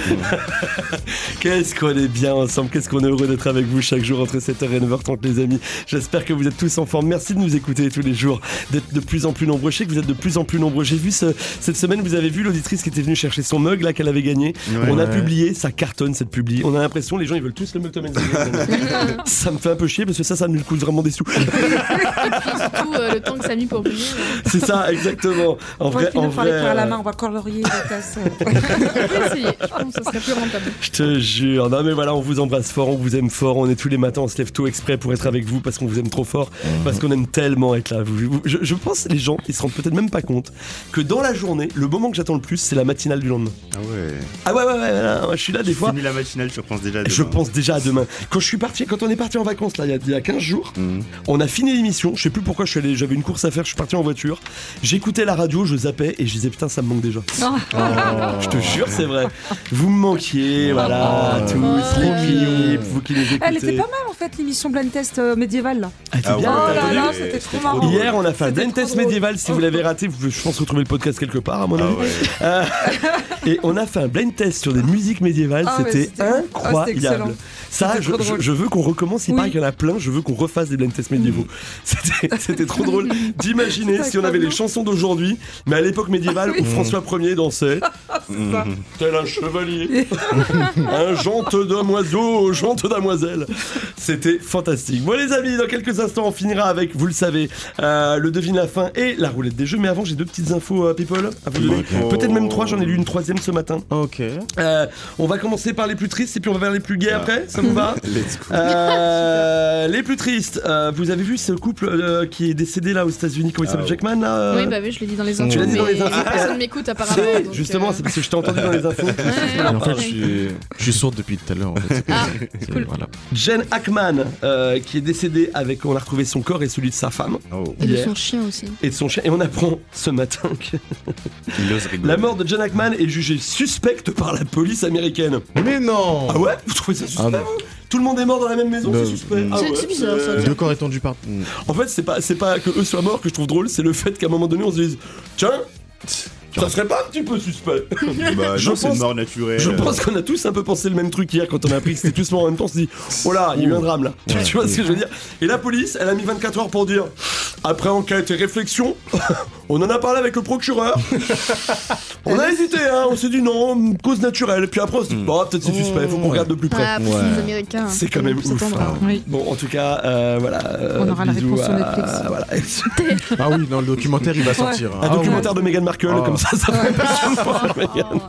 Qu'est-ce qu'on est bien ensemble, qu'est-ce qu'on est heureux d'être avec vous chaque jour entre sept heures et neuf heures trente, les amis. J'espère que vous êtes tous en forme. Merci de nous écouter tous les jours, d'être de plus en plus nombreux. Je sais que vous êtes de plus en plus nombreux. J'ai vu ce, cette semaine, vous avez vu l'auditrice qui était venue chercher son mug là qu'elle avait gagné. Ouais. On a Ouais. publié, ça cartonne cette publi. On a l'impression les gens ils veulent tous le mug Tom and Jerry. Ça me fait un peu chier parce que ça, ça nous coûte vraiment des sous. Et puis surtout, euh, le temps que ça a mis pour venir. euh. C'est ça, exactement. En On va vrai, finir en par les vrai. faire à la euh, main, on va colorier les tasses. On peut essayer, je pense que ça serait plus rentable. Je te jure, non mais voilà, on vous embrasse fort, on vous aime fort, on est tous les matins, on se lève tôt exprès pour être avec vous parce qu'on vous aime trop fort, parce qu'on aime tellement être là. Vous- vous- Je, je pense que les gens, ils se rendent peut-être même pas compte que dans la journée, le moment que j'attends le plus, c'est la matinale du lendemain. Ah ouais. Ah ouais, ouais, ouais, ouais, ouais, je suis là des Tu fois. finis la matinale, je repense déjà à Je demain. pense déjà à demain. Quand je suis parti, quand on est parti en vacances là, il y a, il y a quinze jours, Mhm. on a fini l'émission. Je sais plus pourquoi je suis allé, j'avais une course à faire, je suis parti en voiture. J'écoutais la radio, je zappais et je disais putain, ça me manque déjà. Je te jure, c'est vrai. Vous me manquiez, voilà, tous, l'équipe, vous qui nous écoutez. Elle était pas mal en fait l'émission Blind Test euh, médiévale là. Ah, t'es Ah bien, ouais, Oh t'as là entendu là, c'était trop marrant. Hier, on a fait un C'était blind trop test drôle. médiéval. Si vous l'avez raté, vous pouvez, je pense, retrouver le podcast quelque part, à mon Ah avis. ouais. Euh, et on a fait un blind test sur des musiques médiévales. Ah ouais, c'était c'était- ah, c'était incroyable. excellent. Ça, C'était je, trop je- drôle. je veux qu'on recommence. Il Oui. paraît qu'il y en a plein. Je veux qu'on refasse des blind tests médiévaux. C'était, c'était trop drôle d'imaginer C'était si on avait les incroyable. chansons d'aujourd'hui, mais à l'époque médiévale où François Ier dansait. C'est ça. Tel un chevalier, un jante damoiseau, jante damoiselle. C'était fantastique. Bon les amis, dans quelques instants on finira avec, vous le savez, euh, le devine la fin et la roulette des jeux. Mais avant j'ai deux petites infos euh, people à vous donner. Ok. Peut-être même trois, j'en ai lu une troisième ce matin. Ok. Euh, on va commencer par les plus tristes et puis on va vers les plus gays après, ça vous va? Let's go. Euh, Les plus tristes, euh, vous avez vu ce couple euh, qui est décédé là aux États-Unis, comment il s'appelle, Ah, Jackman là, euh Oui, bah oui, je l'ai dit dans les infos. Tu l'as dit dans mais les infos. Personne m'écoute apparemment. Si, donc, justement, euh, c'est parce que je t'ai entendu dans les infos. ouais, Et en fait, ouais. je suis, je suis sourde depuis tout à l'heure. En fait. Ah, C'est- cool. Voilà. Jen Hackman, euh, qui est décédée avec, on a retrouvé son corps et celui de sa femme Oh. Et de hier, son chien aussi. et de son chien. Et on apprend ce matin que Il ose rigoler. la mort de Jen Hackman est jugée suspecte par la police américaine. Mais non. Ah ouais? Vous trouvez ça suspect? Ah non. vous Tout le monde est mort dans la même maison, Non. c'est suspect. Ah C'est- ouais, c'est bizarre, ça. euh, Deux corps étendus par. En fait, c'est pas, c'est pas que eux soient morts que je trouve drôle, c'est le fait qu'à un moment donné on se dise tiens, ça serait pas un petit peu suspect. Bah, Je non, c'est pense- une mort naturelle. Je pense qu'on a tous un peu pensé le même truc hier quand on a appris que c'était tous morts en même temps. On s'est dit, oh là, il y a eu un drame là. Tu- Tu vois ce que je veux dire? Et la police, elle a mis vingt-quatre heures pour dire, après enquête et réflexion, on en a parlé avec le procureur. On a hésité, hein. On s'est dit non, cause naturelle. Puis après, on s'est dit, bon, peut-être c'est suspect, faut qu'on regarde de plus près. Ah, après, c'est les Américains. C'est quand même Faut ouf. s'attendre à- Oui. Bon, en tout cas, euh, voilà. euh, On aura la bisous réponse sur à- Netflix. voilà. Ah oui, dans le documentaire, il va sortir. Un Ah documentaire de Meghan Markle, Ah. comme ça, ça fait passion pour Meghan.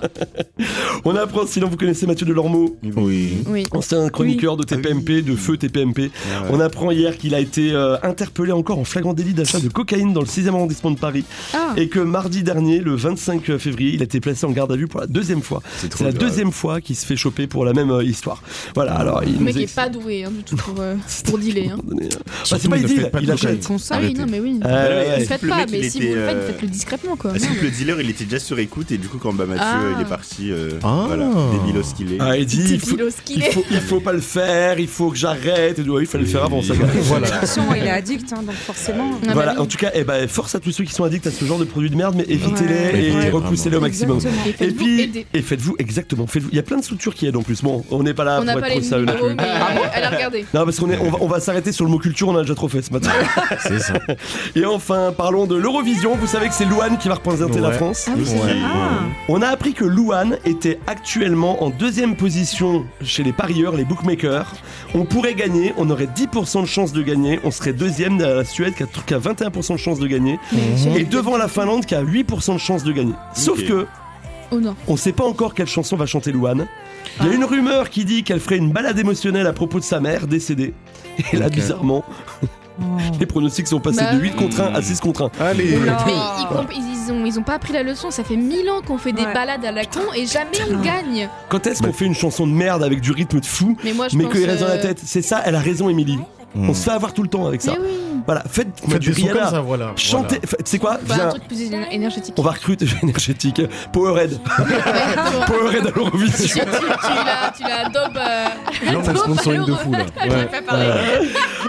On apprend, sinon vous connaissez Mathieu Delormeau, Oui. Oui. ancien chroniqueur de T P M P, de Feu T P M P. On apprend hier qu'il a été euh, interpellé encore en flagrant délit d'achat de cocaïne dans le sixième arrondissement de Paris. Ah, Et que mardi dernier, le vingt-cinq février, il a été placé en garde à vue pour la deuxième fois. C'est C'est la deuxième fois qu'il se fait choper pour la même euh, histoire. Voilà, alors il le nous mec est ex- pas doué hein, du tout pour, euh, pour dealer. Hein. Bah, Surtout, c'est pas ne il dit, faites pas de il achète. cocaïne. Font ça. Ah oui, non, mais oui. Euh, ouais, ouais. Ne ouais. faites Le pas, mec, mais il si était, vous le faites, euh, faites-le discrètement quoi. Est-ce Merde. que le dealer il était déjà sur écoute et du coup quand Mathieu Ah. il est parti euh, Ah. voilà débilos qu'il est. Ah, il dit, il faut, Débilos qu'il il, est. faut, il faut pas le faire, il faut que j'arrête. Et tout. Ouais, il fallait le faire avant ça. quoi. Voilà. De toute façon, il est addict, hein, donc forcément. Ah bah Voilà, oui. en tout cas, eh ben, force à tous ceux qui sont addicts à ce genre de produits de merde, mais évitez-les Ouais, et ouais, repoussez-les au maximum. Exactement. Et Et faites-vous puis, aider. et faites-vous exactement. Faites-vous. Il y a plein de structures qui aident en plus. Bon, on n'est pas là On n'a pour pas être les trop sérieux non numéros, plus. mais Ah bon elle a regardé. Non, parce qu'on est, on va, on va s'arrêter sur le mot culture. On a déjà trop fait ce matin. C'est ça. Et enfin, parlons de l'Eurovision. Vous savez que c'est Louane qui va représenter la Ouais. France. Ah oui, c'est vrai. Ah. On a appris que Louane était actuellement en deuxième position chez les parieurs, les bookmakers. On pourrait gagner, on aurait dix pour cent de chance de gagner. On serait deuxième derrière la Suède qui a, qui a vingt et un pour cent de chance de gagner. Et devant la Finlande qui a huit pour cent de chance de gagner. Sauf Ok. que Oh non. on sait pas encore quelle chanson va chanter Louane. Il y a une rumeur qui dit qu'elle ferait une balade émotionnelle à propos de sa mère décédée. Et là, Ok. bizarrement, les pronostics sont passés Bah de oui. huit contre un à six contre un. Allez. Oula. Mais ils, comp- ils, ont, ils ont pas appris la leçon, ça fait mille ans qu'on fait des Ouais. balades à la con et jamais on gagne. Quand est-ce qu'on fait une chanson de merde avec du rythme de fou, Mais moi je mais pense. qu'il reste dans la euh, tête? C'est ça, elle a raison, Émilie. Hmm. On se fait avoir tout le temps avec ça. Mais oui. Voilà, faites, Faites du des sons comme Rihanna. ça, voilà. Chantez, Voilà. fa- tu sais quoi? Bah, un Viens, truc plus éner- énergétique. on va recruter énergétique. Powerhead. Ouais, Powerhead à tu, l'Eurovision. tu, tu la, tu la adobes. Euh, Non, mais adobes sponsoring à de fou là. l'euro. Ouais. Pas parler.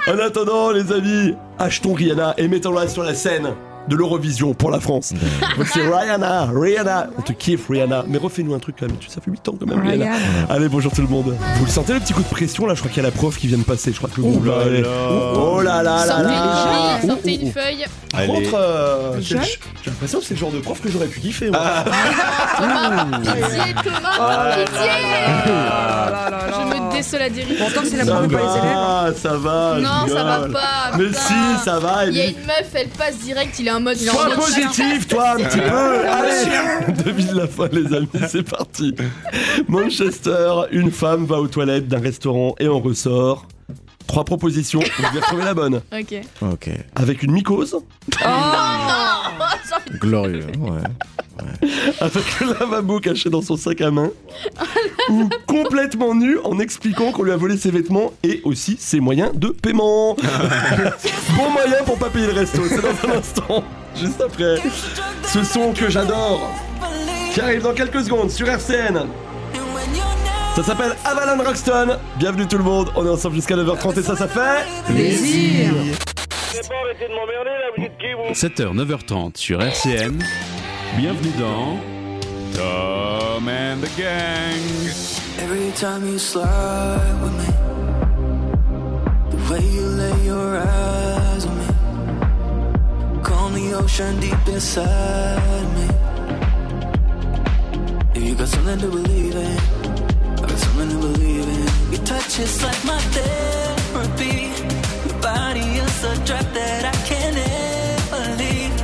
En attendant, les amis, achetons Rihanna et mettons-la sur la scène de l'Eurovision pour la France. Donc c'est Rihanna, Rihanna. On te kiffe, Rihanna. Mais refais-nous un truc quand même. Ça fait huit ans quand même, Rihanna. Rihanna. Allez, bonjour tout le monde. Vous le sentez le petit coup de pression là? Je crois qu'il y a la prof qui vient de passer. Je crois que le groupe va aller. Oh là là là Sortez là. une feuille, sortez une feuille. Par Allez. contre, euh, j'ai Jeanne j'ai l'impression que c'est le genre de prof que j'aurais pu kiffer. Moi. Thomas, pitié, Thomas, pitié. Ah là là là. Je me désolidarise. Pourtant, c'est la Ça première pour les élèves. va, ça va. Non, je ça va rigole. pas. Mais putain. si, ça va. Il y a Et une meuf, elle passe direct, il est en mode. il est en sois mode positif, toi, un petit peu. Allez, devine la fin, les amis, c'est parti. Manchester, une femme va aux toilettes d'un restaurant et en ressort. Trois propositions, vous devez retrouver la bonne. Ok. Ok. Avec une mycose, Oh Glorieux, ouais. avec le lavabo caché dans son sac à main, ou complètement nu en expliquant qu'on lui a volé ses vêtements et aussi ses moyens de paiement. Bon moyen pour pas payer le resto, c'est dans un instant, juste après. Ce son que j'adore, qui arrive dans quelques secondes sur R C N. Ça s'appelle Avalon Roxton. Bienvenue tout le monde, on est ensemble jusqu'à neuf heures trente et ça, ça fait Plaisir. sept heures, neuf heures trente sur R C N. Bienvenue dans Tom and the Gang. Every time you slide with me, the way you lay your eyes on me, calm the ocean deep inside me. If you got something to believe in, I got something to believe in. Your touch is like my therapy. Your body is a drug that I can't ever leave.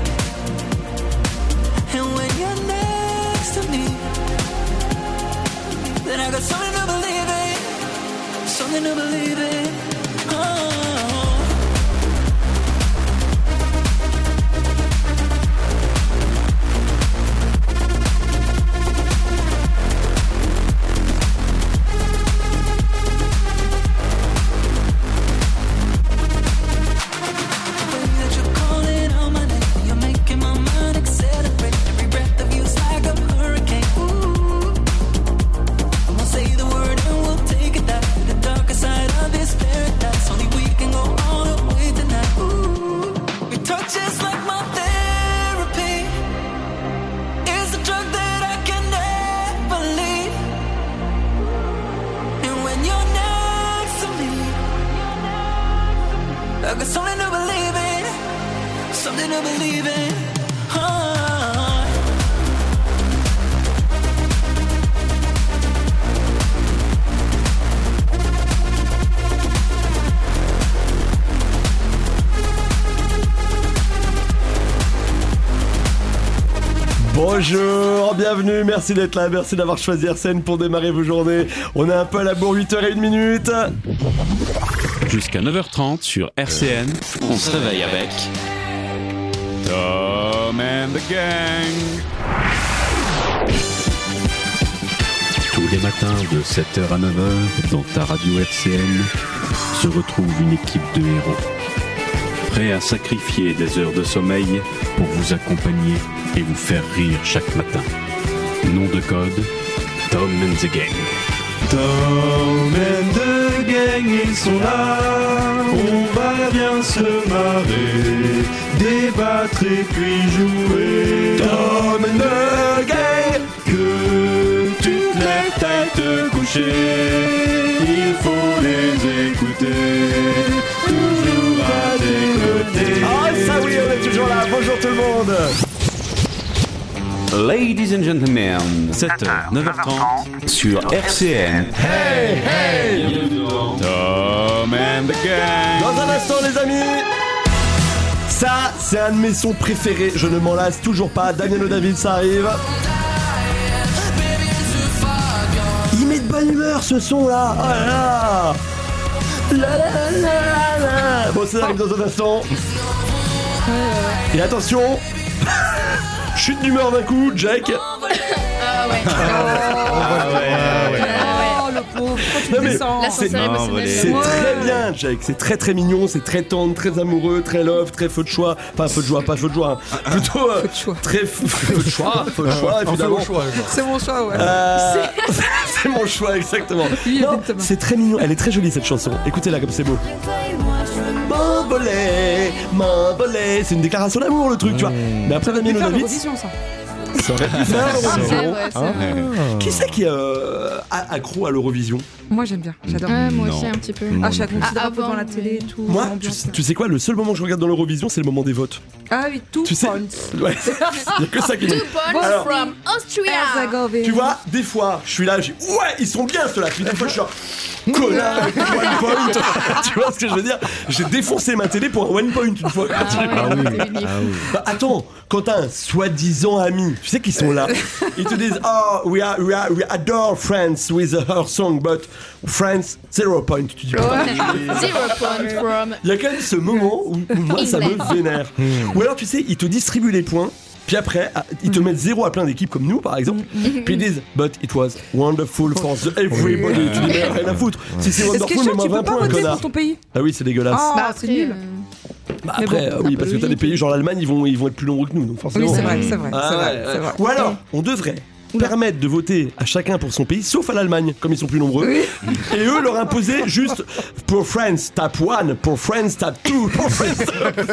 And when you're next to me, then I got something to believe in, something to believe in. Oh. I got something to believe in, something to believe in. Oh. Bonjour, bienvenue, merci d'être là, merci d'avoir choisi R C N pour démarrer vos journées. On est un peu à la bourre, huit heures une minute. Jusqu'à neuf heures trente sur R C N. On se réveille avec Tom and the Gang. Tous les matins de sept heures à neuf heures, dans ta radio R C N, se retrouve une équipe de héros. Prêts à sacrifier des heures de sommeil pour vous accompagner et vous faire rire chaque matin. Nom de code, Tom and the Gang. Tom and the Gang, ils sont là. On va bien se marrer, débattre et puis jouer. Tom and the Gang, que tu te lèves tête te coucher, il faut les écouter, toujours à tes côtés. Ah ça oui, on est toujours là, bonjour tout le monde. Ladies and gentlemen, sept heures, neuf heures trente sur R C N. Hey, hey. Bienvenue dans Tom and the Gang. Dans un instant les amis, ça c'est un de mes sons préférés, je ne m'en lasse toujours pas. Daniel David, ça arrive. Il met de bonne humeur ce son là. Oh là là. La, la, la, la. Bon ça arrive dans un instant. Et attention, chute d'humeur d'un coup, Jack. Ah ouais. Oh le pauvre, pourquoi tu Non, mais descends c'est, L'ascenseur émotionnel. c'est Ouais. très bien, Jake. C'est très très mignon, c'est très tendre, très amoureux, très love, très feu de choix. Enfin, feu de joie, pas feu de joie. hein. Plutôt euh, Feu de choix. très feu, feu de choix, feu de choix, évidemment. C'est mon choix, ouais. Euh, c'est mon choix, exactement. Oui, Non, exactement. c'est très mignon. Elle est très jolie cette chanson. Écoutez-la comme c'est beau. Replay, watch from m'envoler, m'envoler. C'est une déclaration d'amour le truc, tu vois. Mais après Damien faire Levitt, l'Eurovision, ça. ça aurait pu faire C'est l'Eurovision. vrai, c'est Hein vrai. Qui c'est qui est euh, a- accro à l'Eurovision? Moi, j'aime bien. J'adore. Ouais, moi aussi Non. un petit peu. Ah, je suis considérable Ah, devant avant, la télé et tout. Moi, tu, l'ambiance. tu sais quoi, le seul moment que je regarde dans l'Eurovision, c'est le moment des votes. Ah oui, tout Tu sais, points. ouais, il y a que ça qui me. Two points Alors, from Austria. Herzégovine. Tu vois, des fois, je suis là, j'ai ouais, ils sont bien ceux-là. Puis des fois, je suis là, connard, avec one point. Tu vois ce que je veux dire? J'ai défoncé ma télé pour un one point une fois. Ah Tu ouais, vois. t'es une Bah, attends, quand t'as un soi-disant ami, tu sais qu'ils sont là, ils te disent oh we are, we are we adore France with her song but France zero point. Tu dis putain, Zero point from. il y a quand même ce moment où, où moi ça me vénère. Ou alors tu sais, ils te distribuent les points. Puis après, ah, ils te mettent zéro à plein d'équipes comme nous, par exemple. Puis ils disent, but it was wonderful for the everybody. Tu dis, mais rien à foutre. Si c'est Ce qui est wonderful, chiant, mets-moi tu peux vingt pas points, voter connard. pour ton pays. Ah oui, c'est dégueulasse. Ah, Bah, c'est après, nul. euh, Bah mais après, bon, euh, oui, parce que t'as des pays genre l'Allemagne, ils vont, ils vont être plus nombreux que nous, donc forcément. Oui, c'est vrai, c'est vrai. Ah c'est ouais, vrai, ouais. c'est vrai. Ou alors, on devrait permettre de voter à chacun pour son pays, sauf à l'Allemagne, comme ils sont plus nombreux. Et eux leur imposer juste pour France, tap one, pour France, tap two, pour France.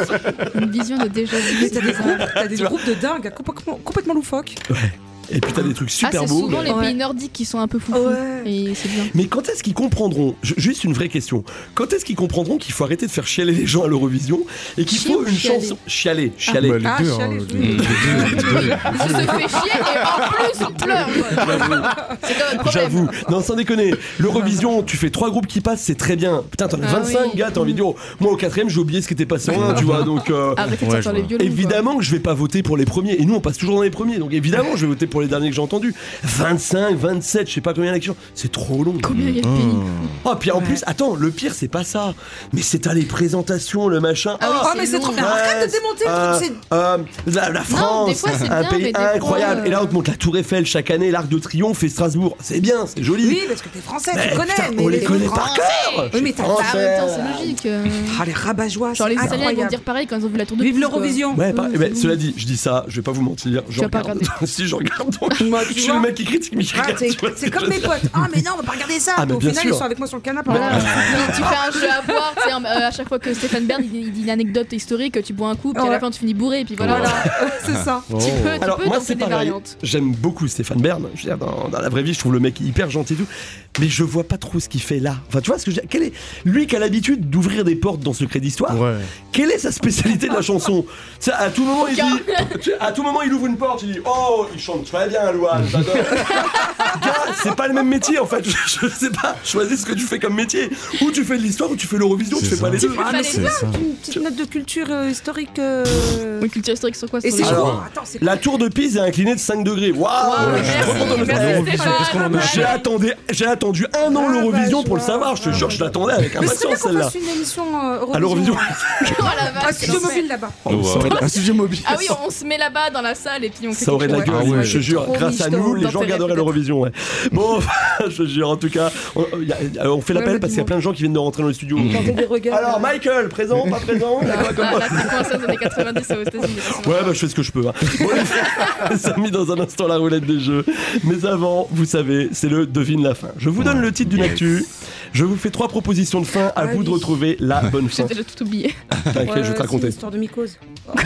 Une vision de déjà vu. Mais t'as des groupes, t'as des groupes de dingues, complètement, complètement loufoques. Et puis t'as des trucs Ah, super c'est beaux. souvent mais- les Ouais. pays nordiques qui sont un peu foufous. Ouais. Et c'est bien. Mais quand est-ce qu'ils comprendront, ju- juste une vraie question, quand est-ce qu'ils comprendront qu'il faut arrêter de faire chialer les gens à l'Eurovision et qu'il Chier faut ou une chialer chanson. Chialer, chialer. Bah, les Ah, deux, chialer, hein, oui. les deux, les deux, les deux. On se fait chier et en plus on pleure. quoi. C'est quand même problème. J'avoue, non sans déconner, l'Eurovision, tu fais trois groupes qui passent, c'est très bien. Putain, t'en as Ah vingt-cinq, oui. gars, t'as envie de dire, oh, moi au quatrième, j'ai oublié ce qui était passé en un, tu vois, donc. euh, Arrêtez de Ouais, sortir je les vois. violons. Évidemment que je vais pas voter pour les premiers, et nous on passe toujours dans les premiers, donc évidemment je vais voter pour les derniers que j'ai entendus. vingt-cinq, vingt-sept, je sais pas combien d'élections, c'est trop long. Combien il y a de pays Oh, puis en Ouais. plus, attends, le pire c'est pas ça, mais c'est à les présentations, le machin. Ah oui, Oh, c'est mais c'est long. trop bien. Arrête de démonter le Euh, truc, c'est. euh, la, la France, des fois, c'est un bien, pays mais des incroyable. fois, euh, Et là, on te montre la Tour Eiffel chaque année, l'Arc de Triomphe et Strasbourg. C'est bien, c'est joli. Oui, parce que t'es français, Mais tu connais. putain, mais on les connaît autres- par cœur. Oui, mais t'as Bah, en Français. même temps, c'est logique. euh. Ah, les rabat-joie, Genre c'est les Italiens ils vont incroyable. dire pareil quand ils ont vu la tour de Vive Pise, quoi. l'Eurovision. Ouais, par- Oui, eh ben, c'est cela dit, je dis ça, je vais pas vous mentir. Je Tu vas pas regarde. regarder. Si, je regarde donc. Moi, tu Je suis vois. le mec qui critique, mais qui Ah, regarde. c'est tu vois ce c'est que comme je mes veux dire. potes. Ah, mais non, on va pas regarder ça. Ah, mais Au bien final, sûr. ils sont avec moi sur le canapé. Voilà. Mais tu fais un jeu à boire, tu sais, euh, à chaque fois que Stéphane Bern il, il dit une anecdote historique, tu bois un coup, puis à Ouais. la fin tu finis bourré, et puis voilà. Voilà, c'est ça. Tu peux, tu Alors, peux moi, tenter c'est des pareil. variantes. J'aime beaucoup Stéphane Bern. Je veux dire, dans, dans la vraie vie, je trouve le mec hyper gentil et tout. Mais je vois pas trop ce qu'il fait là. Enfin, tu vois ce que je veux dire. Quel est... Lui qui a l'habitude d'ouvrir des portes dans Secret d'Histoire, Ouais. quelle est sa spécialité de la chanson? Tu sais, à tout moment, il dit. tu sais, À tout moment, il ouvre une porte, il dit oh, il chante très bien, Louane, j'adore. Gars, c'est pas le même métier en fait. Je, je sais pas. Choisis ce que tu fais comme métier. Ou tu fais de l'histoire, ou tu fais l'Eurovision, tu C'est fais pas ça. les deux. Ah, mais C'est c'est bien, ça. une petite note de culture euh, historique. euh, Une culture historique sur quoi Et sur c'est les- Alors, chaud. Attends, c'est La tour de Pise est inclinée de cinq degrés. Waouh, je suis trop content de merci, le merci, savoir. Stéphane. J'ai attendu, j'ai attendu un an Ah, l'Eurovision bah, pour le je savoir. vois. Je te jure, je l'attendais avec Mais c'est bien impatience qu'on celle-là. fasse une émission euh, Eurovision. À l'Eurovision. Oh la vache, Ah, c'est studio l'enfer. mobile là-bas. Oh, wow. Un sujet mobile. Ah oui, on se met là-bas dans la salle et puis on fait Ça aurait de la quelque gueule, chose. Ah ouais. je te jure. Trop Grâce à riche, nous, les gens d'intérêt, regarderaient peut-être. l'Eurovision. Ouais. Bon, je te jure, en tout cas, on, y a- y a- on fait l'appel Ouais, parce qu'il y a plein de gens qui viennent de rentrer dans le studio. Tenter des regards. Alors, Michael, présent, pas présent? Il y a quoi comme- Ah, là, c'est coincé aux années quatre-vingt-dix aux États-Unis. Ouais, bah je fais ce que je peux. Hein. Bon, les ça a mis dans un instant la roulette des jeux. Mais avant, vous savez, c'est le devine la fin. Je vous donne le titre d'une actu. Je vous fais trois propositions de fin. À Ah vous de oui. retrouver la bonne fin. J'ai déjà tout oublié. T'inquiète, je vais te raconter. L'histoire de Mycose.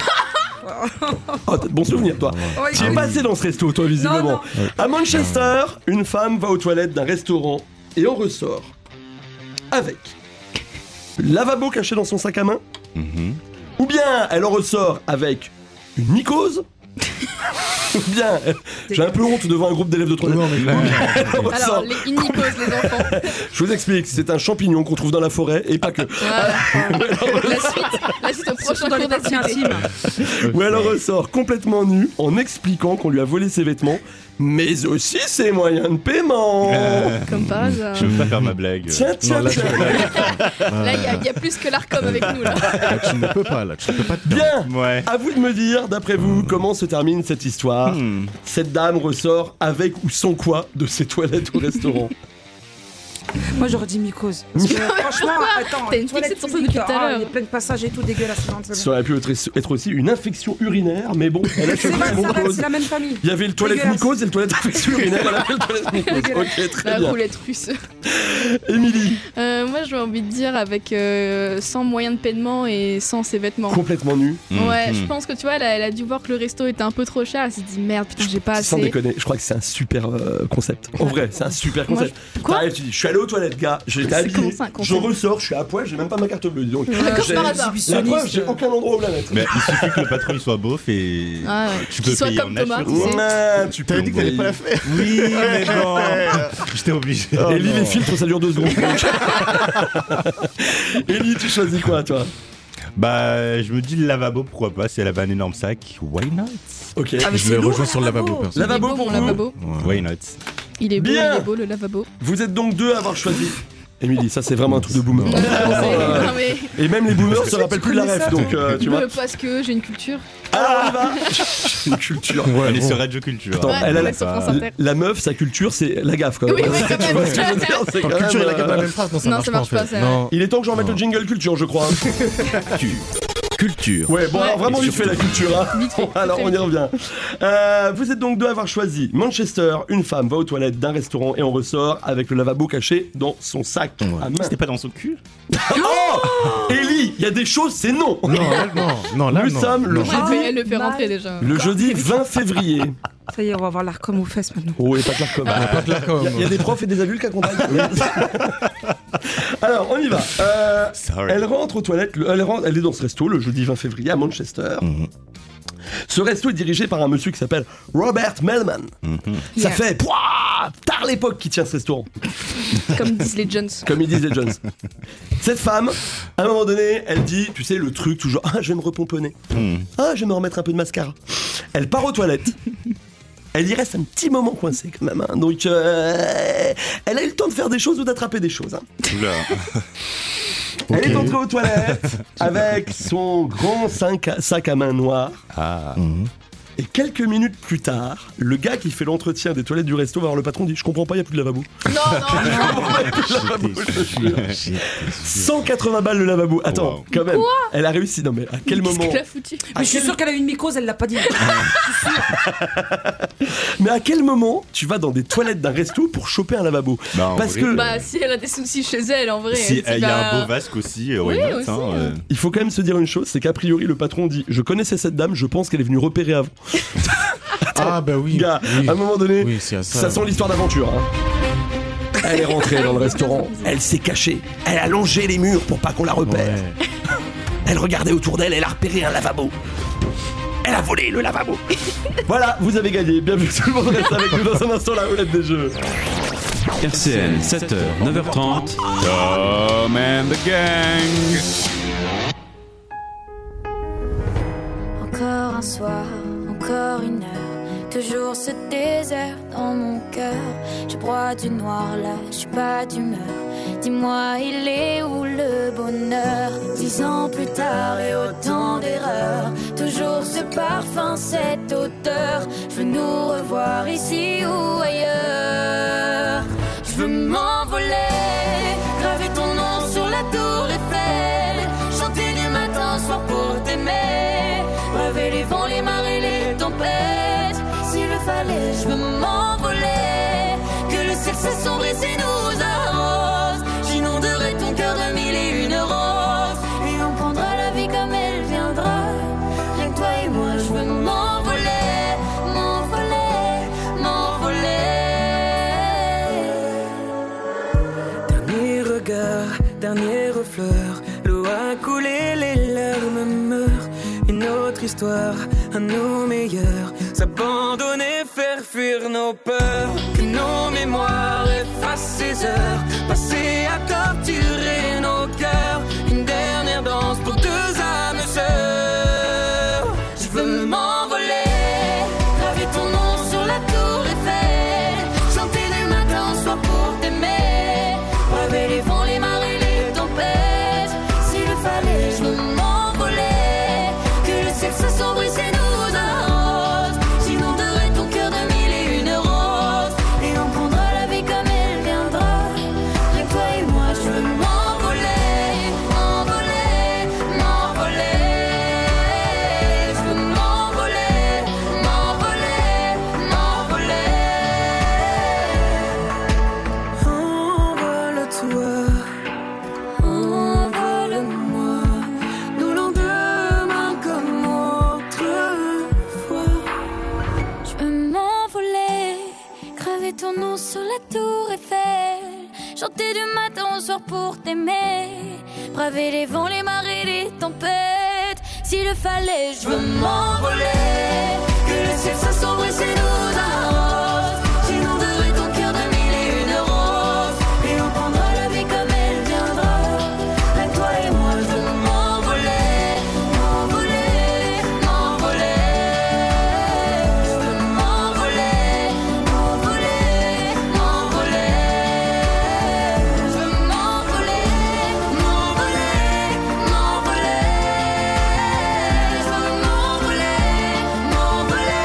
Oh, t'as de bons souvenirs, toi. Ouais, Tu es oui. passé dans ce resto, toi, visiblement. Non, À Manchester, une femme va aux toilettes d'un restaurant et en ressort avec le lavabo caché dans son sac à main, Mhm. ou bien elle en ressort avec une mycose, ou bien j'ai un peu honte devant un groupe d'élèves de troisième. Non, mais là, Elle en Alors, ressort- les une mycose, les enfants. Je vous explique, c'est un champignon qu'on trouve dans la forêt et pas que. Voilà. La suite, la suite au prochain Surtout dans les cours parties d'activité. intimes. Où elle en ressort complètement nue en expliquant qu'on lui a volé ses vêtements, mais aussi ses moyens de paiement. Euh, Comme par hasard. Je veux pas faire ma blague. Tiens, tiens, Non, là, tiens. Là, il y a- il y, a plus que l'Arcom avec nous, là. là, tu ne peux pas, là, tu ne peux pas te permettre. Bien. Ouais. À vous de me dire, d'après vous, comment se termine cette histoire. Hmm. Cette dame ressort avec ou sans quoi de ses toilettes au restaurant. Moi j'aurais dit mycose. Parce que, franchement, attends, T'as une toilette fixette sur ça publique, depuis tout à ah, l'heure. il y a plein de passages et tout dégueulasse. Non, c'est Ça bon. aurait pu être, être aussi une infection urinaire, mais bon, elle a C'est choisi vrai, mon ça va, cause. c'est la même famille. Il y avait le toilette Dégueulasse. mycose et le toilette infection urinaire. Elle a fait le toilette mycose. Ok, très La bien. roulette russe. Émilie, Euh, moi, j'ai envie de dire avec euh, sans moyen de paiement et sans ses vêtements. complètement nue. Ouais, je pense que tu vois, elle a, elle a dû voir que le resto était un peu trop cher. Elle s'est dit merde, putain, j'ai pas Sans assez. déconner, je crois que c'est un super euh, concept. En vrai, c'est un super Moi, concept. je- Quoi T'arrives, tu dis, je suis allé aux toilettes, gars, j'étais C'est habillé, comment ça, un je concept ressors, je suis à poil, j'ai même pas ma carte bleue. Donc, Ouais. Comme j'ai- par hasard. la preuve, j'ai aucun endroit où la mettre. Mais il suffit que le patron il soit beauf et Ah ouais. tu Qu'il peux soit payer comme en Thomas, nature. tu sais. Man, tu T'avais peux dit que t'allais pas la envoyer- faire. Oui, mais bon, j'étais obligé. Et Ellie, les filtres, ça dure deux secondes. Ellie, tu choisis quoi, toi? Bah, je me dis le lavabo, pourquoi pas, si elle avait un énorme sac, why not? Ok. Ah, mais Je c'est les lourd, rejoins sur le lavabo, Il est personnellement. Lavabo beau, pour mon vous. lavabo. Why not? Il est beau, Bien. il est beau le lavabo. Vous êtes donc deux à avoir choisi. Émilie, ça c'est vraiment un truc de boomer. Non, Euh, non, mais Et même les boomers se rappellent plus de la connais ref, ça, donc euh, tu vois. euh, parce que j'ai une culture. Alors on y va. Une culture. Ouais, Elle est bon. sur Radio Culture. Attends, Ouais, elle a ouais, la, sur France Inter. la meuf, sa culture, c'est la gaffe, quoi. Oui, oui, quand Tu même. vois ce que je veux dire, c'est Attends, quand culture et même, la euh, carte de la même phrase, non, ça Non, marche ça pas en marche fait. pas, c'est Non. Il est temps que j'en mette Non. le jingle culture, je crois. Culture. Ouais, bon, Ouais. alors vraiment vite fait la culture. Hein. Vite fait, alors vite on fait. y revient. Euh, vous êtes donc deux à avoir choisi Manchester. Une femme va aux toilettes d'un restaurant et on ressort avec le lavabo caché dans son sac à main. C'était pas dans son cul? Oh Ellie, il y a des choses, c'est non. Non, là, non, non, là, Nous non. sommes le Non. Elle, jeudi, fait- elle le fait rentrer déjà. le jeudi vingt février. Ça y est, on va avoir l'air comme aux fesses maintenant. Oh, et pas de la com. Ah, pas de la com. Il y a- il y, a des profs et des adultes qui accompagnent. Alors, on y va. Euh, Sorry. elle rentre aux toilettes, le- elle, rentre, elle est dans ce resto le jeudi vingt février à Manchester. Mhm. Ce resto est dirigé par un monsieur qui s'appelle Robert Melman. Ça Yeah. fait pouah, tard l'époque qui tient ce restaurant, Comme disent les Jones. comme ils disent les Jones. Cette femme, à un moment donné, elle dit, tu sais, le truc toujours, ah, je vais me repomponner. Hmm. Ah, je vais me remettre un peu de mascara. Elle part aux toilettes. Elle y reste un petit moment coincée quand même. Hein. Donc, euh, elle a eu le temps de faire des choses ou d'attraper des choses. Hein. Oula. Elle est Ok. entrée aux toilettes avec son grand sac à, sac à main noir. Ah. Mhm. Et quelques minutes plus tard, le gars qui fait l'entretien des toilettes du resto va voir le patron dit je comprends pas, il n'y a plus de lavabo. Non, non, cent quatre-vingts balles le lavabo. Attends, Wow. quand même. Elle a réussi. Non mais à quel Qu'est-ce moment qu'elle a foutu Mais je suis sûre qu'elle a eu une mycose, elle l'a pas dit. Mais à quel moment tu vas dans des toilettes d'un resto pour choper un lavabo? Bah, en Parce vrai, que Bah, si elle a des soucis chez elle, en vrai. Si, elle il dit, y a bah, un beau vasque aussi, euh, why Oui, not, aussi, hein, hein. euh. il faut quand même se dire une chose, c'est qu'a priori le patron dit je connaissais cette dame, je pense qu'elle est venue repérer avant. Ah, bah oui. Gars, oui. à un moment donné, Oui, c'est à ça. ça sent l'histoire d'aventure. Hein. Elle est rentrée dans le restaurant, elle s'est cachée, elle a longé les murs pour pas qu'on la repère. Ouais. Elle regardait autour d'elle, elle a repéré un lavabo. Elle a volé le lavabo. Voilà, vous avez gagné. Bienvenue, tout le monde reste avec nous dans un instant la roulette des jeux. R C N, sept heures, neuf heures trente. Tom and the Gang. Encore un soir, encore une heure, toujours ce désert dans mon cœur. Je broie du noir là, je suis pas d'humeur. Dis-moi, il est où le bonheur? Dix ans plus tard et autant d'erreurs, toujours ce parfum, cette odeur. Je veux nous revoir ici ou ailleurs. Je veux m'envoler, graver ton nom sur la tour Eiffel, chanter du matin au soir pour t'aimer, braver les vents, les marées, les tempêtes. S'il le fallait, je veux m'envoler, que le ciel s'assombrisse et nous arrose. J'inonderai ton cœur de mille et une roses, et on prendra la vie comme elle viendra. Rien que toi et moi, je veux m'envoler, m'envoler, m'envoler. Dernier regard, dernier refleur, l'eau a coulé, les larmes meurent. Une autre histoire, à nos meilleurs, s'abandonner, faire fuir nos peurs. Que nos mémoires effacent ces heures, passées à torturer nos cœurs. Une dernière danse pour deux âmes sœurs. Je veux m'envoler, graver ton nom sur la tour Eiffel, chanter du matin au soir pour t'aimer, braver les vents, les marées, les tempêtes. S'il le fallait, je veux m'envoler, que le ciel s'assombrisse et nous arrose. J'inonderai ton cœur de mille et une roses, et on prendra la vie comme elle viendra. Rien que Mettons-nous sur la tour Eiffel, chanter du matin au soir pour t'aimer, braver les vents, les marées, les tempêtes. S'il le fallait, je veux m'envoler, que le ciel soit sombre et c'est nous arrose, j'inonderai ton cœur de mille et une roses, et on prendra la vie comme elle viendra. Là, toi et moi, je veux m'envoler, m'envoler, m'envoler. Je veux m'envoler, m'envoler, m'envoler. Je veux m'envoler, m'envoler, m'envoler. Je veux m'envoler, m'envoler,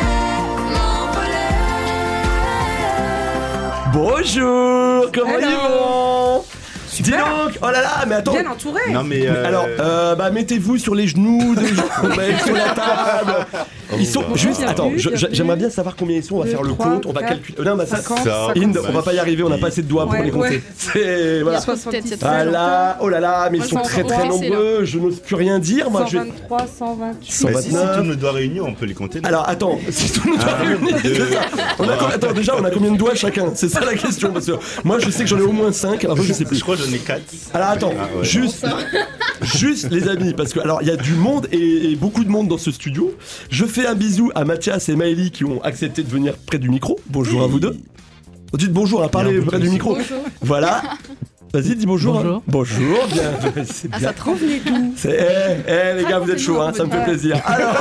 m'envoler. Bonjour, comment ils vont? Dis donc, oh là là, mais attends. Bien entouré. Non mais euh... Alors, euh, bah mettez-vous sur les genoux, de... bah, sur la table. Ils sont juste. Attends, je- je- j'aimerais bien savoir combien ils sont. On va Deux, faire le trois, compte. On va quatre, calculer. Non, bah ça. cinquante, ça. Inde, cinquante. on va pas y arriver. On n'a pas assez de doigts pour Ouais, les compter. ouais. C'est voilà. soixante-dix. Voilà. Oh là là, mais ils sont Ouais, très on très va essayer, nombreux. Je n'ose plus rien dire. Moi, cent je. vingt-trois, cent vingt-huit. cent bah, si, si vingt-neuf. tous nos doigts réunis, on peut les compter. non Alors attends, si tout nous doit Un, réunir, deux. c'est ça. On a, attends, déjà, on a combien de doigts chacun? C'est ça la question. Parce que moi, je sais que j'en ai au moins cinq. Alors, je sais plus. Je crois que j'en ai quatre. Alors attends, Ah, ouais. juste, juste les amis, parce que alors il y a du monde et, et beaucoup de monde dans ce studio. Je fais un bisou à Mathias et Maëlie qui ont accepté de venir près du micro. Bonjour à vous deux. Dites bonjour, hein, parlez près du micro. Bonjour. Voilà. Vas-y, dis bonjour. Bonjour. hein. Bonjour, bien. C'est Ah, bien. ça te revenait d'où? C'est, eh, eh, les gars, vous êtes chauds, hein, ça me fait plaisir. Alors,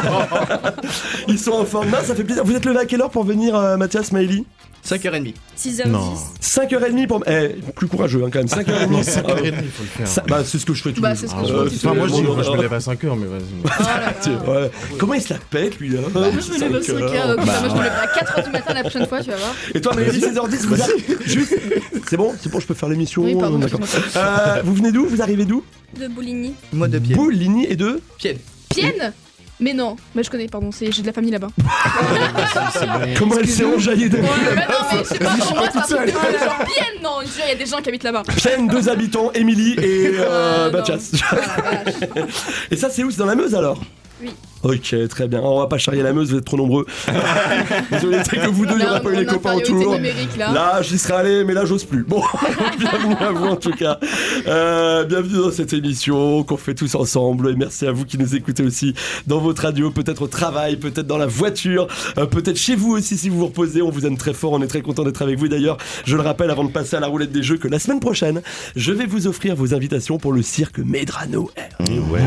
ils sont en forme. Non, ça fait plaisir. Vous êtes levé à quelle heure pour venir, euh, Mathias, Maëlie? cinq heures trente. six heures Non. dix. cinq heures trente pour. Eh, plus courageux, hein, quand même. cinq heures trente. Non, cinq heures trente, il faut le faire. Ça- bah, c'est ce que je fais tous Bah, les c'est jours. ce que je Euh, fais c'est- Enfin, moi, je, dis, bon, moi, je me euh, lève à cinq heures, mais vas-y. Oh là là. Tiens, ouais. Comment il se la pète, lui, là Moi, je me lève à cinq heures. Moi, je me lève à quatre heures du matin la prochaine fois, tu vas voir. Et toi, Maëlie, seize heures dix, vous arrivez juste. C'est bon, c'est bon, je peux faire l'émission. Oui, pardon, D'accord. excuse-moi. Euh, vous venez d'où? Vous arrivez d'où? De Bouligny. Moi de pied. Bouligny et de Pied. Pienne? Mais non, mais je connais, pardon, c'est- j'ai de la famille là-bas. Comment elle s'est enjaillée de Ouais, mais non, mais je sais pas, pour moi, toute c'est un seule. peu genre Pienne, non, déjà, il y a des gens qui habitent là-bas. Pienne, deux habitants, Émilie et euh, Ah, non. Mathias. Ah, la vache. Et ça, c'est où? C'est dans la Meuse alors? Oui. Ok, très bien. On va pas charrier la Meuse, vous êtes trop nombreux. Désolé, c'est que vous deux, il n'y Là, aura pas eu en les copains infériorité autour. numérique, là. Là, j'y serais allé, mais là, j'ose plus. Bon, bienvenue à vous en tout cas. Euh, bienvenue dans cette émission qu'on fait tous ensemble. Et merci à vous qui nous écoutez aussi dans votre radio, peut-être au travail, peut-être dans la voiture, euh, peut-être chez vous aussi si vous vous reposez. On vous aime très fort, on est très content d'être avec vous. D'ailleurs, je le rappelle avant de passer à la roulette des jeux que la semaine prochaine, je vais vous offrir vos invitations pour le cirque Medrano R. Ouais.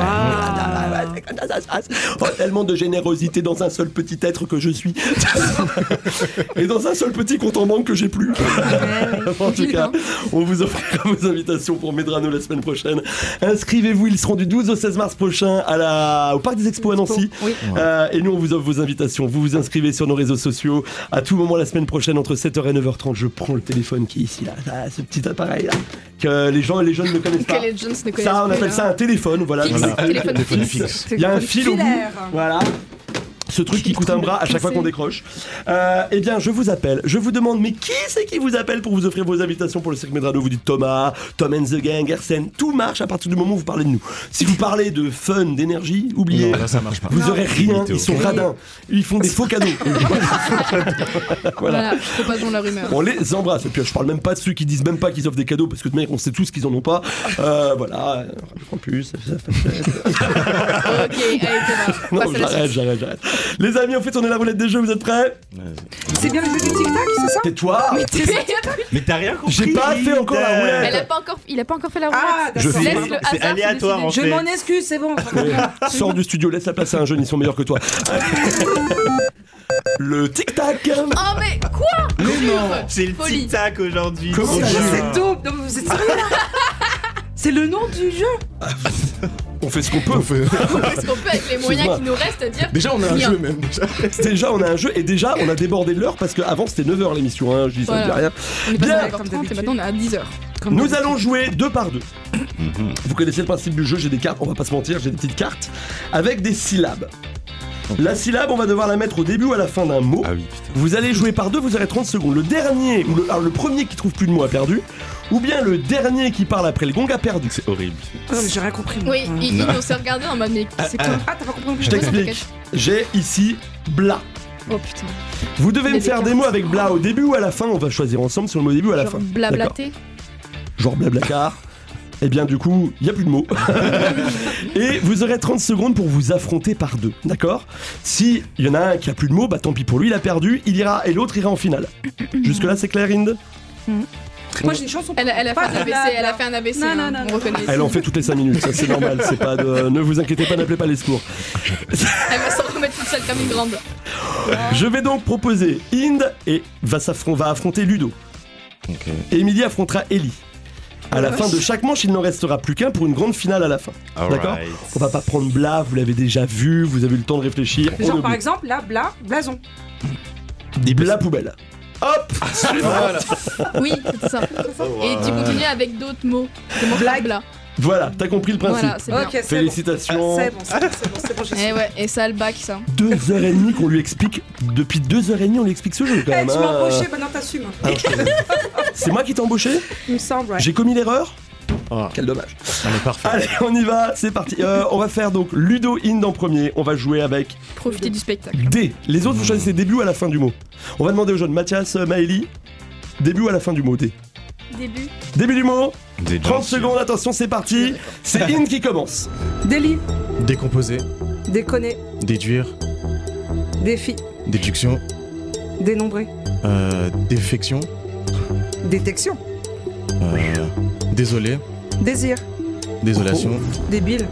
Oh, tellement de générosité dans un seul petit être que je suis et dans un seul petit compte en banque que j'ai plus. En tout cas, on vous offrira vos invitations pour Medrano la semaine prochaine. Inscrivez-vous, ils seront du douze au seize mars prochain à la... au Parc des Expos à Nancy. Oui. Euh, et nous on vous offre vos invitations. Vous vous inscrivez sur nos réseaux sociaux à tout moment la semaine prochaine entre sept heures et neuf heures trente. Je prends le téléphone qui est ici là, ça, ce petit appareil là que les gens et les jeunes ne connaissent pas. Que les jeunes ne connaissent Ça, on plus, appelle là. ça un téléphone, voilà. Fixe, Voilà. téléphone Téléphone fixe. Il y a un fil au bout. Filaire. Voilà. Ce truc qui coûte un bras à chaque fois qu'on décroche. Euh, eh bien, je vous appelle. Je vous demande, mais qui c'est qui vous appelle pour vous offrir vos invitations pour le cirque Medrano? Vous dites Thomas, Tom and the Gang, Arsène. Tout marche à partir du moment où vous parlez de nous. Si vous parlez de fun, d'énergie, oubliez. Non, là, ça marche pas. Vous Non. aurez rien. Ils sont radins. Ils font des faux cadeaux. Voilà. Voilà, propageons la rumeur. On les embrasse. Et puis, je parle même pas de ceux qui disent même pas qu'ils offrent des cadeaux parce que de manière, on sait tous qu'ils en ont pas. Euh, voilà. En plus, ça fait Ok, allez, Thomas. non, Passe à la j'arrête, suite. j'arrête, j'arrête. Les amis, en fait, on est la roulette des jeux, vous êtes prêts? C'est bien le jeu du tic-tac, c'est ça? Tais-toi! Mais t'as rien compris. J'ai pas fait encore la roulette! Elle a pas encore, il a pas encore fait la roulette. Ah, Je d'accord. fais- Laisse le C'est hasard se aléatoire, décider. en Je fait. m'en excuse, c'est bon. Sors du studio, laisse la place à un jeune, ils sont meilleurs que toi. Le tic-tac! Oh mais quoi? Mais non, Jure. c'est le Folie. tic-tac aujourd'hui. Comment C'est jure. c'est dope. Non, mais vous êtes sérieux là? C'est le nom du jeu. On fait ce qu'on peut. On fait- Est-ce qu'on peut avec les moyens qui nous restent dire Déjà, on a un rien. jeu même. déjà. Déjà, on a un jeu et déjà, on a débordé de l'heure parce qu'avant c'était neuf heures l'émission, hein, je dis ça, Voilà. je dis rien. On est passé Bien. à neuf heures trente et maintenant on est à dix heures. Comme Nous d'habitude. allons jouer deux par deux. Vous connaissez le principe du jeu, j'ai des cartes, on va pas se mentir, j'ai des petites cartes avec des syllabes. La syllabe, on va devoir la mettre au début ou à la fin d'un mot. Ah oui, putain. Vous allez jouer par deux, vous aurez trente secondes. Le dernier, ou le, alors le premier qui trouve plus de mots a perdu, ou bien le dernier qui parle après le gong a perdu. C'est horrible. Non, mais j'ai rien compris. moi. Oui, Ouais. il, il nous s'est regardé en mode mais c'est quoi? Ah, t'as pas compris? Je t'explique. t'inquiète. J'ai ici bla. Oh putain. Vous devez Il y me a des faire des cartes. mots avec bla au début ou à la fin. On va choisir ensemble sur le mot au début ou à la Genre fin. blablater. Genre blablacar. Eh bien du coup, il n'y a plus de mots. Et vous aurez trente secondes pour vous affronter par deux, d'accord? Si il y en a un qui a plus de mots, bah tant pis pour lui, il a perdu, il ira et l'autre ira en finale. Jusque là c'est clair, Inde? Moi j'ai une chanson. Elle, elle a fait Pas un de A V C, blabla. elle a fait un A V C, Non, hein, non, non, on non. reconnaît. Elle en fait toutes les cinq minutes, ça c'est normal, c'est pas de... Ne vous inquiétez pas, n'appelez pas les secours. Elle va s'en remettre toute seule comme une grande. Je vais donc proposer Inde et va, s'affron- va affronter Ludo. Et Émilie affrontera Ellie. À la fin de chaque manche, il n'en restera plus qu'un pour une grande finale à la fin. Alright. D'accord? On va pas prendre Bla, vous l'avez déjà vu, vous avez eu le temps de réfléchir. on Genre oublie. par exemple, là, bla, blason. Bla poubelle. Hop, suivant. Oui, c'est ça. Et tu continues avec d'autres mots. Des mots comme bla. Voilà, t'as compris le principe. Voilà, c'est bien. Ok, c'est Félicitations. bon. C'est bon, c'est bon, c'est bon, c'est bon, j'ai Eh ouais, et ça a le bac, ça. Deux heures et demie qu'on lui explique. Depuis deux heures et demie, on lui explique ce jeu quand Eh, même. tu hein. m'as embauché, maintenant t'assumes. Alors, je te- C'est moi qui t'ai embauché? Il me semble, ouais. J'ai commis l'erreur? Ah, Quel dommage. on est parfait. Allez, on y va, c'est parti. Euh, on va faire donc Ludo Inde en premier. On va jouer avec Profiter du spectacle. D. Les autres, vous choisissez début ou à la fin du mot. On va demander aux jeunes Mathias, euh, Maëlie, début ou à la fin du mot D. Début. Début du mot. Des trente gentils. secondes, attention, c'est parti. C'est Inde qui commence. Délit, Décomposer, déconner, déduire, défi, déduction, dénombrer, euh, défection, détection, euh, désolé, désir, désolation, débile,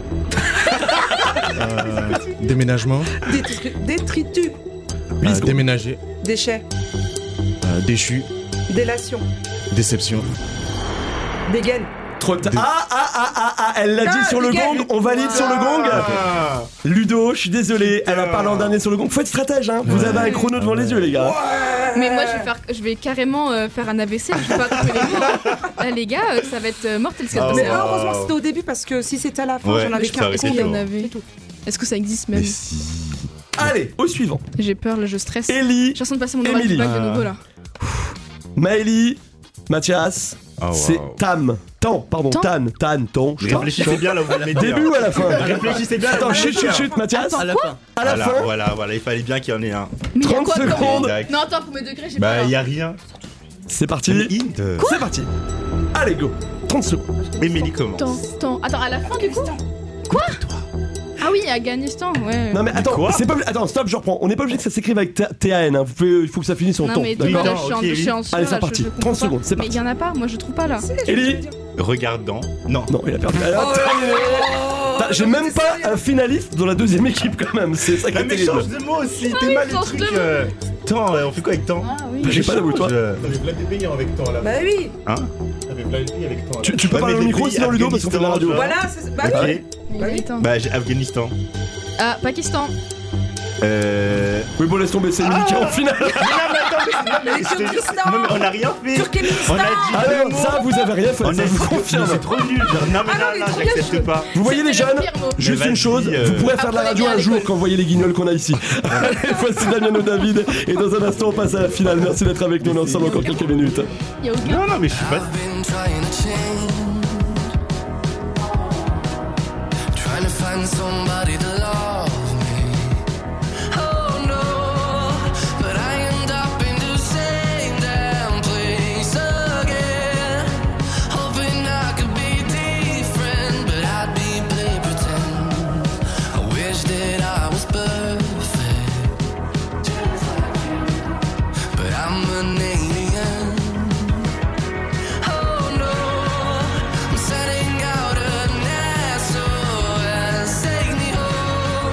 euh, déménagement, détri- détritus, euh, déménager, déchet, euh, déchu, délation, déception. dégaine. Trop tard. Ah, ah, ah, ah, ah, elle l'a dit Ah, sur le nickel. gong. On valide sur le gong. Ah. Ludo, je suis désolé, elle a parlé en dernier sur le gong. Faut être stratège, hein. Vous avez un chrono devant les yeux, les gars. Mais moi, je vais, faire, je vais carrément euh, faire un A V C. Je vais pas trouver les mots. hein. Là, les gars, euh, ça va être euh, mortel ce qui va se Mais passer. hein. heureusement c'était au début parce que si c'était à la fin, Ouais, j'en avais ça qu'un. aurait Est-ce été qu'il y en chaud. avait C'est tout. Est-ce que ça existe même Mais si. Allez, au suivant. J'ai peur, là, je stresse. Ellie, J'ai l'impression de passer mon oral du Émilie. bac de nouveau, là. Maëlie, Mathias, Oh, wow. c'est Tam. Tan, pardon, Tan. Tan, Tan, Tan. Réfléchissez bien là où vous le mettez. Début ou à la fin? Réfléchissez bien. Attends, là où vous chut, le chut, mettez. chut, Mathias. Attends, À la quoi fin. À la Voilà, fin, voilà, voilà, il fallait bien qu'il y en ait un. Mais il y a trente quoi comme- secondes. Exact. Non, attends, premier degré, j'ai Bah, pas. il y a rien. c'est parti. Mais Inde. C'est parti. Allez, go. trente secondes. Émilie commence. Attends, attends, attends, à la fin du coup Quoi Ah oui, Afghanistan, ouais. Non mais attends, Quoi c'est pas obli- attends, stop, je reprends. On n'est pas obligé que ça s'écrive avec T A N. Hein. Vous pouvez, il faut que ça finisse en Non, ton. mais D'accord. là, je suis en- Ok, je suis en oui. sueur, Allez, c'est là, je- parti. je comprends trente pas. secondes, c'est Mais parti. il y en a pas, moi je trouve pas là. Ellie. Regardant. Non. Non, il a perdu. Alors, terminé. Putain, J'ai même pas un finaliste dans la deuxième équipe quand même. C'est ça qui Ah, est mais terrible. change de mot aussi. Ah T'es oui, mal le change truc. de mot. euh, Temps, euh, on fait quoi avec temps Ah oui. J'ai pas la boule, toi. Euh, T'avais plein des pays avec temps là. Bah oui. Hein T'avais plein des pays avec temps. Tu, tu peux Ouais, parler mais au les micro pays, sinon Ludo parce qu'on fait de la radio. Afghanistan, Voilà, c'est- bah oui. Ok. Bah oui. Bah, j'ai Afghanistan. Ah, Pakistan. Euh. Oui bon laisse tomber, c'est Émilie qui est en finale. Mais non, mais attends, mais- non, mais je te jure- Turkestan. non, mais on n'a rien fait. Turkménistan. On a dit Ah deux non, mots. ça vous avez rien fait, On ça a je vous dit- confirme. C'est trop nul. genre, Non, mais Ah non, non, il est non, trop j'accepte bien, pas. Vous voyez les C'était le jeunes, pire mot. juste Mais une vas-y, chose, euh, vous pourrez faire de la apprenez radio bien à un jour l'école. quand vous voyez les guignols qu'on a ici. Allez, voici Damien David et dans un instant on passe à la finale. Merci d'être avec nous, on est ensemble encore quelques minutes. Il y a aucun. Non, non, mais je suis pas. I've been trying to change, trying to find somebody to love me. Oh no, but I end up in the same damn place again. Hoping I could be different, but I'd be play pretend. I wish that I was perfect, but I'm an alien. Oh no, I'm setting out an S O S. Take me home.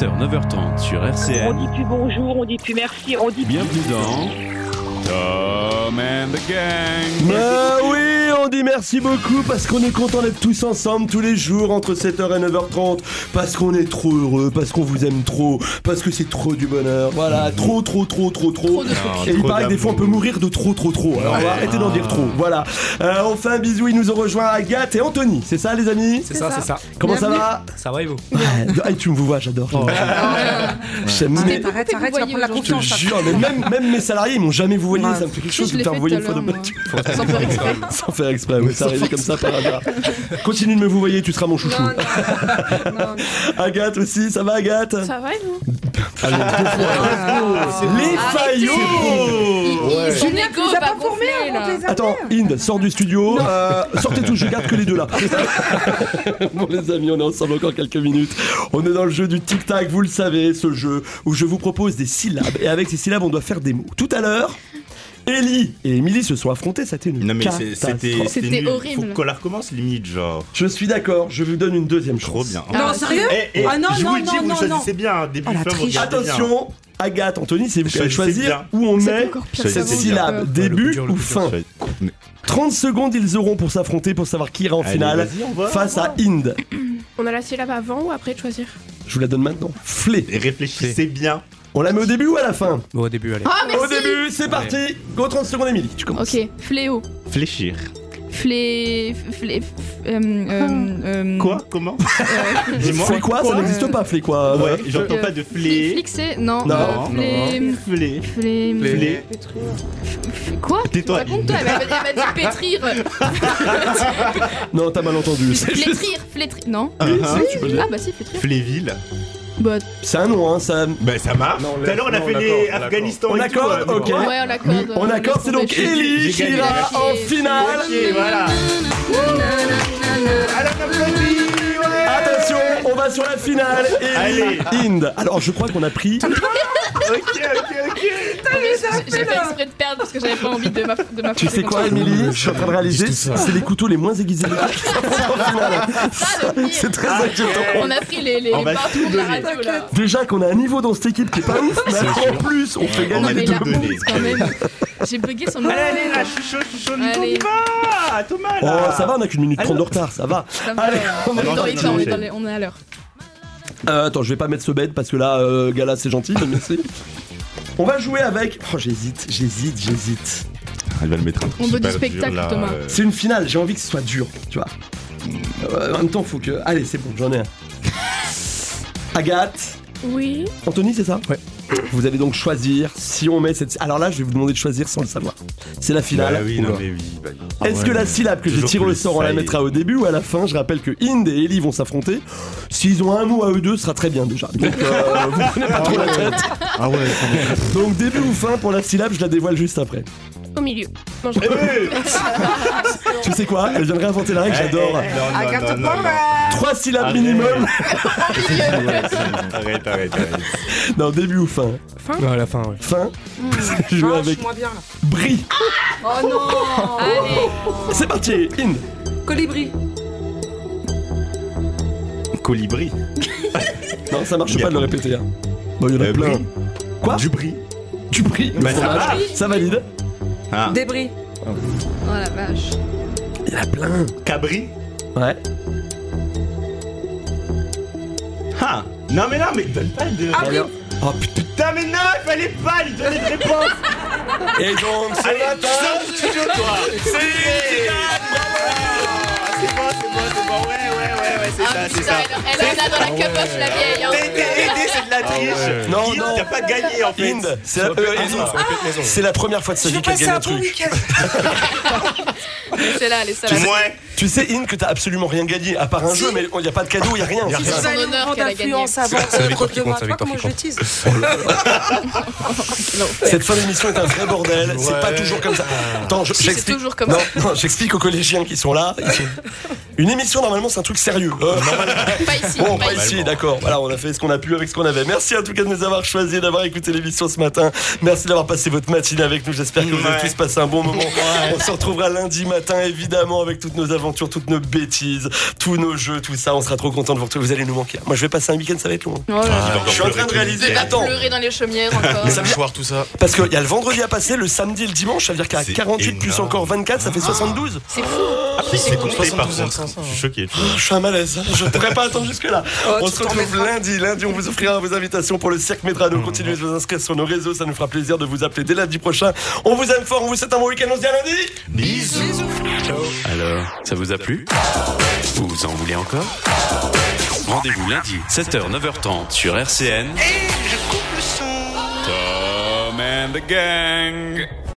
sept heures neuf heures trente sur R C On N. dit plus bonjour, on dit plus merci, on dit plus... Bienvenue dans Tom and the Gang. Bah oui, on dit merci beaucoup parce qu'on est content d'être tous ensemble tous les jours entre sept heures et neuf heures trente, parce qu'on est trop heureux, parce qu'on vous aime trop, parce que c'est trop du bonheur. Voilà, trop trop trop trop trop. Trop de Et trucs. il trop paraît que des fois on peut mourir de trop trop trop. Alors on va arrêter d'en dire trop. Voilà. Euh, on fait un bisou, ils nous ont rejoint Agathe et Anthony. C'est ça les amis? C'est ça, c'est ça. Comment Bienvenue. ça va? Ça va et vous? Ah, tu me vous vois, j'adore. Oh. J'aime mais- Arrête, arrête, arrête, tu vas prendre la je te confiance. jure, mais même, même mes salariés ils m'ont jamais vous voyé, Ouais. ça me fait quelque Si, chose je de l'ai faire fait voyer tout une à fois de l'heure, battu. Sans faire exprès. Sans faire exprès, ouais, c'est arrivé comme ça par hasard. Continue de me vous voyer, tu seras mon chouchou. Non, non, non. Agathe aussi, ça va Agathe? Ça va et vous? Allez, deux fois. Les faillots. Ils sont Julien, tu égaux, nous as pas pas formés gonflés, avant de là. les Attends, Inde, sors du studio. Euh, sortez tous, je garde que les deux là. Bon les amis, on est ensemble encore quelques minutes. On est dans le jeu du tic-tac, vous le savez, ce jeu où je vous propose des syllabes. Et avec ces syllabes, on doit faire des mots. Tout à l'heure, Ellie et Émilie se sont affrontées, ça a été une Non mais c'est- catastrophe. c'était C'était nul. horrible. Faut qu'on la recommence limite genre. Je suis d'accord, je vous donne une deuxième chance. Trop bien. Non, Ah, sérieux? Eh, eh, Ah non, je non, vous le dis, non, vous non, choisissez non. bien. Début, Oh, la fin, vous triche. regardez bien. Attention, Agathe, Anthony, c'est vous qui allez Choisissez choisir bien. où on C'est met encore pire, cette ça vaut syllabe, peur. début dur, le ou plus fin. Choisis- trente secondes, ils auront pour s'affronter, pour savoir qui ira en Allez, finale vas-y, on va, face on va. à Inde. On a la syllabe avant ou après de choisir? Je vous la donne maintenant. Flé. Et réfléchissez bien. On la met au début ou à la fin? Bon, au début, allez. Ah, Au merci. début, c'est parti. Go trente secondes, Émilie, tu commences. Ok, fléau. Fléchir. Flé. Flé. f- euh, euh, euh, Quoi? Comment? Dis-moi. Flé quoi? Ça n'existe pas, flé quoi. Ouais, j'entends euh, pas de fli- flé. Flixé? Non. Non, euh, flé. Flé. Flé. Flé. Quoi? Tais-toi. Raconte-toi, elle m'a elle m'a dit pétrir. Non, t'as mal entendu. C'est juste- Flétrir, flétrir. Non. Ah, si, tu peux le dire. Ah bah si, flétrir. Fléville. Bah, C'est un nom, hein, ça. Ben ça marche. Non, Tout à l'heure on a non, fait on les l'accorde, on Afghanistan. On et tout, accorde, euh, ok. bon. ouais, on l'accorde. On accorde, c'est donc J'ai- Ellie j'ai qui gagné. ira en finale. Ok, voilà. Alors applaudis, ouais. Attention, on va sur la finale. Ellie, Allez. Inde. Alors, je crois qu'on a pris. Ok, ok, ok. J'ai fait exprès de perdre parce que j'avais pas envie de ma de ma Tu sais quoi, Émilie? Je suis en train de réaliser, Juste ça. c'est les couteaux les moins aiguisés de qui s'affrontent en finale. C'est très Ah, inquiétant. On a pris les, les On va patrons tout de la donner. radio là. Déjà qu'on a un niveau dans cette équipe qui est pas ouf, mais en plus, on fait On gagner va les mais deux la tout bons. donner. quand même. J'ai bugué sur le Allez, allez, là, je suis chaud, je suis chaud, on y Allez. va. Thomas, Oh, là. ça va, on a qu'une minute trente de retard, ça va. Ça va. Allez, on On est est dans les parti. temps, on est dans les- on est à l'heure. Euh, attends, je vais pas mettre ce bête parce que là, euh, Gala, c'est gentil, mais merci. On va jouer avec. Oh, j'hésite, j'hésite, j'hésite. Elle va le mettre un On super veut du dur, spectacle, là, Thomas. euh. C'est une finale, j'ai envie que ce soit dur, tu vois. Euh, en même temps, faut que. Allez, c'est bon, j'en ai un. Agathe, Oui. Anthony, c'est ça? Ouais. Vous allez donc choisir si on met cette. Alors là, je vais vous demander de choisir sans le savoir. C'est la finale. Bah oui, Oula. non, mais oui. bah oui. Est-ce que la syllabe que j'ai Toujours tirée au plus, sort, on ça la y est. mettra au début ou à la fin? Je rappelle que Inde et Ellie vont s'affronter. S'ils ont un mot à eux deux, ce sera très bien déjà. Donc euh, vous prenez pas trop la tête. Ah ouais, Donc début ou fin pour la syllabe, je la dévoile juste après. Au milieu. Non, je- Eh, Tu sais quoi? Elle vient de réinventer la règle, eh, j'adore. eh, non, non, Agathe non, non, Paul, non. Trois syllabes Arrête. minimum. Arrête, arrête, arrête. Non, début ou fin? ouais, à la fin, ouais. Fin. Je Ah, joue je avec suis moins bien là. Brie. Oh non. Allez. C'est parti, Inde. Colibri. Colibri. Non, ça marche Il y a pas de le pas- répéter. Hein. Bon, il y en a Euh, plein. brie. Quoi? Du brie. Tu pries. Bah, ça marche. Ça valide. Ah. Débris. Oh la vache. Il y en a plein. Cabri. Ouais. Ah. Non, mais non, mais donne pas de. Ah, Regarde. Oh putain. Putain, mais non, il fallait pas lui donner de réponse. Et donc, ce Allez, matin. sors du studio, toi. C'est C'est bon, c'est bon, c'est bon. Ouais, ouais, ouais, ouais, c'est Ah, ça, c'est putain, ça. elle, elle en a dans la capoche la vieille. hein. T'as été aidé, c'est de la triche. ouais. Non, Inde, non. t'as pas gagné en fait. Inde, c'est la, Ça répète euh, maison, Ellie, ça répète maison. c'est la première fois de sa Je vie vais qu'elle passer gagne un un bon truc. week-end. C'est là, elle est Tu sais, Ouais. tu sais, Inde, que t'as absolument rien gagné à part un Si. jeu, mais il n'y a pas de cadeau, il n'y a rien. Y a C'est rien. ça. Vous allez me honneur prendre qu'elle a d'influence gagné. avant C'est la contre victoire qui demain. compte, c'est Tu la vois comment victoire je qui tease. Cette fin d'émission est un vrai bordel, c'est Ouais. pas toujours comme ça. Attends, je- Si, c'est j'explique. toujours comme non, ça. non, j'explique aux collégiens qui sont là. ils sont- Une émission, normalement, c'est un truc truc sérieux. Euh, Pas ici. Bon, pas pas ici. ici, d'accord. Voilà, on a fait ce qu'on a pu avec ce qu'on avait. Merci en tout cas de nous avoir choisi, d'avoir écouté l'émission ce matin. Merci d'avoir passé votre matinée avec nous. J'espère que vous avez Ouais. tous passé un bon moment. On se retrouvera lundi matin, évidemment, avec toutes nos aventures, toutes nos bêtises, tous nos jeux, tout ça. On sera trop content de vous retrouver. Vous allez nous manquer. Moi, je vais passer un week-end, ça va être long. Oh là là. Ah, Je suis en train de réaliser. Il va Attends. pleurer dans les chaumières encore. Mais ça veut dire- Mouchoir, tout ça. Parce qu'il y a le vendredi à passer, le samedi et le dimanche. Ça veut dire qu'à C'est quarante-huit plus énorme. encore vingt-quatre, ça fait soixante-douze. C'est fou. Ah, puis c'est compté par soixante-douze heures contre. cinq cents. Je suis choqué. tu vois. Je suis un malaise. Je ne pourrais pas attendre jusque-là. Oh, On tu se t'en retrouve mettras. lundi. Lundi, on vous offrira vos invitations pour le Cirque Medrano. Continuez de vous inscrire sur nos réseaux. Ça nous fera plaisir de vous appeler dès lundi prochain. On vous aime fort. On vous souhaite un bon week-end. On se dit à lundi. Bisous. Alors, ça vous a plu? Vous en voulez encore? Rendez-vous lundi, sept heures neuf heures trente sur R C N. Et je coupe le son. Tom and the Gang.